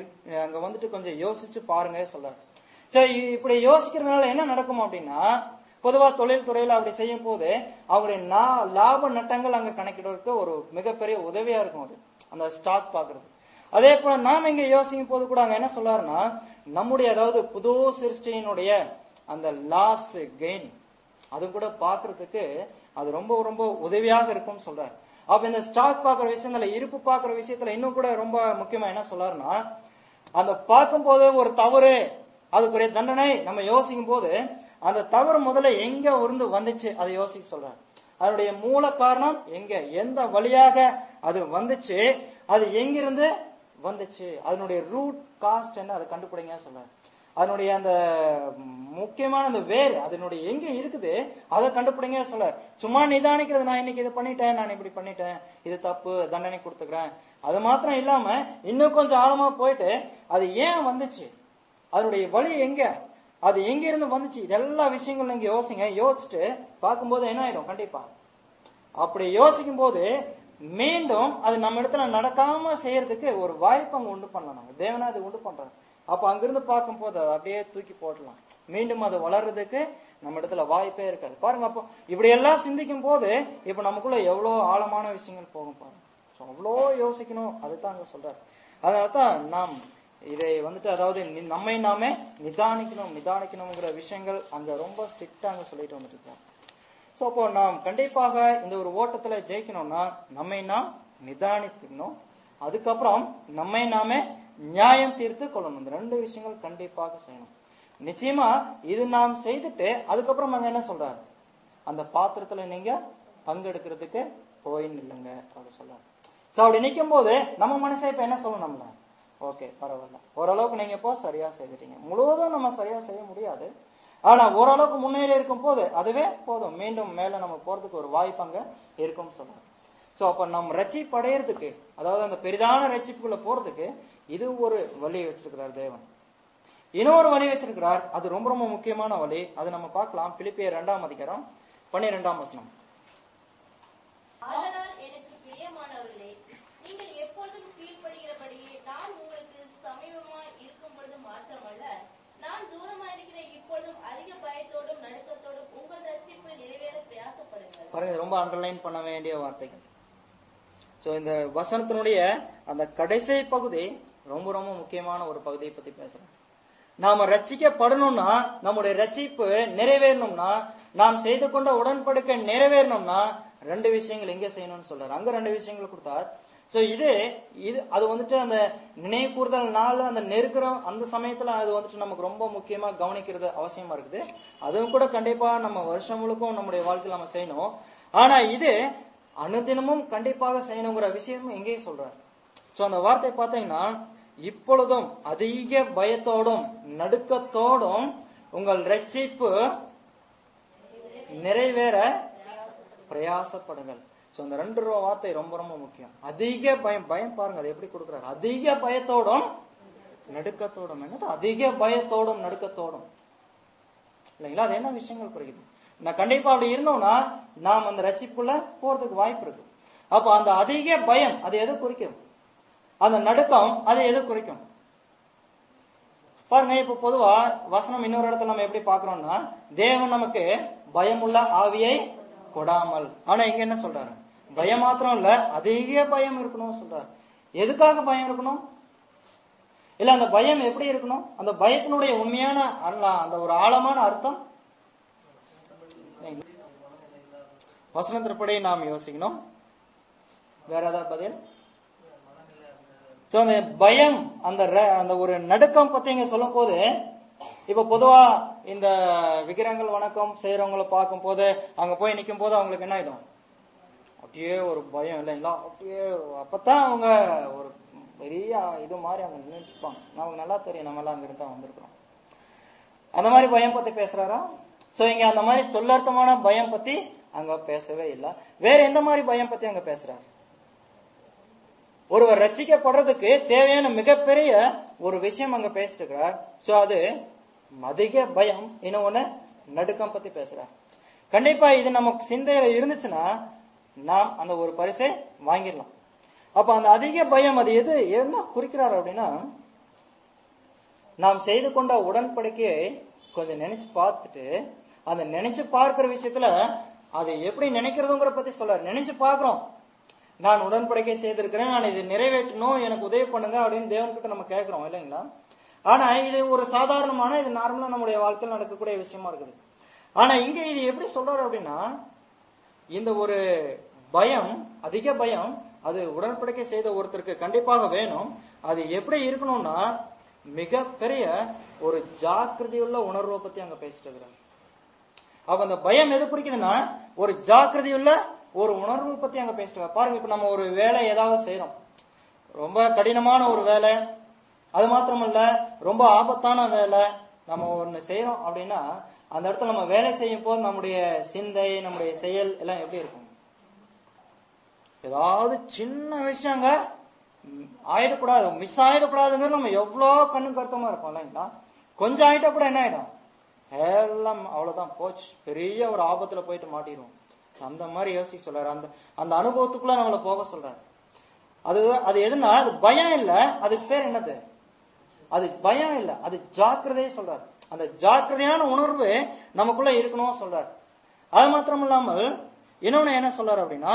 அங்க கொஞ்சம் யோசிச்சு பாருங்க சொல்றாரு. சரி, இப்படி யோசிக்கிறதுனால என்ன நடக்கும் அப்படின்னா, பொதுவா தொழில் துறையில அப்படி செய்யும் போது அவங்களுடைய லாப நட்டங்கள் அங்க கணக்கிடுறதுக்கு ஒரு மிகப்பெரிய உதவியா இருக்கும் அது, அந்த ஸ்டாக் பாக்குறது. அதே போல நாம இங்க யோசிக்கும் போது கூட அங்க என்ன சொல்றாருன்னா, நம்முடைய அதாவது புது சிருஷ்டியினுடைய அந்த லாஸ் கெயின் அது கூட பாக்குறதுக்கு அது ரொம்ப ரொம்ப உதவியாக இருக்கும் சொல்றாரு. அப்ப இந்த ஸ்டாக் பாக்குற விஷயத்துல, இருப்பு பாக்குற விஷயத்துல இன்னும் கூட ரொம்ப முக்கியமா என்ன சொல்றாருன்னா, அந்த பார்க்கும் போது ஒரு தவறு அதுக்குரிய தண்டனை நம்ம யோசிக்கும் போது அந்த தவறு முதல்ல எங்க இருந்து வந்துச்சு அதை யோசிக்க சொல்றாரு. அதனுடைய மூல காரணம் எங்க, எந்த வழியாக அது வந்துச்சு, அது எங்கிருந்து வந்துச்சு, அதனுடைய ரூட் காஸ்ட் என்ன, அதை கண்டுபிடிங்க சொல்றாரு. அதனுடைய அந்த முக்கியமான அந்த வேர் அதனுடைய எங்க இருக்குது அதை கண்டுபிடிங்க சொல்றாரு. சும்மா நிதானிக்கிறது, நான் இன்னைக்கு இதை பண்ணிட்டேன், நான் இப்படி பண்ணிட்டேன், இது தப்பு, தண்டனை கொடுத்துக்கிறேன், அது மாத்திரம் இல்லாம இன்னும் கொஞ்சம் ஆழமா போயிட்டு அது ஏன் வந்துச்சு, அதனுடைய வழி எங்க, அது எங்க இருந்து வந்துச்சு, இதெல்லா விஷயங்கள் நீங்க யோசிங்க. யோசிச்சுட்டு பார்க்கும்போது என்ன ஆயிடும், கண்டிப்பா அப்படி யோசிக்கும் போது மீண்டும் அது நம்ம இடத்துல நடக்காம செய்யறதுக்கு ஒரு வாய்ப்பு அங்க உண்டு பண்ணலாம். தேவனா அது உண்டு பண்றாங்க. அப்ப அங்கிருந்து பார்க்கும் போது அதை அப்படியே தூக்கி போடலாம். மீண்டும் அது வளர்றதுக்கு நம்ம இடத்துல வாய்ப்பே இருக்காது. பாருங்க, அப்போ இப்படி எல்லாம் சிந்திக்கும் போது இப்ப நமக்குள்ள எவ்வளவு ஆழமான விஷயங்கள் போகும் பாருங்க. அவ்வளோ யோசிக்கணும், அதுதான் அங்க சொல்றாரு. அதனாலதான் நாம் இதை அதாவது நம்மை நாமே நிதானிக்கணுங்கிற விஷயங்கள் அங்க ரொம்ப ஸ்ட்ரிக்டா அங்க சொல்லிட்டு வந்துட்டு இருக்கோம். சோ அப்போ நாம் கண்டிப்பாக இந்த ஒரு ஓட்டத்துல ஜெயிக்கணும்னா நம்மை நாம் நிதானிக்கணும், அதுக்கப்புறம் நம்மை நாமே நியாயம் தீர்த்து கொள்ளணும். இந்த 2 விஷயங்கள் கண்டிப்பாக செய்யணும். நிச்சயமா இது நாம் செய்துட்டு அதுக்கப்புறம் அங்க என்ன சொல்றாரு, அந்த பாத்திரத்துல நீங்க பங்கெடுக்கிறதுக்கு போயின்னு இல்லைங்க அப்படி சொல்றாரு. சோ அப்படி நிக்கும் போது நம்ம மனசே இப்ப என்ன சொல்லணும், நம்மள ஓகே பரவாயில்ல, ஓரளவுக்கு நீங்க இப்போ சரியா செய்துட்டீங்க. முழுவதும் நம்ம சரியா செய்ய முடியாது, ஆனா ஓரளவுக்கு முன்னேறி இருக்கும் போது அதுவே போதும், மீண்டும் மேல நம்ம போறதுக்கு ஒரு வாய்ப்பு அங்க இருக்கும் சொல்றாங்க. சோ அப்ப நம்ம ரட்சிப்பு அடையிறதுக்கு, அதாவது அந்த பெரிதான ரட்சிப்புக்குள்ள போறதுக்கு இது ஒரு வழி வச்சிருக்கிறார் தேவன். இன்னொரு வழி வச்சிருக்கிறார், அது ரொம்ப ரொம்ப முக்கியமான வழி. அது நம்ம பார்க்கலாம். பிலிப்பியர் 2:12. ஆதலால் எனக்கு பிரியமானவர்களே, நீங்கள் எப்பொழுதும் கீழ்ப்படுகிறபடியே நான் உங்களுக்கு சமீபமாய் இருக்கும் பொழுது மாத்திரமல்ல, நான் தூரமாய் இருக்கிற இப்பொழுதும் அதிக பயத்தோடும் நடுக்கத்தோடும் உங்கள் ரட்சிப்பு நிறைவேற பிரயாசப்படுங்கள். பாருங்க, ரொம்ப அண்டர்லைன் பண்ண வேண்டிய வார்த்தைகள். சோ இந்த வசனத்தினுடைய அந்த கடைசி பகுதி ரொம்ப ரொம்ப முக்கியமான ஒரு பகுதியை பத்தி பேசுறேன். நாம ரட்சிக்கப்படணும்னா, நம்முடைய ரட்சிப்பு நிறைவேறணும்னா, நாம் செய்து கொண்ட உடன்படிக்கை நிறைவேறணும்னா 2 விஷயங்கள் எங்க செய்யணும்னு சொல்றாரு. அங்க 2 விஷயங்கள் கொடுத்தார். சோ இது அது வந்துட்டு அந்த நினைவு கூறுதல் நாள், அந்த நெருக்கிற அந்த சமயத்துல அது வந்துட்டு நமக்கு ரொம்ப முக்கியமா கவனிக்கிறது அவசியமா இருக்குது. அதுவும் கூட கண்டிப்பா நம்ம வருஷம் முழுக்கும் நம்முடைய வாழ்க்கையில் நம்ம செய்யணும். ஆனா இது அனுதினமும் கண்டிப்பாக செய்யணுங்கிற விஷயம் எங்கேயும் சொல்றாரு. சோ அந்த வார்த்தை பாத்தீங்கன்னா, இப்பொழுதும் அதிக பயத்தோடும் நடுக்கத்தோடும் உங்கள் ரட்சிப்பு நிறைவேற பிரயாசப்படுங்கள். சோ அந்த 2 வார்த்தை ரொம்ப ரொம்ப முக்கியம். அதிக பயம் பாருங்க, அது எப்படி கொடுக்கிறாரு. அதிக பயத்தோடும் நடுக்கத்தோடும். என்னது அதிக பயத்தோடும் நடுக்கத்தோடும் இல்லைங்களா? அது என்ன விஷயங்கள் குறிக்குது? நான் கண்டிப்பா அப்படி இருந்தோம்னா நாம் அந்த ரட்சிப்புக்குள்ள போறதுக்கு வாய்ப்பு இருக்கு. அப்ப அந்த அதிக பயம் அது எது குறிக்கும்? அந்த நடுக்கம் அது எது குறிக்கும்? பாருங்க, இப்ப பொதுவா வசனம் இன்னொரு இடத்துல நம்ம எப்படி பாக்குறோம்னா, தேவன் நமக்கு பயமுள்ள ஆவியை கொடாமல். ஆனா இங்க என்ன சொல்றாரு? பயம் மாத்திரம் இல்ல, அதிக பயம் இருக்கணும் சொல்றாரு. எதுக்காக பயம் இருக்கணும்? இல்ல அந்த பயம் எப்படி இருக்கணும்? அந்த பயத்தினுடைய உண்மையான அந்த ஒரு ஆழமான அர்த்தம் வசனத்தின்படி நாம் யோசிக்கணும். வேற ஏதாவது பதில்? அந்த பயம், அந்த ஒரு நடுக்கம் பத்தி இங்க சொல்லும் போது, இப்ப பொதுவா இந்த விக்கிரகங்கள் வணக்கம் செய்யறவங்களை பார்க்கும் போது, அங்க போய் நிக்கும் போது அவங்களுக்கு என்ன ஆயிடும்? அப்படியே ஒரு பயம் இல்லைங்களா? அப்படியே அப்பதான் அவங்க ஒரு பெரிய இது மாதிரி அங்க நின்றுப்பாங்க. நமக்கு நல்லா தெரியும், நம்ம எல்லாம் அங்க இருந்தா வந்திருக்கிறோம். அந்த மாதிரி பயம் பத்தி பேசுறாரா? சோ இங்க அந்த மாதிரி சொல்லர்த்தமான பயம் பத்தி அங்க பேசவே இல்லை. வேற எந்த மாதிரி பயம் பத்தி அங்க பேசுறாரு? ஒருவர் ரட்சிக்கப்படுறதுக்கு தேவையான மிகப்பெரிய ஒரு விஷயம் அங்க பேசிட்டு இருக்கிறார். சோ அது அதிக பயம், இன்னொன்னு நடுக்கம் பத்தி பேசுறார். கண்டிப்பா இது நமக்கு சிந்தையில இருந்துச்சுன்னா நாம் அந்த ஒரு பரிசை வாங்கிடலாம். அப்ப அந்த அதிக பயம் அது எது என்ன குறிக்கிறார் அப்படின்னா, நாம் செய்து கொண்ட உடன்படிக்கையை கொஞ்சம் நினைச்சு பார்த்துட்டு, அந்த நினைச்சு பார்க்கிற விஷயத்துல அதை எப்படி நினைக்கிறதுங்கிற பத்தி சொல்றாரு. நினைச்சு பார்க்கிறோம், நான் உடன்படிக்கை செய்திருக்கிறேன், நான் இதை நிறைவேற்றணும், எனக்கு உதவி பண்ணுங்க அப்படின்னு தேவன்கிட்ட நம்ம கேட்கிறோம் இல்லைங்களா? ஆனா இது ஒரு சாதாரணமான, இது நார்மலா நம்முடைய வாழ்க்கையில் நடக்கக்கூடிய விஷயமா இருக்குது. ஆனா இங்க இது எப்படி சொல்றாரு அப்படின்னா, இந்த ஒரு பயம், அதிக பயம், அது உடன்படிக்கை செய்த ஒருத்தருக்கு கண்டிப்பாக வேணும். அது எப்படி இருக்கணும்னா, மிகப்பெரிய ஒரு ஜாக்கிரதையுள்ள உணர்வை பத்தி அங்க பேசிட்டு இருக்கிறார். அப்ப அந்த பயம் எது குறிக்குதுன்னா, ஒரு ஜாக்கிரதையுள்ள ஒரு உணர்வு பத்தி அங்க பேசிட்டு பாருங்க. இப்ப நம்ம ஒரு வேலை ஏதாவது செய்யறோம், ரொம்ப கடினமான ஒரு வேலை, அது மாத்திரமல்ல ரொம்ப ஆபத்தான வேலை நம்ம ஒண்ணு செய்யறோம் அப்படின்னா, அந்த இடத்துல நம்ம வேலை செய்யும் போது நம்முடைய சிந்தை, நம்முடைய செயல் எல்லாம் எப்படி இருக்கும்? ஏதாவது சின்ன விஷயங்க ஆயிடக்கூடாது, மிஸ் ஆயிடக்கூடாதுங்கிற நம்ம எவ்வளவு கண்ணு கருத்தமா இருப்போம் இல்லைங்களா? கொஞ்சம் ஆயிட்டா கூட என்ன ஆயிடும்? எல்லாம் அவ்வளவுதான், போச்சு, பெரிய ஒரு ஆபத்துல போயிட்டு மாட்டிடுவோம். அந்த மாதிரி யோசிக்க சொல்றாரு. அந்த அனுபவத்துக்குள்ள நம்மளை போக சொல்றாரு. அது எதுனா, அது பயம் இல்ல, அதுக்கு பேர் என்னது? அது பயம் இல்ல, அது ஜாக்கிரதையே சொல்றாரு. அந்த ஜாக்கிரதையான உணர்வு நமக்குள்ள இருக்கணும் சொல்றாரு. அது மாத்திரம் இல்லாமல் இன்னொன்னு என்ன சொல்றாரு அப்படின்னா,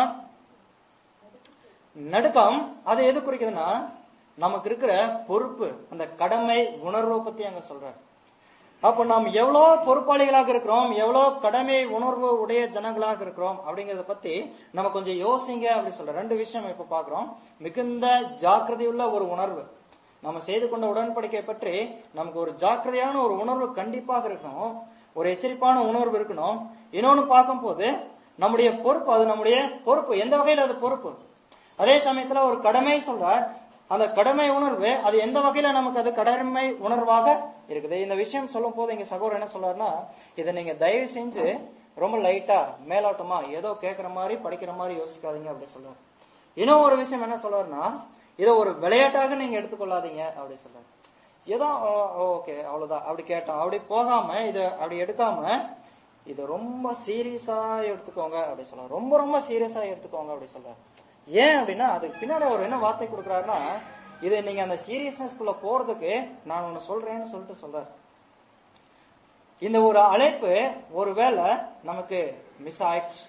நடுக்கம் அது எது குறிக்குதுன்னா, நமக்கு இருக்கிற பொறுப்பு, அந்த கடமை உணர்வை பத்தி அங்க சொல்றாரு. அப்ப நாம் எவ்வளவு பொறுப்பாளிகளாக இருக்கிறோம், எவ்வளவு கடமை உணர்வு உடைய ஜனங்களாக இருக்கிறோம் அப்படிங்கறத பத்தி நம்ம கொஞ்சம் யோசிங்க அப்படி சொல்ற. 2 விஷயம் இப்ப பாக்குறோம். மிகுந்த ஜாக்கிரதையுள்ள ஒரு உணர்வு, நம்ம செய்து கொண்ட உடன்படிக்கை பற்றி நமக்கு ஒரு ஜாக்கிரதையான ஒரு உணர்வு கண்டிப்பாக இருக்கணும், ஒரு எச்சரிப்பான உணர்வு இருக்கணும். இன்னொன்னு பார்க்கும் போது நம்முடைய பொறுப்பு, அது நம்முடைய பொறுப்பு. எந்த வகையில் அது பொறுப்பு? அதே சமயத்துல ஒரு கடமை சொல்றார். அந்த கடமை உணர்வு அது எந்த வகையில நமக்கு அது கடமை உணர்வாக இருக்குது. இந்த விஷயம் சொல்லும் போது இங்க சகோதரர் என்ன சொல்றாருன்னா, இதை நீங்க தயவு செஞ்சு ரொம்ப லைட்டா மேலோட்டமா ஏதோ கேட்கிற மாதிரி படிக்கிற மாதிரி யோசிக்காதீங்க அப்படி சொல்றாரு. இன்னும் ஒரு விஷயம் என்ன சொல்றாருன்னா, இதை ஒரு விளையாட்டாக நீங்க எடுத்துக்கொள்ளாதீங்க அப்படி சொல்றாரு. ஏதோ ஓகே அவ்வளவுதான் அப்படி கேட்டோம் அப்படி போகாம இதை அப்படி எடுக்காம இதை ரொம்ப சீரியஸா எடுத்துக்கோங்க அப்படி சொல்றாரு. ரொம்ப ரொம்ப சீரியஸா எடுத்துக்கோங்க அப்படி சொல்றாரு. ஏன் அப்படின்னா அதுக்கு பின்னாடி அவர் என்ன வார்த்தை கொடுக்குறாருன்னா, இது நீங்க அந்த சீரியஸ்னஸ்குள்ள போறதுக்கு நான் ஒண்ணு சொல்றேன்னு சொல்லிட்டு சொல்றாரு. இந்த ஒரு அழைப்பு ஒருவேளை நமக்கு மிஸ் ஆயிடுச்சு,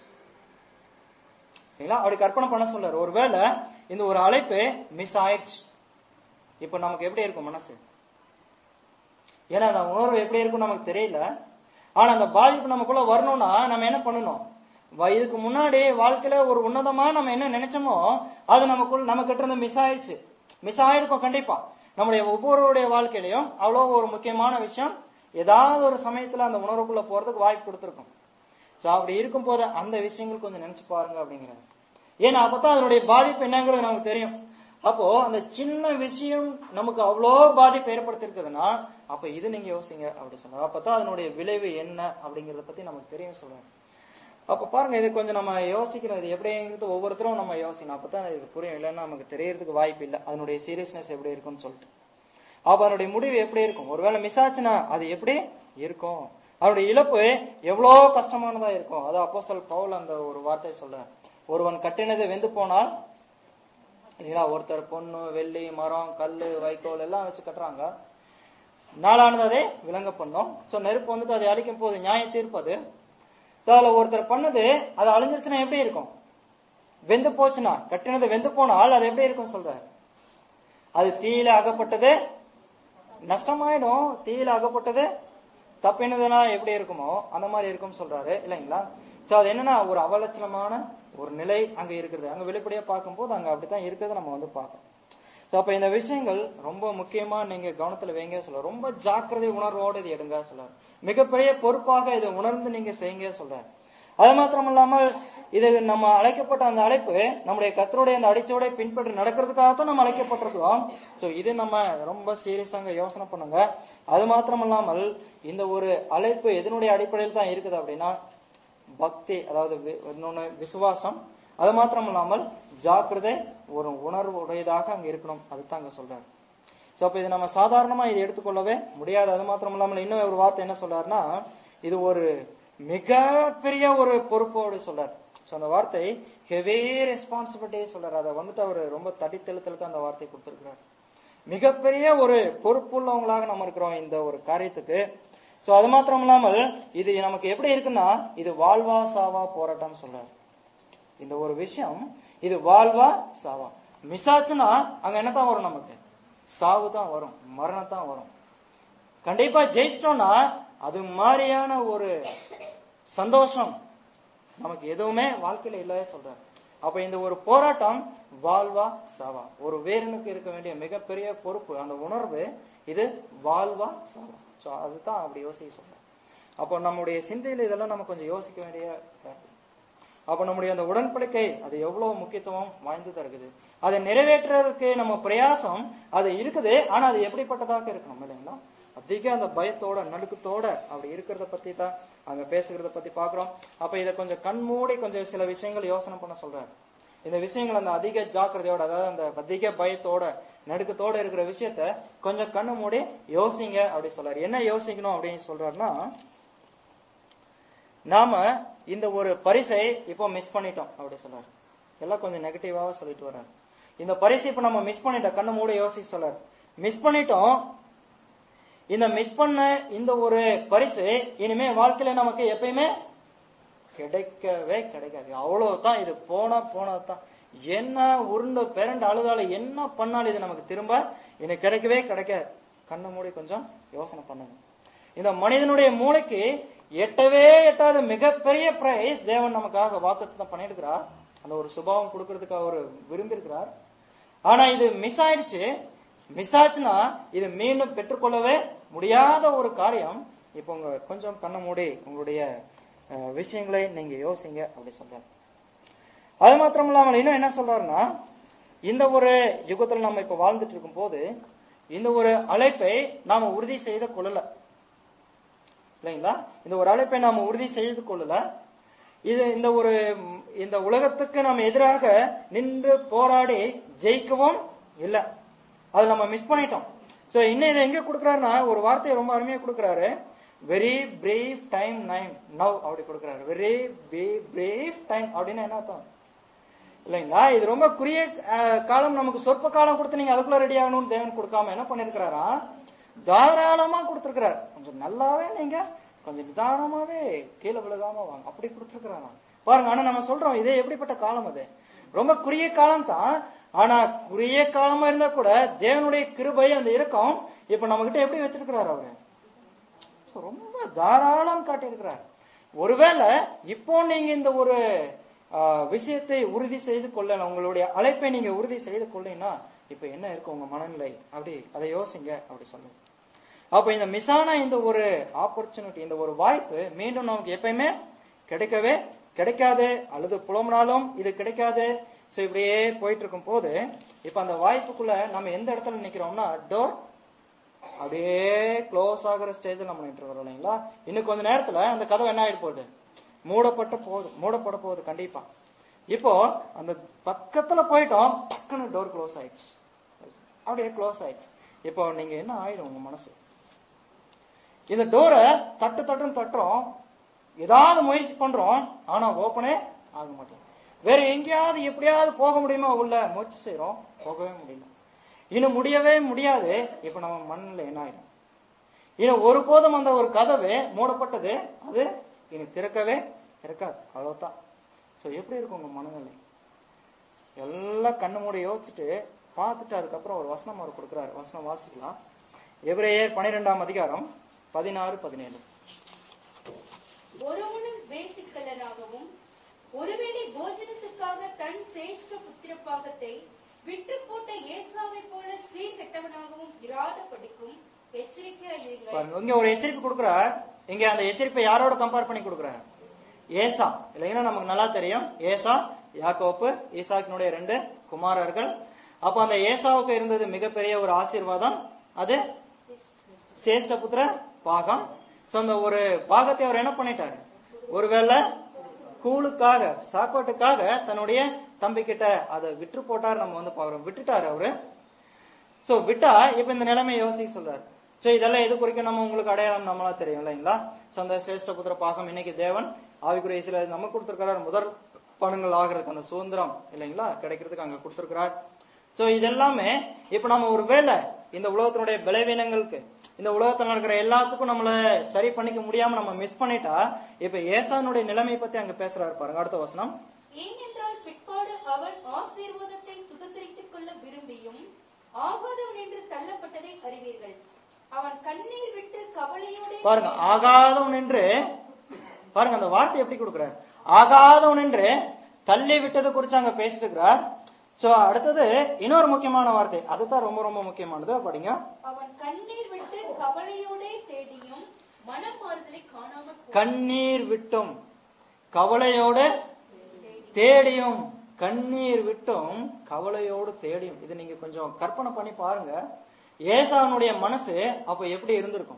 அப்படி கற்பனை பண்ண சொல்றாரு. ஒருவேளை இந்த ஒரு அழைப்பு மிஸ் ஆயிடுச்சு, இப்ப நமக்கு எப்படி இருக்கும் மனசு? ஏன்னா அந்த உணர்வு எப்படி இருக்கும் நமக்கு தெரியல. ஆனா அந்த பாதிப்பு நமக்குள்ள வரணும்னா நம்ம என்ன பண்ணணும்? இதுக்கு முன்னாடி வாழ்க்கையில ஒரு உன்னதமா நம்ம என்ன நினைச்சோமோ அது நமக்குள்ள நம்ம கிட்ட இருந்து மிஸ் ஆயிடுச்சு. மிஸ் ஆயிருக்கும் கண்டிப்பா. நம்முடைய ஒவ்வொருடைய வாழ்க்கையிலையும் அவ்வளவு ஒரு முக்கியமான விஷயம் ஏதாவது ஒரு சமயத்துல அந்த உணர்வுக்குள்ள போறதுக்கு வாய்ப்பு கொடுத்துருக்கும். சோ அப்படி இருக்கும் போது அந்த விஷயங்கள் கொஞ்சம் நினைச்சு பாருங்க அப்படிங்கிறாங்க. ஏன்னா அப்பதான் அதனுடைய பாதிப்பு என்னங்கிறது நமக்கு தெரியும். அப்போ அந்த சின்ன விஷயம் நமக்கு அவ்வளோ பாதிப்பு ஏற்படுத்திருக்குதுன்னா அப்ப இது நீங்க யோசிங்க அப்படி சொன்னாங்க. அப்பதான் அதனுடைய விளைவு என்ன அப்படிங்கறத பத்தி நமக்கு தெரியும் சொல்றாங்க. அப்ப பாருங்க, இது கொஞ்சம் நம்ம யோசிக்கணும். இது எப்படிங்கிறது ஒவ்வொருத்தரும் நம்ம யோசிக்கணும். அப்பதான் இது புரியும். இல்லைன்னா நமக்கு தெரியறதுக்கு வாய்ப்பு இல்லை அதனுடைய சீரியஸ்னஸ் எப்படி இருக்கும்னு சொல்லிட்டு. அப்ப அதனுடைய முடிவு எப்படி இருக்கும்? ஒருவேளை மிஸ் ஆச்சுன்னா அது எப்படி இருக்கும்? அவருடைய இழப்பு எவ்வளவு கஷ்டமானதா இருக்கும். அது அப்போஸ்தலர் பவுல் அந்த ஒரு வார்த்தை சொல்ற, ஒருவன் கட்டினது வெந்து போனால் இல்லைங்களா, ஒருத்தர் பொண்ணு வெள்ளி மரம் கல்லு வைக்கோல் எல்லாம் வச்சு கட்டுறாங்க, நாளானது அதை விளங்க பண்ணும். சோ நெருப்பு வந்துட்டு அதை அழிக்கும் போது நியாயம் தீர்ப்பது. சோ அதுல ஒருத்தர் பண்ணது அது அழிஞ்சிருச்சுன்னா எப்படி இருக்கும்? வெந்து போச்சுன்னா, கட்டினது வெந்து போனால் அது எப்படி இருக்கும் சொல்ற? அது தீயில அகப்பட்டது நஷ்டமாயிடும். தீயில அகப்பட்டது தப்பினதுனா எப்படி இருக்குமோ அந்த மாதிரி இருக்கும் சொல்றாரு இல்லைங்களா. சோ அது என்னன்னா ஒரு அவலட்சணமான ஒரு நிலை அங்க இருக்கிறது. அங்க வெளிப்படையா பார்க்கும்போது அங்க அப்படித்தான் இருக்கிறது நம்ம வந்து பார்க்கணும். சோ அப்ப இந்த விஷயங்கள் ரொம்ப முக்கியமா நீங்க கவனத்துல வைங்க சொல்ற. ரொம்ப ஜாக்கிரதை உணர்வோடு இது எடுங்க சொல்ற. மிகப்பெரிய பொறுப்பாக இதை உணர்ந்து நீங்க செய்யுங்க சொல்ற. அது மாத்திரம் இல்லாமல் இது நம்ம அழைக்கப்பட்ட அந்த அழைப்பு நம்முடைய கர்த்தருடைய அந்த அடிச்சோட பின்பற்றி நடக்கிறதுக்காகத்தான் நம்ம அழைக்கப்பட்டிருக்கிறோம். சோ இது நம்ம ரொம்ப சீரியஸாங்க யோசனை பண்ணுங்க. அது மாத்திரம் இல்லாமல் இந்த ஒரு அழைப்பு எதனுடைய அடிப்படையில் தான் இருக்குது அப்படின்னா பக்தி, அதாவது இன்னொன்னு விசுவாசம், அது மாத்திரம் இல்லாமல் ஜாக்கிரதை ஒரு உணர்வு உடையதாக அங்க இருக்கணும். அதுதான் அங்க சொல்றாரு. சோ அப்ப இது நம்ம சாதாரணமா இதை எடுத்துக்கொள்ளவே முடியாது. அது மாத்திரம் இல்லாமல் இன்னும் ஒரு வார்த்தை என்ன சொல்றாருன்னா, இது ஒரு மிகப்பெரிய ஒரு பொறுப்போடு சொல்றாரு. சோ அந்த வார்த்தை ஹெவி ரெஸ்பான்சிபிலிட்டி சொல்றாரு. அதை வந்துட்டு அவர் ரொம்ப தடித்தெழுத்தலுக்கு அந்த வார்த்தை கொடுத்திருக்கிறார். மிகப்பெரிய ஒரு பொறுப்புள்ளவங்களாக நம்ம இருக்கிறோம் இந்த ஒரு காரியத்துக்கு. சோ அது மாத்திரம் இல்லாமல் இது நமக்கு எப்படி இருக்குன்னா இது வாழ்வா சாவா போராட்டம் சொல்றாரு. இந்த ஒரு விஷயம் இது வாழ்வா சாவா. மிஸ் ஆச்சுன்னா அங்க என்னதான் வரும்? நமக்கு சாவு தான் வரும், மரணம் தான் வரும். கண்டிப்பா ஜெயிச்சிட்டோம்னா அது மாதிரியான ஒரு சந்தோஷம் நமக்கு எதுவுமே வாழ்க்கையில இல்லவே சொல்றாரு. அப்ப இந்த ஒரு போராட்டம் வாழ்வா சாவா. ஒரு வீரனுக்கு இருக்க வேண்டிய மிகப்பெரிய பொறுப்பு அந்த உணர்வு, இது வாழ்வா சாவா. சோ அதுதான் அப்படி யோசிக்க சொல்ற. அப்போ நம்முடைய சிந்தையில இதெல்லாம் நம்ம கொஞ்சம் யோசிக்க வேண்டிய. அப்ப நம்முடைய அந்த உடன்படிக்கை அது எவ்வளவு முக்கியத்துவம் வாய்ந்ததா இருக்குது. அதை நிறைவேற்றுறதுக்கு நம்ம பிரயாசம் அது இருக்குது. ஆனா அது எப்படிப்பட்டதாக இருக்கணும் இல்லைங்களா? அதிக அந்த பயத்தோட நடுக்கத்தோட அப்படி இருக்கிறத பத்தி தான் அங்க பேசுகிறத பத்தி பாக்குறோம். அப்ப இதை கொஞ்சம் கண்மூடி கொஞ்சம் சில விஷயங்கள் யோசனை பண்ண சொல்றாரு. இந்த விஷயங்கள் அந்த அதிக ஜாக்கிரதையோட, அதாவது அந்த அதிக பயத்தோட நடுக்கத்தோட இருக்கிற விஷயத்த கொஞ்சம் கண்ணு மூடி யோசிங்க அப்படி சொல்றாரு. என்ன யோசிக்கணும் அப்படின்னு சொல்றாருன்னா, நாம இந்த ஒரு பரிசை இப்போ மிஸ் பண்ணிட்டோம் அப்படி சொல்றாரு. எல்லாம் கொஞ்சம் நெகட்டிவாக சொல்லிட்டு வர்றாரு. இந்த பரிசை இப்ப நம்ம மிஸ் பண்ணிட்டோம், கண்ணு மூடி யோசிக்க சொல்றாரு. மிஸ் பண்ணிட்டோம். இந்த மிஸ் பண்ண இந்த ஒரு பரிசு இனிமே வாழ்க்கையில நமக்கு எப்பயுமே கிடைக்கவே கிடைக்காது. அவ்வளவுதான். இது போனதுதான். என்ன உருண்டு பிறண்டு அழுதாலும் என்ன பண்ணாலும் இது நமக்கு திரும்ப எனக்கு கிடைக்கவே கிடைக்காது. கண்ணு மூடி கொஞ்சம் யோசனை பண்ணுங்க. இந்த மனிதனுடைய மூளைக்கு எட்டவே எட்டாத மிகப்பெரிய பிரைஸ் தேவன் நமக்காக வாக்குத்தத்தம் பண்ணிருக்கிறார். அந்த ஒரு சுபாவம் கொடுக்கறதுக்கு அவர் விரும்பி இருக்கிறார். ஆனா இது மிஸ் ஆயிடுச்சு. மிஸ் ஆச்சுன்னா இது மீண்டும் பெற்றுக்கொள்ளவே முடியாத ஒரு காரியம். இப்ப உங்க கொஞ்சம் கண்ண மூடி உங்களுடைய விஷயங்களை நீங்க யோசிங்க அப்படி சொல்றாரு. அது மாத்திரம் இல்லாமல் இன்னும் என்ன சொல்றாருன்னா, இந்த ஒரு யுகத்துல நம்ம இப்ப வாழ்ந்துட்டு இருக்கும் போது இந்த ஒரு அழைப்பை நாம உறுதி செய்து கொள்ளல இல்லைங்களா? இந்த ஒரு அழைப்பை நாம உறுதி செய்து கொள்ளல. இது இந்த உலகத்துக்கு நம்ம எதிராக நின்று போராடி ஜெயிக்கவும் இல்லை. அதை நம்ம மிஸ் பண்ணிட்டோம். சோ இன்னும் இதை எங்க கொடுக்குறாருன்னா ஒரு வார்த்தையை ரொம்ப அருமையா கொடுக்குறாரு. வெரி பிரீஃப் டைம் நவ் அப்படி கொடுக்குறாரு. வெரி பிரீஃப் டைம் அப்படின்னா என்ன அர்த்தம் இல்லைங்களா? இது ரொம்ப குறுகிய காலம், நமக்கு சொற்ப காலம் கொடுத்து நீங்க அதுக்குள்ள ரெடி ஆகணும்னு தேவன் கொடுக்காம என்ன பண்ணிருக்கிறாரா, தாராளமா கொடுத்திருக்கிறார். கொஞ்சம் நல்லாவே நீங்க கொஞ்சம் நிதானமாவே கீழே விழுகாம வாங்க அப்படி கொடுத்திருக்கிறாரா பாருங்க. ஆனா நம்ம சொல்றோம் இதே எப்படிப்பட்ட காலம், அது ரொம்ப குறுகிய காலம் தான். ஆனா குறுகிய காலமா இருந்தா கூட தேவனுடைய கிருபை அந்த இரக்கம் இப்ப நம்ம கிட்ட எப்படி வச்சிருக்கிறார், அவரு ரொம்ப தாராளம் காட்டியிருக்கிறார். ஒருவேளை இப்போ நீங்க இந்த ஒரு விஷயத்தை உறுதி செய்து கொள்ளலாம், உங்களுடைய அழைப்பை நீங்க உறுதி செய்து கொள்ளீங்கன்னா இப்ப என்ன இருக்கும் உங்க மனநிலை, அப்படி அதை யோசிங்க அப்படி சொல்லுங்க. அப்ப இந்த மிஸ்ஸான இந்த ஒரு ஆப்பர்ச்சுனிட்டி, இந்த ஒரு வாய்ப்பு மீண்டும் நமக்கு எப்பயுமே கிடைக்கவே கிடைக்காது, அல்லது புலம்புனாலும் இது கிடைக்காது. சோ இப்படியே போயிட்டு இருக்கும் போது இப்ப அந்த வாய்ப்புக்குள்ள நம்ம எந்த இடத்துல நிக்கிறோம்னா டோர் அப்படியே க்ளோஸ் ஆகுற ஸ்டேஜ்ல நம்ம நின்று வரோம் இல்லைங்களா? இன்னும் கொஞ்ச நேரத்துல அந்த கதவு என்ன ஆயிட்டு போகுது, மூடப்பட போகுது கண்டிப்பா. இப்போ அந்த பக்கத்துல போயிட்டோம், டக்குன்னு டோர் க்ளோஸ் ஆயிடுச்சு, அப்படியே க்ளோஸ் ஆயிடுச்சு. இப்போ நீங்க என்ன ஆயிடும் உங்க மனசு, இந்த டோரை தட்டுன்னு தட்டுறோம், ஏதாவது முயற்சி பண்றோம், ஆனா ஓப்பனே ஆக மாட்டோம். வேற எங்கேயாவது எப்படியாவது போக முடியுமா உள்ள முயற்சி செய்யறோம், போகவே முடியல. இன்னும் முடியவே முடியாது. இப்ப நம்ம மண்ணில் என்ன ஆயிடும், இன்னும் ஒருபோதும் அந்த ஒரு கதவு மூடப்பட்டது, அது இனி திறக்கவே திறக்காது, அவ்வளவுதான். சோ எப்படி இருக்கும் உங்க மனநிலை? எல்லாம் கண்ணு மூடி யோசிச்சுட்டு பார்த்துட்டு அதுக்கப்புறம் ஒரு வசனம் அவர் கொடுக்கிறாரு. வசனம் வாசிக்கலாம். எபிரேயர் 12ஆம் அதிகாரம் 16-17. ஒருவனும் வேசிக்கல்லனாகவும் ஒருவேளை போஜனத்துக்காக தன் சிரேஷ்ட புத்திர பாகத்தை விட்டு போட்ட ஏசாவை போல சீர்கெட்டவனாகவும் இராத படிக்கும் எச்சரிக்கையாயிருங்கள். இங்க ஒரு எச்சரிக்கை கொடுக்கிறார். இங்க அந்த எச்சரிப்பை யாரோட கம்பேர் பண்ணி கொடுக்கிறார்? ஏசா இல்லைன்னா நமக்கு நல்லா தெரியும். ஏசா, யாக்கோப்பு, ஈசாக்கினுடைய 2 குமாரர்கள். அப்ப அந்த ஏசாவுக்கு இருந்தது மிகப்பெரிய ஒரு ஆசீர்வாதம், அது சேஷ்ட புத்திர பாகம். சோ அந்த ஒரு பாகத்தை அவர் என்ன பண்ணிட்டாரு, ஒருவேளை கூழுக்காக சாப்பாட்டுக்காக தன்னுடைய தம்பி கிட்ட அதை விட்டு போட்டார். நம்ம வந்து பாக்குறோம், விட்டுட்டாரு அவரு. சோ விட்டா இப்ப இந்த நிலைமை யோசிக்க சொல்றாரு. சோ இதெல்லாம் எது குறிக்க நம்ம உங்களுக்கு அடையாளம் நம்மளா தெரியும் இல்லைங்களா? சோ அந்த சேஷ்ட புத்திர பாகம் இன்னைக்கு தேவன் ஆவிக்குரிய இஸ்ரவேல் நம்ம கொடுத்திருக்கிறார். முதல் பணங்கள் ஆகிறதுக்கு அந்த சுதந்திரம் இல்லைங்களா கிடைக்கிறதுக்கு அங்க கொடுத்திருக்கிறார். சோ இதெல்லாமே இப்ப நம்ம ஒரு வேளை இந்த உலகத்தினுடைய பலவீனங்களுக்கு, இந்த உலகத்தில் நடக்கிற எல்லாத்துக்கும் நம்மள சரி பண்ணிக்க முடியாம நம்ம மிஸ் பண்ணிட்டா இப்ப ஏசானுடைய நிலைமை பத்தி அங்க பேசுறாரு பாருங்க. அடுத்த வசனம். ஏனென்றால் பிற்பாடு அவன் ஆசீர்வாதத்தை சுதந்திரித்துக் கொள்ள விரும்பியும் ஆகாதவன் என்று தள்ளப்பட்டதை அறிவீர்கள். அவன் கண்ணீர் விட்டு கவலையோடு பாருங்க, ஆகாதவன் என்று பாருங்க அந்த வார்த்தை எப்படி கொடுக்கிறார். ஆகாதவன் என்று தள்ளி விட்டது குறிச்சு அங்க பேசிட்டு இருக்கிறார். சோ அடுத்தது இன்னொரு முக்கியமான வார்த்தை, அதுதான் ரொம்ப ரொம்ப முக்கியமானது. படிங்க. அவன் கண்ணீர் விட்டு கவலையோட தேடியும் மனமாறுதலை காணாமல். கண்ணீர் விட்டும் கவலையோடு தேடியும், கண்ணீர் விட்டும் கவலையோடு தேடியும். இது நீங்க கொஞ்சம் கற்பனை பண்ணி பாருங்க. ஏசானுடைய மனசு அப்ப எப்படி இருந்திருக்கும்?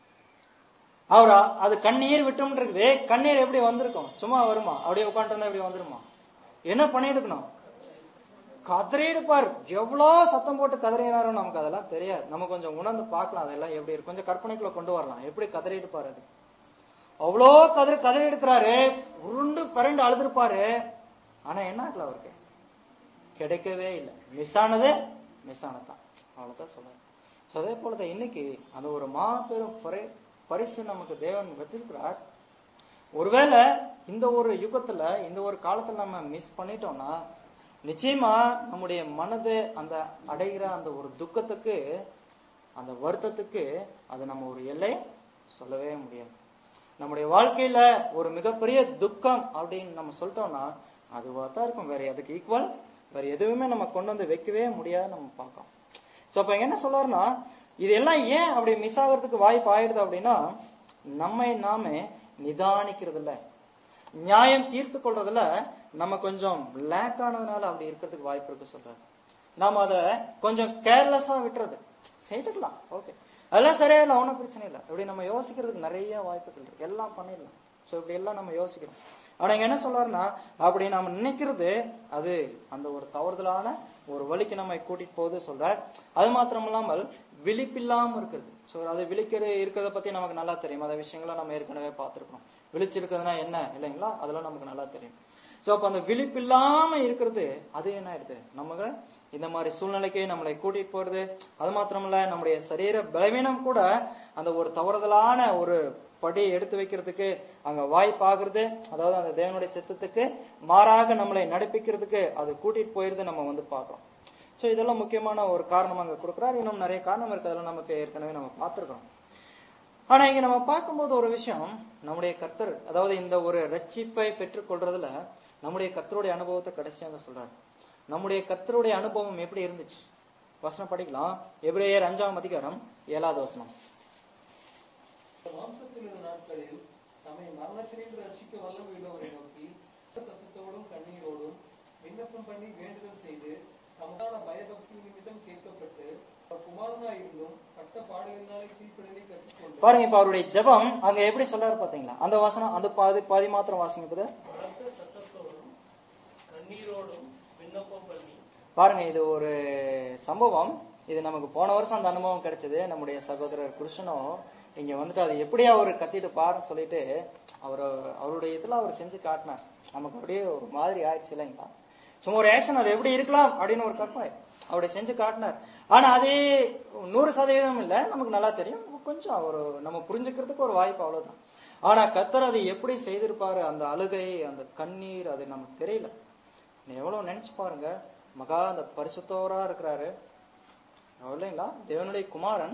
அவரா அது கண்ணீர் விட்டும் இருக்குது. கண்ணீர் எப்படி வந்திருக்கும்? சும்மா வருமா? அப்படியே உட்காந்து இருந்தா எப்படி வந்துருமா? என்ன பண்ணிட்டு இருக்கணும்? கதறிடுப்பாரு. எவ்வளவு சத்தம் போட்டு கதறினாரோ நமக்கு அதெல்லாம் தெரியாது. நம்ம கொஞ்சம் உணர்ந்து பார்க்கலாம் அதெல்லாம் எப்படி இருக்கு, கொஞ்சம் கற்பனைக்குள்ள கொண்டு வரலாம். எப்படி கதறிடுப்பாரு, அது அவ்வளோ கதறி எடுக்கிறாரு, உருண்டு பரண்டு அழுதுருப்பாரு. ஆனா என்ன ஆகல, அவருக்கு கிடைக்கவே இல்லை. மிஸ் ஆனதான், அவ்வளவுதான் சொல்றாரு. அதே போலதான் இன்னைக்கு அந்த ஒரு மாபெரும் பரிசு நமக்கு தேவன் வச்சிருக்கிறார். ஒருவேளை இந்த ஒரு யுகத்துல இந்த ஒரு காலத்துல நம்ம மிஸ் பண்ணிட்டோம்னா நிச்சயமா நம்முடைய மனது அந்த அடைகிற அந்த ஒரு துக்கத்துக்கு, அந்த வருத்தத்துக்கு அது நம்ம ஒரு எல்லை சொல்லவே முடியாது. நம்முடைய வாழ்க்கையில ஒரு மிகப்பெரிய துக்கம் அப்படின்னு நம்ம சொல்லிட்டோம்னா அதுவா தான் இருக்கும். வேற அதுக்கு ஈக்குவல் வேற எதுவுமே நம்ம கொண்டு வந்து வைக்கவே முடியாது நம்ம பார்க்கலாம். சோ அப்ப என்ன சொல்றாருன்னா, இதெல்லாம் ஏன் அப்படி மிஸ் ஆகிறதுக்கு வாய்ப்பு ஆயிடுது அப்படின்னா, நம்மை நாமே நிதானிக்கிறது இல்ல, நியாயம் தீர்த்து கொள்றதுல நம்ம கொஞ்சம் லேக் ஆனதுனால அப்படி இருக்கிறதுக்கு வாய்ப்பு இருக்கு சொல்றாரு. நாம அதை கொஞ்சம் கேர்லெஸ்ஸா விட்டுறது, செய்துக்கலாம், ஓகே அதெல்லாம் சரியா இல்லை, ஒன்றும் பிரச்சனை இல்லை, இப்படி நம்ம யோசிக்கிறதுக்கு நிறைய வாய்ப்புகள் இருக்கு, எல்லாம் பண்ணிடலாம். சோ இப்படி எல்லாம் நம்ம யோசிக்கிறோம். ஆனா இங்க என்ன சொல்றாருன்னா, அப்படி நாம நினைக்கிறது அது அந்த ஒரு தவறுதலான ஒரு வழிக்கு நம்ம கூட்டிட்டு போகுது சொல்றார். அது மாத்திரம் இல்லாமல் விழிப்பில்லாம இருக்குது. சோ அது இருக்கிறத பத்தி நமக்கு நல்லா தெரியும், அந்த விஷயங்களை நம்ம ஏற்கனவே பார்த்திருக்கோம். விழிச்சிருக்கிறதுனா என்ன இல்லைங்களா, அதெல்லாம் நமக்கு நல்லா தெரியும். சோ அப்ப அந்த விழிப்பில்லாம இருக்கிறது அது என்ன ஆயிடுது, நமக்கு இந்த மாதிரி சூழ்நிலைக்கு நம்மளை கூட்டிட்டு போறது. அது மாத்திரமல்ல நம்முடைய சரீர பலவீனம் கூட அந்த ஒரு தவறுதலான ஒரு படி எடுத்து வைக்கிறதுக்கு அங்க வாய்ப்பாகிறது. அதாவது அந்த தேவனுடைய சித்தத்துக்கு மாறாக நம்மளை நடப்பிக்கிறதுக்கு அது கூட்டிட்டு போயிருது நம்ம வந்து பார்க்கிறோம். சோ இதெல்லாம் முக்கியமான ஒரு காரணம் அங்க கொடுக்குறாரு. இன்னும் நிறைய காரணம் இருக்கு, அதெல்லாம் நமக்கு ஏற்கனவே நம்ம பார்த்திருக்கோம். ஆனா இங்க நம்ம பார்க்கும்போது ஒரு விஷயம், நம்முடைய கர்த்தர் அதாவது இந்த ஒரு ரட்சிப்பை பெற்றுக் கொள்றதுல நம்முடைய கர்த்தருடைய அனுபவத்தை கடைசியாக சொல்றாரு. நம்முடைய கர்த்தருடைய அனுபவம் எப்படி இருந்துச்சு, வசனம் படிக்கலாம். எபிரேயர் 5:7 வசனம். மாம்சத்தில் இருந்த நாட்களில் தம்மை மரணத்தினின்று ரட்சிக்க வல்லமை உள்ளவரை நோக்கி சத்தத்தோடும் கண்ணீரோடும் விண்ணப்பம் பண்ணி வேண்டுதல் செய்து தமக்கான பயபக்தி நிமித்தம் கேட்கப்பட்டு குமாரனாயிருந்தும் பட்ட பாடுகளினாலே கீழ்ப்படிதலை கற்றுக்கொண்டு. பாருங்க, இப்ப அவருடைய ஜெபம் அங்க எப்படி சொல்றாரு பாத்தீங்களா, அந்த வசனம் அந்த பாதி மாத்திரம் வாசிங்க. சத்தத்தோடும் கண்ணீரோடும் விண்ணப்பம் பண்ணி பாருங்க, இது ஒரு சம்பவம். இது நமக்கு போன வருஷம் அந்த அனுபவம் கிடைச்சது. நம்முடைய சகோதரர் கிருஷ்ணனும் இங்க வந்துட்டு அது எப்படி அவர் கத்திட்டு பாருன்னு சொல்லிட்டு அவருடைய இதுல அவர் செஞ்சு காட்டினார். நமக்கு அப்படியே ஒரு மாதிரி ஆயிடுச்சு இல்லைங்களா, சும்மா ஒரு ஆக்ஷன் அது எப்படி இருக்கலாம் அப்படின்னு ஒரு கற்பனை அவருடைய செஞ்சு காட்டினார். ஆனா அதே 100% இல்ல, நமக்கு நல்லா தெரியும், கொஞ்சம் ஒரு நம்ம புரிஞ்சுக்கிறதுக்கு ஒரு வாய்ப்பு, அவ்வளவுதான். ஆனா கர்த்தர் அதை எப்படி செய்திருப்பாரு, அந்த அழுகை அந்த கண்ணீர் அது நமக்கு தெரியல. எவ்வளவு நினைச்சு பாருங்க, மகா அந்த பரிசுத்தவரா இருக்கிறாரு இல்லைங்களா, தேவனுடைய குமாரன்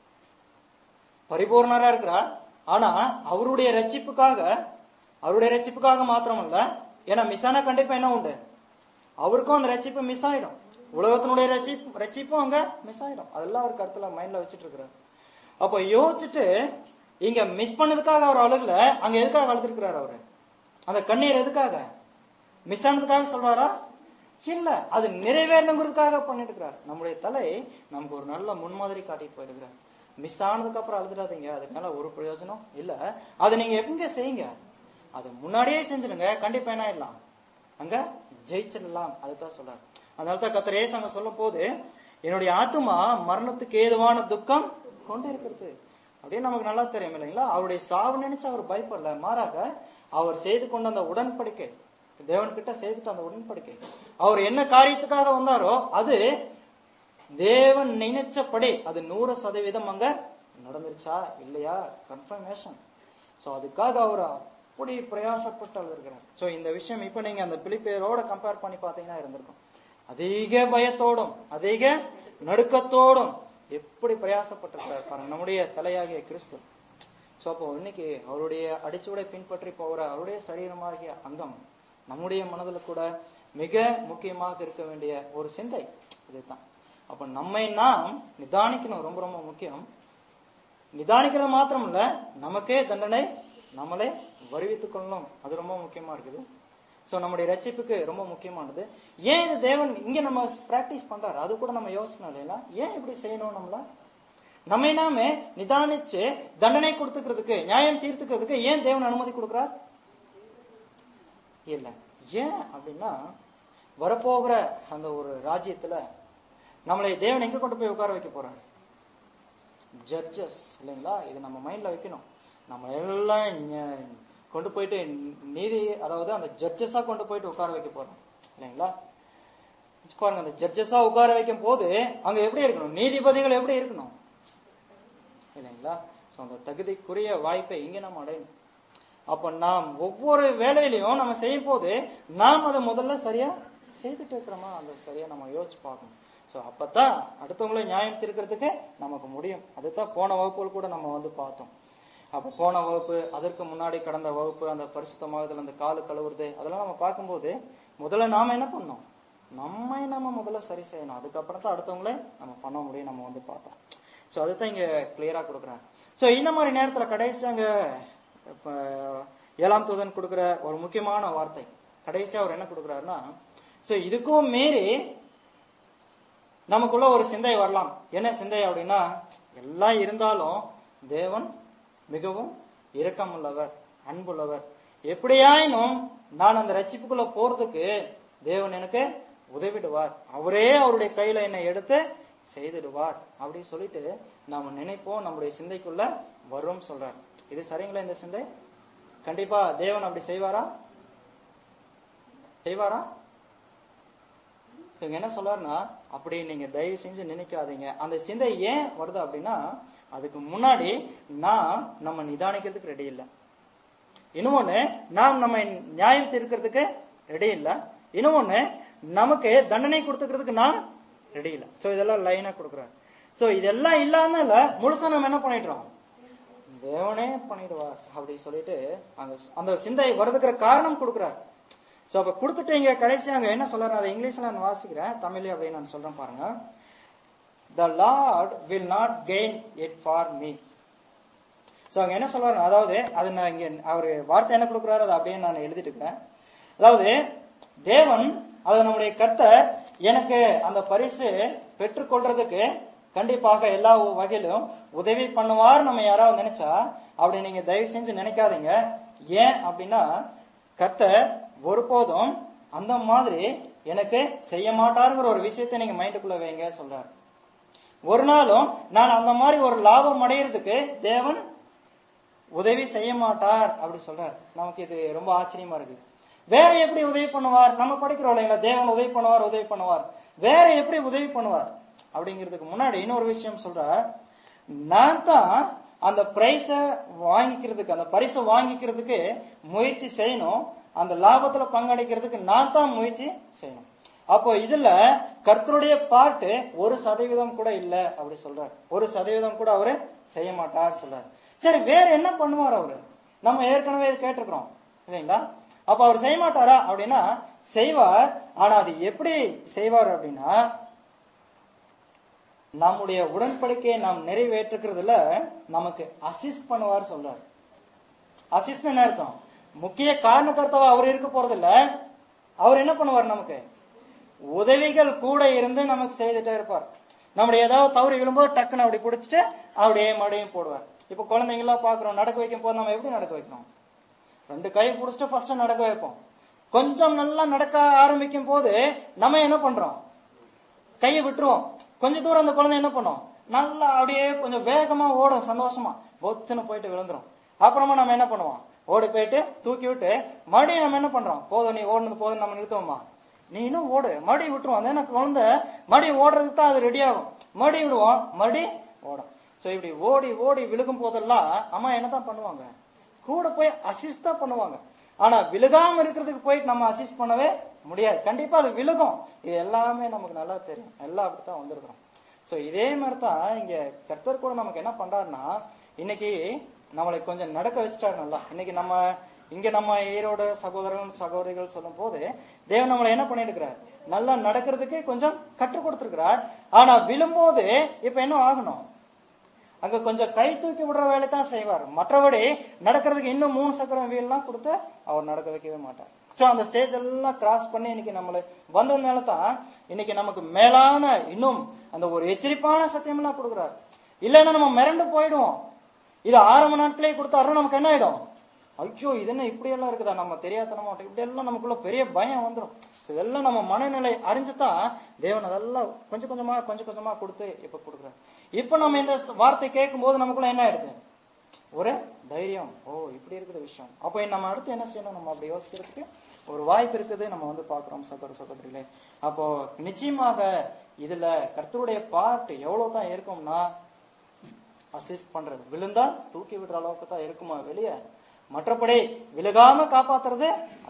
பரிபூர்ணரா இருக்கிறார். ஆனா அவருடைய ரட்சிப்புக்காக மாத்திரமல்ல, ஏன்னா மிஸ் ஆனா கண்டிப்பா என்ன உண்டு, அவருக்கும் அந்த ரட்சிப்பு மிஸ் ஆயிடும், உலகத்தினுடைய ரட்சிப்பும் அங்க மிஸ் ஆயிடும். அதெல்லாம் அவர் கருத்துல மைண்ட்ல வச்சிட்டு இருக்கிறார். அப்ப யோசிச்சுட்டு இங்க மிஸ் பண்ணதுக்காக அவர் அழுகல, அங்க எதுக்காக அழுதுருக்கிறார் அவரு, அந்த கண்ணீர் எதுக்காக, மிஸ் ஆனதுக்காக சொல்றாரா, இல்ல, அது நிறைவேறணுங்கிறதுக்காக பண்ணிட்டு இருக்கிறார். நம்முடைய தலை நமக்கு ஒரு நல்ல முன்மாதிரி காட்டிட்டு போயிருக்கிறார். மிஸ் ஆனதுக்கு அப்புறம் அழுதுடாதீங்க, அதுக்கு மேல ஒரு பிரயோஜனம் இல்ல. அதை நீங்க எப்பங்க செய்யுங்க, அது முன்னாடியே செஞ்சிருங்க, கண்டிப்பா என்ன ஆயிடலாம், அங்க ஜெயிச்சிடலாம். அதுதான் சொல்றாரு. அதனாலதான் கர்த்தர் இயேசு அங்க சொல்லும் போது, என்னுடைய ஆத்துமா மரணத்துக்கு ஏதுவான துக்கம் கொண்டு இருக்கிறது அப்படின்னு நமக்கு நல்லா தெரியும் இல்லைங்களா. அவருடைய சாவு நினைச்சு அவர் பயப்படல, மாறாக அவர் செய்து கொண்ட அந்த உடன்படிக்கை, தேவன்கிட்ட செய்துட்டு அந்த உடன்படிக்கை, அவர் என்ன காரியத்துக்காக வந்தாரோ அது தேவன் நினைச்சபடி அது 100% அங்க நடந்துருச்சா இல்லையா கன்ஃபர்மேஷன். சோ அதுக்காக அவர் அப்படி பிரயாசப்பட்டு இருக்கிறார். சோ இந்த விஷயம் இப்ப நீங்க அந்த பிலிப்பியரோட கம்பேர் பண்ணி பாத்தீங்கன்னா இருந்திருக்கும். அதிக பயத்தோடும் அதிக நடுக்கத்தோடும் எப்படி பிரயாசப்பட்டிருக்கிறார் பாருங்க நம்முடைய தலையாகிய கிறிஸ்து. சோ அப்போ இன்னைக்கு அவருடைய அடிச்சுவடை பின்பற்றி போகிற அவருடைய சரீரமாகிய அங்கம் நம்முடைய மனதில் கூட மிக முக்கியமாக இருக்க வேண்டிய ஒரு சிந்தை இதுதான். அப்ப நம்மை நாம் நிதானிக்கணும், ரொம்ப ரொம்ப முக்கியம். நிதானிக்கிறது மாத்திரம் இல்ல, நமக்கே தண்டனை நம்மளே வருவித்துக் கொள்ளணும், அது ரொம்ப முக்கியமா இருக்குது. சோ நம்முடைய ரட்சிப்புக்கு ரொம்ப முக்கியமானது. ஏன் இது தேவன் இங்க நம்ம பிராக்டிஸ் பண்றாரு, அது கூட நம்ம யோசிக்கணும் இல்லையா, ஏன் இப்படி செய்யணும், நம்மை நாமே நிதானிச்சு தண்டனை கொடுத்துக்கிறதுக்கு, நியாயம் தீர்த்துக்கிறதுக்கு ஏன் தேவன் அனுமதி கொடுக்கிறார் இல்ல. ஏன் அப்படின்னா, வரப்போகிற அந்த ஒரு ராஜ்யத்துல நம்மளை தேவன் எங்க கொண்டு போய் உட்கார வைக்க போறாரு, ஜட்ஜஸ் இல்லைங்களா. இது நம்ம மைண்ட்ல வைக்கணும். நம்ம எல்லாம் கொண்டு போயிட்டு நீதி, அதாவது அந்த ஜட்ஜஸா கொண்டு போயிட்டு உட்கார வைக்க போறோம் இல்லைங்களா. பாருங்க, அந்த ஜட்ஜஸா உட்கார வைக்கும் போது அங்க எப்படி இருக்கணும், நீதிபதிகள் எப்படி இருக்கணும் இல்லைங்களா. அந்த தகுதிக்குரிய வாய்ப்பை இங்க நம்ம அடையணும். அப்ப நாம் ஒவ்வொரு வேலையிலையும் நம்ம செய்யும் போது நாம் அதை முதல்ல சரியா செய்துட்டு இருக்கிறோமா, அந்த சரியா நம்ம யோசிச்சு பார்க்கணும். சோ அப்பதான் அடுத்தவங்களை நியாயம் தீர்க்கிறதுக்கு நமக்கு முடியும். அதுதான் போன வகுப்புகள் கூட நம்ம வந்து பார்த்தோம். அப்ப போன வகுப்பு, அதற்கு முன்னாடி கடந்த வகுப்பு, அந்த பரிசுத்தமாகுதல், அந்த காலு கழுவுறது, அதெல்லாம் நம்ம பார்க்கும்போது முதல்ல நாம என்ன பண்ணோம், நம்ம முதல்ல சரி செய்யணும், அதுக்கப்புறம் தான் அடுத்தவங்களே நம்ம பண்ண முடியும் நம்ம வந்து பார்த்தோம். சோ அதுதான் இங்க கிளியரா கொடுக்குறாங்க. சோ இந்த மாதிரி நேரத்துல கடைசி அங்க 7ஆம் தூதன் கொடுக்குற ஒரு முக்கியமான வார்த்தை, கடைசியா அவர் என்ன கொடுக்குறாருன்னா, சோ இதுக்கும் மீறி நமக்குள்ள ஒரு சிந்தை வரலாம். என்ன சிந்தை அப்படின்னா, எல்லாம் இருந்தாலும் தேவன் மிகவும் இரக்கமுள்ளவர், அன்புள்ளவர். எப்படியாயினும் நான் அந்த ரட்சிப்புக்குள்ள போறதுக்கு தேவன் எனக்கு உதவிடுவார், அவரே அவருடைய கையில என்னை எடுத்து செய்திடுவார் அப்படின்னு சொல்லிட்டு நாம நினைப்போம். நம்முடைய சிந்தைக்குள்ள வரும் சொல்றார். இது சரிங்களா? இந்த சிந்தை கண்டிப்பா தேவன் அப்படி செய்வாரா? இவங்க என்ன சொல்றாருன்னா, அப்படி நீங்க தயவு செஞ்சு நினைக்காதீங்க. அந்த சிந்தை ஏன் வருது அப்படின்னா, அதுக்கு முன்னாடி நான் நம்ம நிதானிக்கிறதுக்கு ரெடி இல்லை. இன்னொன்னு, நாம் நம்ம நியாயம் தீர்க்கிறதுக்கு ரெடி இல்லை. இன்னொன்னு, நமக்கு தண்டனை கொடுத்துக்கிறதுக்கு நான் ரெடி இல்லை. சோ இதெல்லாம் லைனா கொடுக்குறாரு. சோ இதெல்லாம் இல்லாம முழுசா நம்ம என்ன பண்ணிடுறோம், தேவனே பண்ணிடுவார் அப்படி சொல்லிட்டு அந்த சிந்தை வருதுக்கிற காரணம் கொடுக்குறாரு. சோ அப்ப கொடுத்துட்டு இங்க கடைசி அங்க என்ன சொல்றாரு, அதை இங்கிலீஷ்ல நான் வாசிக்கிறேன், தமிழ்ல அப்படின்னு நான் சொல்றேன் பாருங்க. The Lord will not gain it for me. So அங்க என்ன சொல்றாரு, அதாவது அது நான் இங்க அவரு வார்த்தை என்ன கொடுக்குறாரு அதை அப்படியே நான் எழுதிட்டு இருக்கிறேன். அதாவது தேவன், அது நம்முடைய கர்த்தர் எனக்கு அந்த பரிசு பெற்றுக்கொள்றதுக்கு கண்டிப்பாக எல்லா வகையிலும் உதவி பண்ணுவார் நம்ம யாராவது நினைச்சா அப்படி நீங்க தயவு செஞ்சு நினைக்காதீங்க. ஏன் அப்படின்னா, கர்த்தர் ஒருபோதும் அந்த மாதிரி எனக்கு செய்ய மாட்டாருங்கிற ஒரு விஷயத்தை நீங்க மைண்டுக்குள்ள வைங்க சொல்றாரு. ஒரு நாளும் நான் அந்த மாதிரி ஒரு லாபம் அடையிறதுக்கு தேவன் உதவி செய்ய மாட்டார் அப்படி சொல்றாரு. நமக்கு இது ரொம்ப ஆச்சரியமா இருக்கு. வேற எப்படி உதவி பண்ணுவார்? நம்ம படிக்கிறோம் இல்லைங்களா, தேவன் உதவி பண்ணுவார். வேற எப்படி உதவி பண்ணுவார் அப்படிங்கிறதுக்கு முன்னாடி இன்னொரு விஷயம் சொல்றார். நான் தான் அந்த பிரைஸ வாங்கிக்கிறதுக்கு, அந்த பரிசை வாங்கிக்கிறதுக்கு முயற்சி செய்யணும், அந்த லாபத்துல பங்கடைக்கிறதுக்கு நான் தான் முயற்சி செய்யணும். அப்போ இதுல கர்த்தருடைய பார்ட் 1% கூட இல்ல அப்படி சொல்றாரு. 1% கூட அவரு செய்ய மாட்டார் சொல்றாரு. சரி, வேற என்ன பண்ணுவார் அவரு? நம்ம ஏற்கனவே கேட்டிருக்கிறோம் இல்லைங்களா. அப்ப அவர் செய்ய மாட்டாரா அப்படின்னா, செய்வார். ஆனா அது எப்படி செய்வார் அப்படின்னா, நம்முடைய உடன்படிக்கையை நாம் நிறைவேற்றுக்கிறதுல நமக்கு அசிஸ்ட் பண்ணுவார் சொல்றாரு. அசிஸ்ட் என்ன அர்த்தம்? முக்கிய காரணக்கர்த்தாவா அவர் இருக்க போறது இல்ல. அவர் என்ன பண்ணுவார், நமக்கு உதவிகள் கூட இருந்து நமக்கு செய்துட்டே இருப்பார். நம்முடைய ஏதாவது தவறு விழும்போது டக்குன்னு அப்படி பிடிச்சிட்டு அப்படியே மடையும் போடுவார். இப்ப குழந்தைங்களாம் பாக்குறோம், நடக்க வைக்கும் போது நம்ம எப்படி நடக்க வைக்கணும்? 2 கை பிடிச்சிட்டு ஃபர்ஸ்ட் நடக்க வைப்போம். கொஞ்சம் நல்லா நடக்க ஆரம்பிக்கும் போது நம்ம என்ன பண்றோம், கையை விட்டுருவோம். கொஞ்ச தூரம் அந்த குழந்தை என்ன பண்ணும், நல்லா அப்படியே கொஞ்சம் வேகமா ஓடும், சந்தோஷமா பொத்துன்னு போயிட்டு விழுந்துரும். அப்புறமா நம்ம என்ன பண்ணுவோம், ஓடி போயிட்டு தூக்கி விட்டு மறுபடியும் நம்ம என்ன பண்றோம், போதும் நீ ஓடுனது போதும் நம்ம நிறுத்துவோமா, நீ இன்னும் ஓடு, மறுபடியும் விட்டுருவோம். எனக்கு குழந்தை மறுபடியும் ஓடுறதுக்கு தான் அது ரெடி ஆகும். மறுபடியும் விடுவோம், மறுபடியும் ஓடும். சோ இப்படி ஓடி ஓடி விழுகும் போதெல்லாம் அம்மா என்னதான் பண்ணுவாங்க, கூட போய் அசிஸ்ட் தான் பண்ணுவாங்க. ஆனா விழுகாம இருக்கிறதுக்கு போயிட்டு நம்ம அசிஸ்ட் பண்ணவே முடியாது. கண்டிப்பா அது விழுகும். இது எல்லாமே நமக்கு நல்லா தெரியும். எல்லாம் அப்படித்தான் வந்திருக்கிறோம். சோ இதே மாதிரிதான் இங்க கர்த்தர் கூட நமக்கு என்ன பண்றாருன்னா, இன்னைக்கு நம்மளை கொஞ்சம் நடக்க வச்சுட்டாரு நல்லா. இன்னைக்கு நம்ம ஈரோடு சகோதரிகள் சொல்லும் போது தேவன் நம்மளை என்ன பண்ணிட்டு இருக்கிறார், நல்லா நடக்கிறதுக்கு கொஞ்சம் கற்றுக் கொடுத்திருக்கிறார். ஆனா விழும்போது இப்ப என்ன ஆகணும், அங்க கொஞ்சம் கை தூக்கி விடுற வேலை தான் செய்வார். மற்றபடி நடக்கிறதுக்கு இன்னும் 3 சக்கரம் வீல்லாம் கொடுத்து அவர் நடக்க வைக்கவே மாட்டார். சோ அந்த ஸ்டேஜ் எல்லாம் கிராஸ் பண்ணி இன்னைக்கு நம்மள வந்ததுனால தான் இன்னைக்கு நமக்கு மேலான இன்னும் அந்த ஒரு எச்சரிப்பான சத்தியம் எல்லாம் கொடுக்குறாரு. இல்லைன்னா நம்ம மிரண்டு போயிடுவோம். இது ஆரம்ப நாட்களே கொடுத்தாரு, நமக்கு என்ன ஆயிடும், ஐயோ இது என்ன இப்படி எல்லாம் இருக்குதா, நம்ம தெரியாதனமா இப்படி எல்லாம் நமக்குள்ள பெரிய பயம் வந்துடும். இதெல்லாம் நம்ம மனநிலை அறிஞ்சுதான் தேவன் அதெல்லாம் கொஞ்சம் கொஞ்சமா கொடுத்து இப்ப கொடுக்குறாரு. இப்ப நம்ம இந்த வார்த்தை கேட்கும் போது நமக்குள்ள என்ன ஆயிடுது, ஒரு தைரியம், ஓ இப்படி இருக்குது விஷயம். அப்ப நம்ம அடுத்து என்ன செய்யணும், நம்ம அப்படி யோசிக்கிறதுக்கு ஒரு வாய்ப்பு இருக்குது. நம்ம பாக்குறோம் சகோதரிகளே. அப்போ நிச்சயமாக இதுல கர்த்தருடைய பார்ட் எவ்வளவுதான் இருக்கும்னா, அசிஸ்ட் பண்றது, விழுந்தா தூக்கி விடுற அளவுக்கு தான் இருக்குமா வெளியே. மற்றபடி விழுகாம காப்பாத்துறது,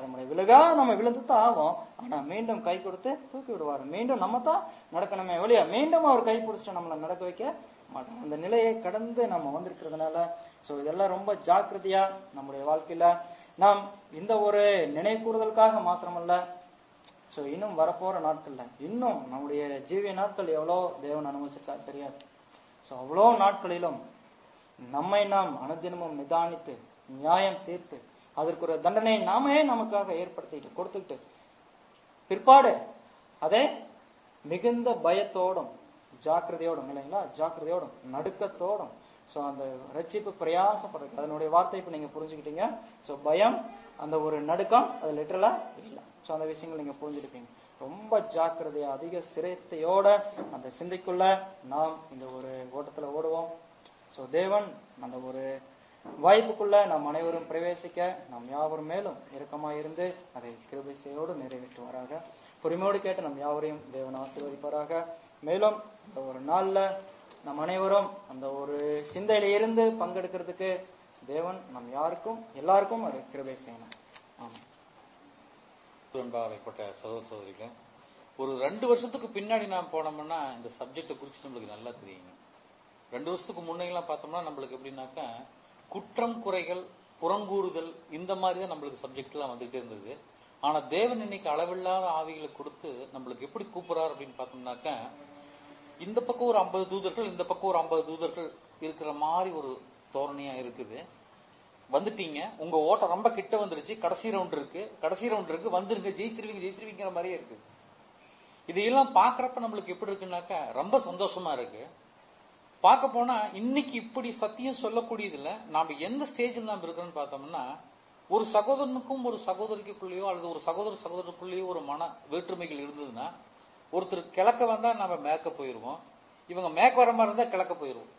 நம்ம விழுந்து தான் ஆகும். ஆனா மீண்டும் கை கொடுத்து தூக்கி விடுவாரு. மீண்டும் நம்ம தான் நடக்கணுமே வெளிய, மீண்டும் அவர் கை பிடிச்சிட்டு நம்மள நடக்க வைக்க மாட்டோம். அந்த நிலையை கடந்து நம்ம வந்திருக்கிறதுனால சோ இதெல்லாம் ரொம்ப ஜாக்கிரதையா நம்முடைய வாழ்க்கையில நாம் இந்த ஒரு நினைவு கூறுதலுக்காக மாத்திரமல்ல, சோ இன்னும் வரப்போற நாட்கள்ல இன்னும் நம்முடைய ஜீவிய நாட்கள் எவ்வளவு தேவன் அனுமதிச்சிருக்கா தெரியாது. சோ அவ்வளோ நாட்களிலும் நம்மை நாம் அனுதினமும் நிதானித்து நியாயம் தீர்த்து அதற்கு ஒரு தண்டனை நாமே நமக்காக ஏற்படுத்திட்டு கொடுத்துக்கிட்டு பிற்பாடு அதே மிகுந்த பயத்தோடும் ஜாக்கிரதையோடும் இல்லைங்களா, ஜாக்கிரதையோடும் நடுக்கத்தோடும். சோ அந்த ரட்சிப்பு பிரயாசப்படுறது, அதனுடைய வார்த்தை இப்ப நீங்க புரிஞ்சுக்கிட்டீங்க. சோ பயம், அந்த ஒரு நடுக்கம் அது லிட்டரலா இல்ல. சோ அந்த விஷயங்கள் நீங்க புரிஞ்சுக்கிட்டீங்க. ரொம்ப ஜாக்கிரதையா அதிக சிரத்தையோட அந்த சிந்தைக்குள்ள நாம் இந்த ஒரு ஓட்டத்துல ஓடுவோம். சோ தேவன் அந்த ஒரு வாய்ப்புக்குள்ள நாம் அனைவரும் பிரவேசிக்க நாம் யாவரும் மேலும் இரக்கமாய் இருந்து அதை கிருபையோடு நிறைவேற்றுவாராக. பொறுமையோடு கேட்டு நம் யாவரையும் தேவன் ஆசீர்வதிப்பாராக. மேலும் இந்த ஒரு நாள்ல நம் அனைவரும் அந்த ஒரு சிந்தையில இருந்து பங்கெடுக்கிறதுக்கு தேவன் நம் எல்லாருக்கும் அது கிருபை செய்யணும். ஆமா. அன்பாகப்பட்ட சகோதர சகோதரிகள், ஒரு 2 வருஷத்துக்கு பின்னாடி நாம் போனோம்னா இந்த சப்ஜெக்டை குறித்து நம்மளுக்கு நல்லா தெரியுங்க. 2 வருஷத்துக்கு முன்னையெல்லாம் பார்த்தோம்னா நம்மளுக்கு எப்படின்னாக்கா குற்றம் குறைகள் புறங்கூறுதல் இந்த மாதிரி தான் நம்மளுக்கு சப்ஜெக்ட் எல்லாம் வந்துகிட்டே இருந்தது. ஆனா தேவன் இன்னைக்கு அளவில்லாத ஆவிகளை கொடுத்து நம்மளுக்கு எப்படி கூப்பிடுறாரு அப்படின்னு பார்த்தோம்னாக்கா, இந்த பக்கம் ஒரு 50 தூதர்கள், இந்த பக்கம் ஒரு 50 தூதர்கள் இருக்கிற மாதிரி ஒரு தோரணையா இருக்குது. வந்துட்டீங்க, உங்க ஓட்டம் ரொம்ப கிட்ட வந்துருச்சு, கடைசி ரவுண்ட் இருக்கு, வந்துருங்க, ஜெயிச்சிருவீங்கிற மாதிரியே இருக்கு. இதையெல்லாம் பாக்குறப்ப நம்மளுக்கு எப்படி இருக்குன்னாக்கா ரொம்ப சந்தோஷமா இருக்கு. பார்க்க போனா இன்னைக்கு இப்படி சத்தியம் சொல்லக்கூடியதுல நாம எந்த ஸ்டேஜில் நாம இருக்கிறோம்னு பார்த்தோம்னா, ஒரு சகோதரனுக்கும் ஒரு சகோதரிக்குள்ளேயோ அல்லது ஒரு சகோதரருக்குள்ளேயோ ஒரு மன வேற்றுமைகள் இருந்ததுன்னா, ஒருத்தர் கிழக்க வந்தா நம்ம மேற்க போயிருவோம், இவங்க மேற்க வர மாதிரி இருந்தா கிழக்க போயிருவோம்.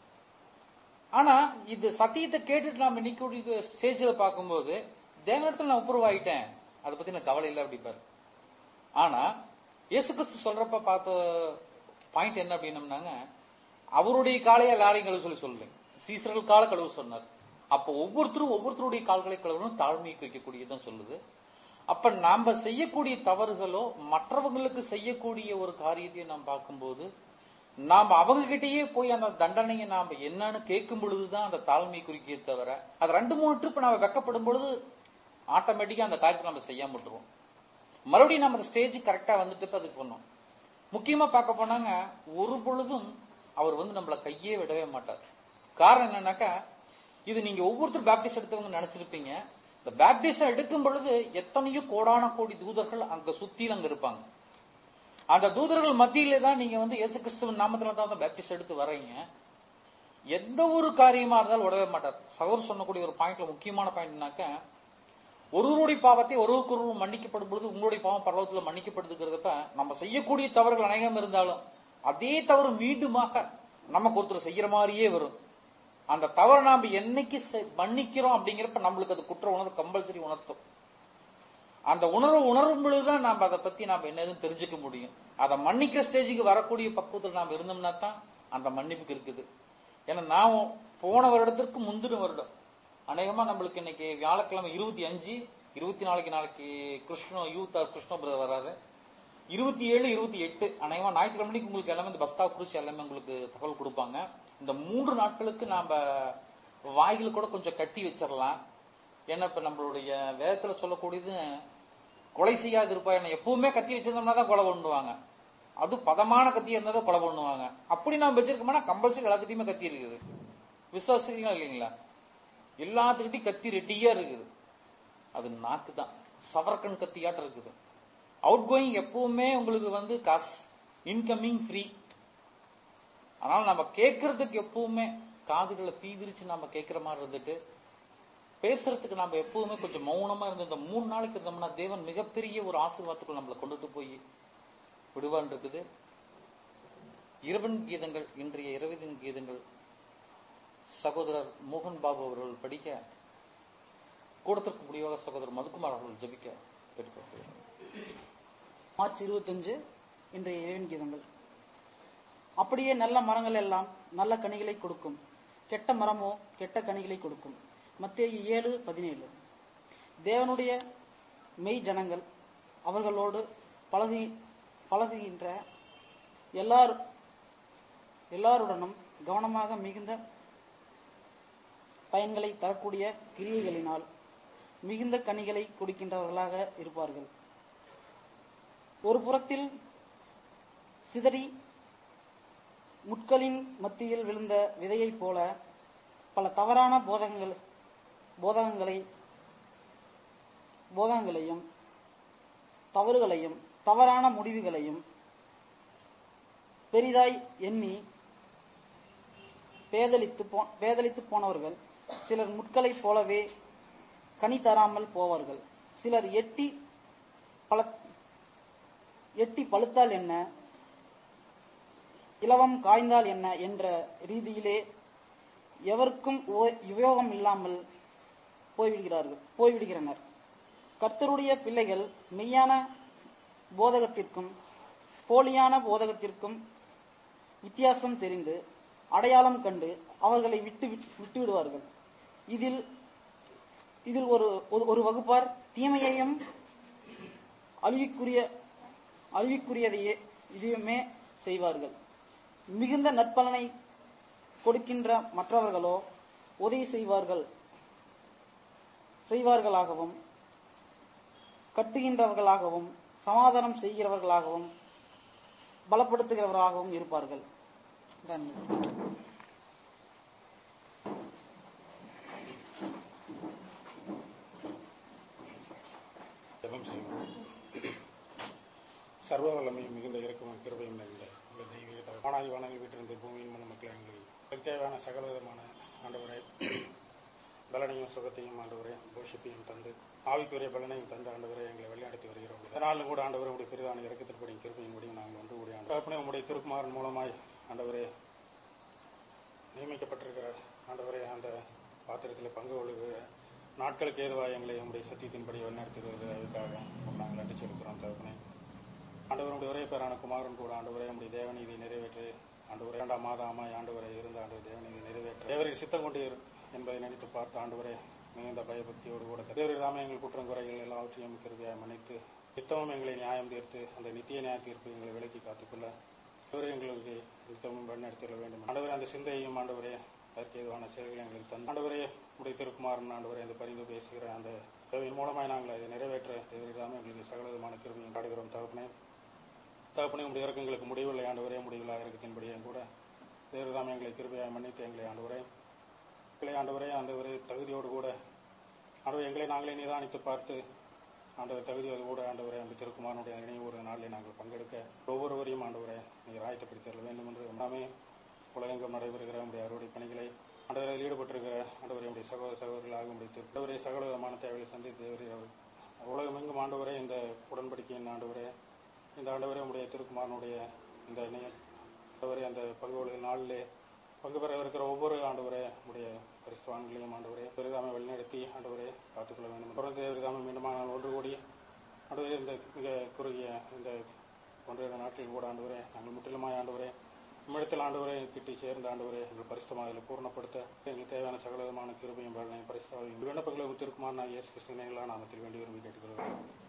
ஆனா இது சத்தியத்தை கேட்டுட்டு நாம இன்னைக்கு ஸ்டேஜ்ல பார்க்கும்போது தேவனிடத்துல நான் ஒப்புரவு ஆயிட்டேன், அதை பத்தி நான் கவலை இல்லை அப்படிப்பாரு. ஆனா இயேசு கிறிஸ்து சொல்றப்ப பார்த்த பாயிண்ட் என்ன அப்படின்னம்னாங்க, அவருடைய காலையை எல்லாரையும் கழுவு சொல்லுங்க, சீசர்கள் கால கழுவு சொன்னார். அப்ப ஒவ்வொருத்தருடைய கால்களை கழுவணும், தாழ்மையை குறிக்கக்கூடியதான் சொல்லுது. அப்ப நாம செய்யக்கூடிய தவறுகளோ மற்றவங்களுக்கு செய்யக்கூடிய ஒரு காரியத்தை நாம் பார்க்கும்போது நாம அவங்க கிட்டயே போய் அந்த தண்டனையை நாம என்னன்னு கேட்கும் பொழுதுதான் அந்த தாழ்மையை குறிக்க தவிர, அது 2-3 ட்ரிப் நாம வெக்கப்படும் பொழுது ஆட்டோமேட்டிக்கா அந்த காரியத்தை நம்ம செய்யாம விட்டுருவோம். மறுபடியும் நம்ம அந்த ஸ்டேஜ் கரெக்டா வந்துட்டு அதுக்கு பண்ணோம். முக்கியமா பார்க்க போனாங்க, ஒரு பொழுதும் அவர் நம்மள கையே விடவே மாட்டார். காரணம் என்னன்னாக்கா, இது நீங்க ஒவ்வொருத்தரும் பேப்டிஸ்ட் எடுத்தவங்க நினைச்சிருப்பீங்க. இந்த பேப்டிஸ்ட் எடுக்கும் பொழுது எத்தனையோ கோடான கோடி தூதர்கள் அங்க சுத்தியில் அங்க இருப்பாங்க. அந்த தூதர்கள் மத்தியிலே தான் நீங்க இயேசு கிறிஸ்துவின் நாமத்துல தான் பேப்டிஸ்ட் எடுத்து வர்றீங்க. எந்த ஒரு காரியமா இருந்தாலும் விடவே மாட்டார். சகோதரர் சொன்னக்கூடிய ஒரு பாயிண்ட்ல முக்கியமான பாயிண்ட்னாக்கா, ஒருவருடைய பாவத்தை ஒருவருக்கு மன்னிக்கப்படும் பொழுது உங்களுடைய பாவம் பரலோகத்துல மன்னிக்கப்படுதுங்கிறதப்ப, நம்ம செய்யக்கூடிய தவறுகள் அநேகம் இருந்தாலும் அதே தவறு மீண்டுமாக நமக்கு ஒருத்தர் செய்யற மாதிரியே வரும். அந்த தவறை நாம என்னைக்கு மன்னிக்கிறோம் அப்படிங்கிறப்ப நம்மளுக்கு அது குற்ற உணர்வு கம்பல்சரி உணர்த்தும். அந்த உணரும் பொழுதுதான் நாம அதை பத்தி நாம என்னதுன்னு தெரிஞ்சுக்க முடியும். அதை மன்னிக்கிற ஸ்டேஜுக்கு வரக்கூடிய பக்குவத்தில் நாம இருந்தோம்னா தான் அந்த மன்னிப்புக்கு இருக்குது. ஏன்னா நான் போன வருடத்திற்கு முந்தின வருடம் அநேகமா நம்மளுக்கு இன்னைக்கு வியாழக்கிழமை 25, 24 நாளைக்கு கிருஷ்ண பிரதர் வராரு. 27, 28 அநேகமா ஞாயிற்றுக்கிழமைக்கு உங்களுக்கு எல்லாமே இந்த பஸ்தா குறிச்சு எல்லாமே உங்களுக்கு தகவல் கொடுப்பாங்க. இந்த 3 நாட்களுக்கு நாம வாய்கள் கூட கொஞ்சம் கட்டி வச்சிடலாம். ஏன்னா இப்ப நம்மளுடைய வேதத்துல சொல்லக்கூடியது கொலை செய்யாது இருப்பா. என்ன எப்பவுமே கத்தி வச்சிருந்தோம்னா தான் கொலை பண்ணுவாங்க, அது பதமான கத்தி இருந்தா தான் கொலை பண்ணுவாங்க. அப்படி நாம வச்சிருக்கோம்னா கம்பல்சரி எல்லாத்துக்கிட்டையுமே கத்தி இருக்குது. விசுவாசிக்கிறீங்களா இல்லைங்களா? எல்லாத்துக்கிட்டையும் கத்தி ரெட்டியா இருக்குது. அது நாக்கு தான் சவர்கன் கத்தியாட்ட இருக்குது. அவுட் கோயிங் எப்பவுமே உங்களுக்கு காசு, இன்கமிங் ஃப்ரீ. அதனால நம்ம கேட்கறதுக்கு எப்பவுமே காதுகளை தீவிரிச்சு நம்ம கேட்கிற மாதிரி இருந்துட்டு பேசுறதுக்கு நம்ம எப்பவுமே கொஞ்சம் மௌனமா இருந்து இந்த 3 நாளைக்கு இருந்தோம்னா தேவன் மிகப்பெரிய ஒரு ஆசீர்வாதத்துக்குள்ள நம்மளை கொண்டுட்டு போய் விடுவான் இருக்குது. இரவின் கீதங்கள், இன்றைய இரவின் கீதங்கள் சகோதரர் மோகன் பாபு அவர்கள் படிக்க, கூடத்திற்கு முடிவாக சகோதரர் மதுக்குமார் அவர்கள் ஜபிக்க பெற்றுக்கொள்கிறார். மார்ச் 25 இன்றைய இரவின் கீதங்கள். அப்படியே நல்ல மரங்கள் எல்லாம் நல்ல கனிகளை கொடுக்கும், கெட்ட மரமோ கெட்ட கனிகளை கொடுக்கும். மத்தேயு 7:17. தேவனுடைய மெய் ஜனங்கள் அவர்களோடு பழகுகின்ற எல்லாருடனும் கவனமாக மிகுந்த பயன்களை தரக்கூடிய கிரியைகளினால் மிகுந்த கனிகளை கொடுக்கின்றவர்களாக இருப்பார்கள். ஒரு புறத்தில் சிதறி முட்களின் மத்தியில் விழுந்த விதையைப் போல பல தவறான போதகங்களையும் தவறுகளையும் தவறான முடிவுகளையும் பெரிதாய் எண்ணி பேதலித்து போனவர்கள் சிலர் முட்களைப் போலவே கனி தராமல் போவார்கள். சிலர் எட்டி பழுத்தால் என்ன, இலவம் காய்ந்தால் என்ன என்ற ரீதியிலே எவருக்கும் உபயோகம் இல்லாமல் போய்விடுகிறனர். கர்த்தருடைய பிள்ளைகள் மெய்யான போதகத்திற்கும் போலியான போதகத்திற்கும் வித்தியாசம் தெரிந்து அடையாளம் கண்டு அவர்களை விட்டு விடுவார்கள். இதில் ஒரு வகுப்பார் தீமையையும் அழிவுக்குரியதையே இதையுமே செய்வார்கள். மிகுந்த நற்பலனை கொடுக்கின்ற மற்றவர்களோ உதவி செய்வார்களாகவும் கட்டுகின்றவர்களாகவும் சமாதானம் செய்கிறவர்களாகவும் பலப்படுத்துகிறவர்களாகவும் இருப்பார்கள். சர்வ வல்லமையும் மிகுந்த இறக்கமும் கிருபையும் நிறைந்த உங்கள் தெய்வீக வானாதி வானங்கள் வீட்டிலிருந்து பூமியின் மன மக்களை எங்களுக்கு தேவையான சகல விதமான ஆண்டவரை பலனையும் சுகத்தையும் ஆண்டவரை போஷிப்பையும் தந்து ஆவிக்குரிய பலனையும் தந்து ஆண்டவரை எங்களை வழிநடத்தி வருகிறோம். இதனாலும் கூட ஆண்டவரை உடைய பெரிதான இறக்கத்தின்படி கிருபையின் முடியும் நாங்கள் ஒன்று கூடிய ஆண்டவரை உடைய திருக்குமாரன் மூலமாய் ஆண்டவரை நியமிக்கப்பட்டிருக்கிற ஆண்டவரை அந்த பாத்திரத்தில் பங்கு கொள்ளுகிற நாட்களுக்கு ஏதுவாக எங்களை உடைய சத்தியத்தின்படி வழிநடத்தி வருகிறதுக்காக நாங்கள் நன்றி செலுத்துகிறோம். தகப்பனே ஆண்டவருடைய ஒரே பேரான குமாரன் கூட ஆண்டவரை உடைய தேவநீதி நிறைவேற்று ஆண்டவரை 2ஆம் மாதமாய் ஆண்டவரை இருந்த ஆண்டு தேவநீதி நிறைவேற்று தேவரில் சித்தம் கொண்டீர் என்பதை நினைத்து பார்த்து ஆண்டவரை மிகுந்த பயபக்தியோடு கூட தேவரில் தாமே எங்கள் குற்றம் குறைகள் எல்லாவற்றையும் கிருபையாய் மன்னித்து நித்தமும் எங்களை நியாயம் தீர்த்து அந்த நித்திய நியாய தீர்ப்பு எங்களை விலக்கி காத்துக்கொள்ள ஆண்டவரை எங்களுக்கு நித்தமும் வழிநடத்திட வேண்டும். ஆண்டவரை அந்த சிந்தையும் ஆண்டவரே அதற்கு ஏதுவான செயல்களை எங்களுக்கு தந்து ஆண்டவரே உடைய திருக்குமாரன் ஆண்டவரை அந்த பரிந்து பேசுகிற அந்த தேவையின் மூலமாய் நாங்கள் அதை நிறைவேற்ற தேவரில் தாமே எங்களுக்கு சகலவிதமான கிருபையும் காடுகிறோம். தகப்பனே உடைய இறக்கங்களுக்கு முடிவில்லை ஆண்டவரே முடிவில்லா இறக்கத்தின்படியும் கூட தேவதாம் எங்களை கிருபையாய் மன்னித்து எங்களை ஆண்டவரே ஆண்டவரே தகுதியோடு கூட ஆண்டவர் எங்களை நாங்களே நிதானித்து பார்த்து ஆண்டவர் தகுதியோடு கூட ஆண்டவரே அந்த திருக்குமாரனுடைய நினைவு நாளில் நாங்கள் பங்கெடுக்க ஒவ்வொருவரையும் ஆண்டவரை நீங்கள் ஆயத்தப்படுத்த வேண்டும் என்று எல்லாமே உலகெங்கும் நடைபெறுகிற உடைய அறுவடை பணிகளை ஆண்டவரில் ஈடுபட்டிருக்கிற ஆண்டவரை உடைய சகோதரர்களாக முடித்து ஆண்டவரை சகல விதமான தேவைகளை சந்தித்து உலகமெங்கும் ஆண்டவரே இந்த உடன்படிக்கையின் ஆண்டவரே இந்த ஆண்டவரே உடைய திருக்குமாரனுடைய இந்த ஆண்டவரே அந்த பங்கு நாளிலே பங்கு பெற இருக்கிற ஒவ்வொரு ஆண்டவரே உடைய பரிசுத்தவான்களையும் ஆண்டவரே பெரிதாமை வழிநடத்தி ஆண்டவரே காத்துக்கொள்ள வேண்டும். தொடர்ந்து பெரிதாமை மீண்டும் நாங்கள் ஒன்று கூடி ஆண்டவரே இந்த மிக குறுகிய இந்த 1-2 நாட்களில் கூட ஆண்டவரே நாங்கள் முற்றிலுமாய் ஆண்டவரே நம்மிடத்தில் ஆண்டவரை கிட்டி சேர்ந்த ஆண்டவரே எங்கள் பரிசுத்தமாக பூர்ணப்படுத்த எங்களுக்கு தேவையான சகலவிதமான கிருபையும் பலனையும் பரிசுத்தாவையும் விண்ணப்பங்களை திருக்குமாரனாகிய இயேசு கிறிஸ்துவின் நாமத்தில் வேண்டி விரும்பி கேட்டுக்கிறோம்.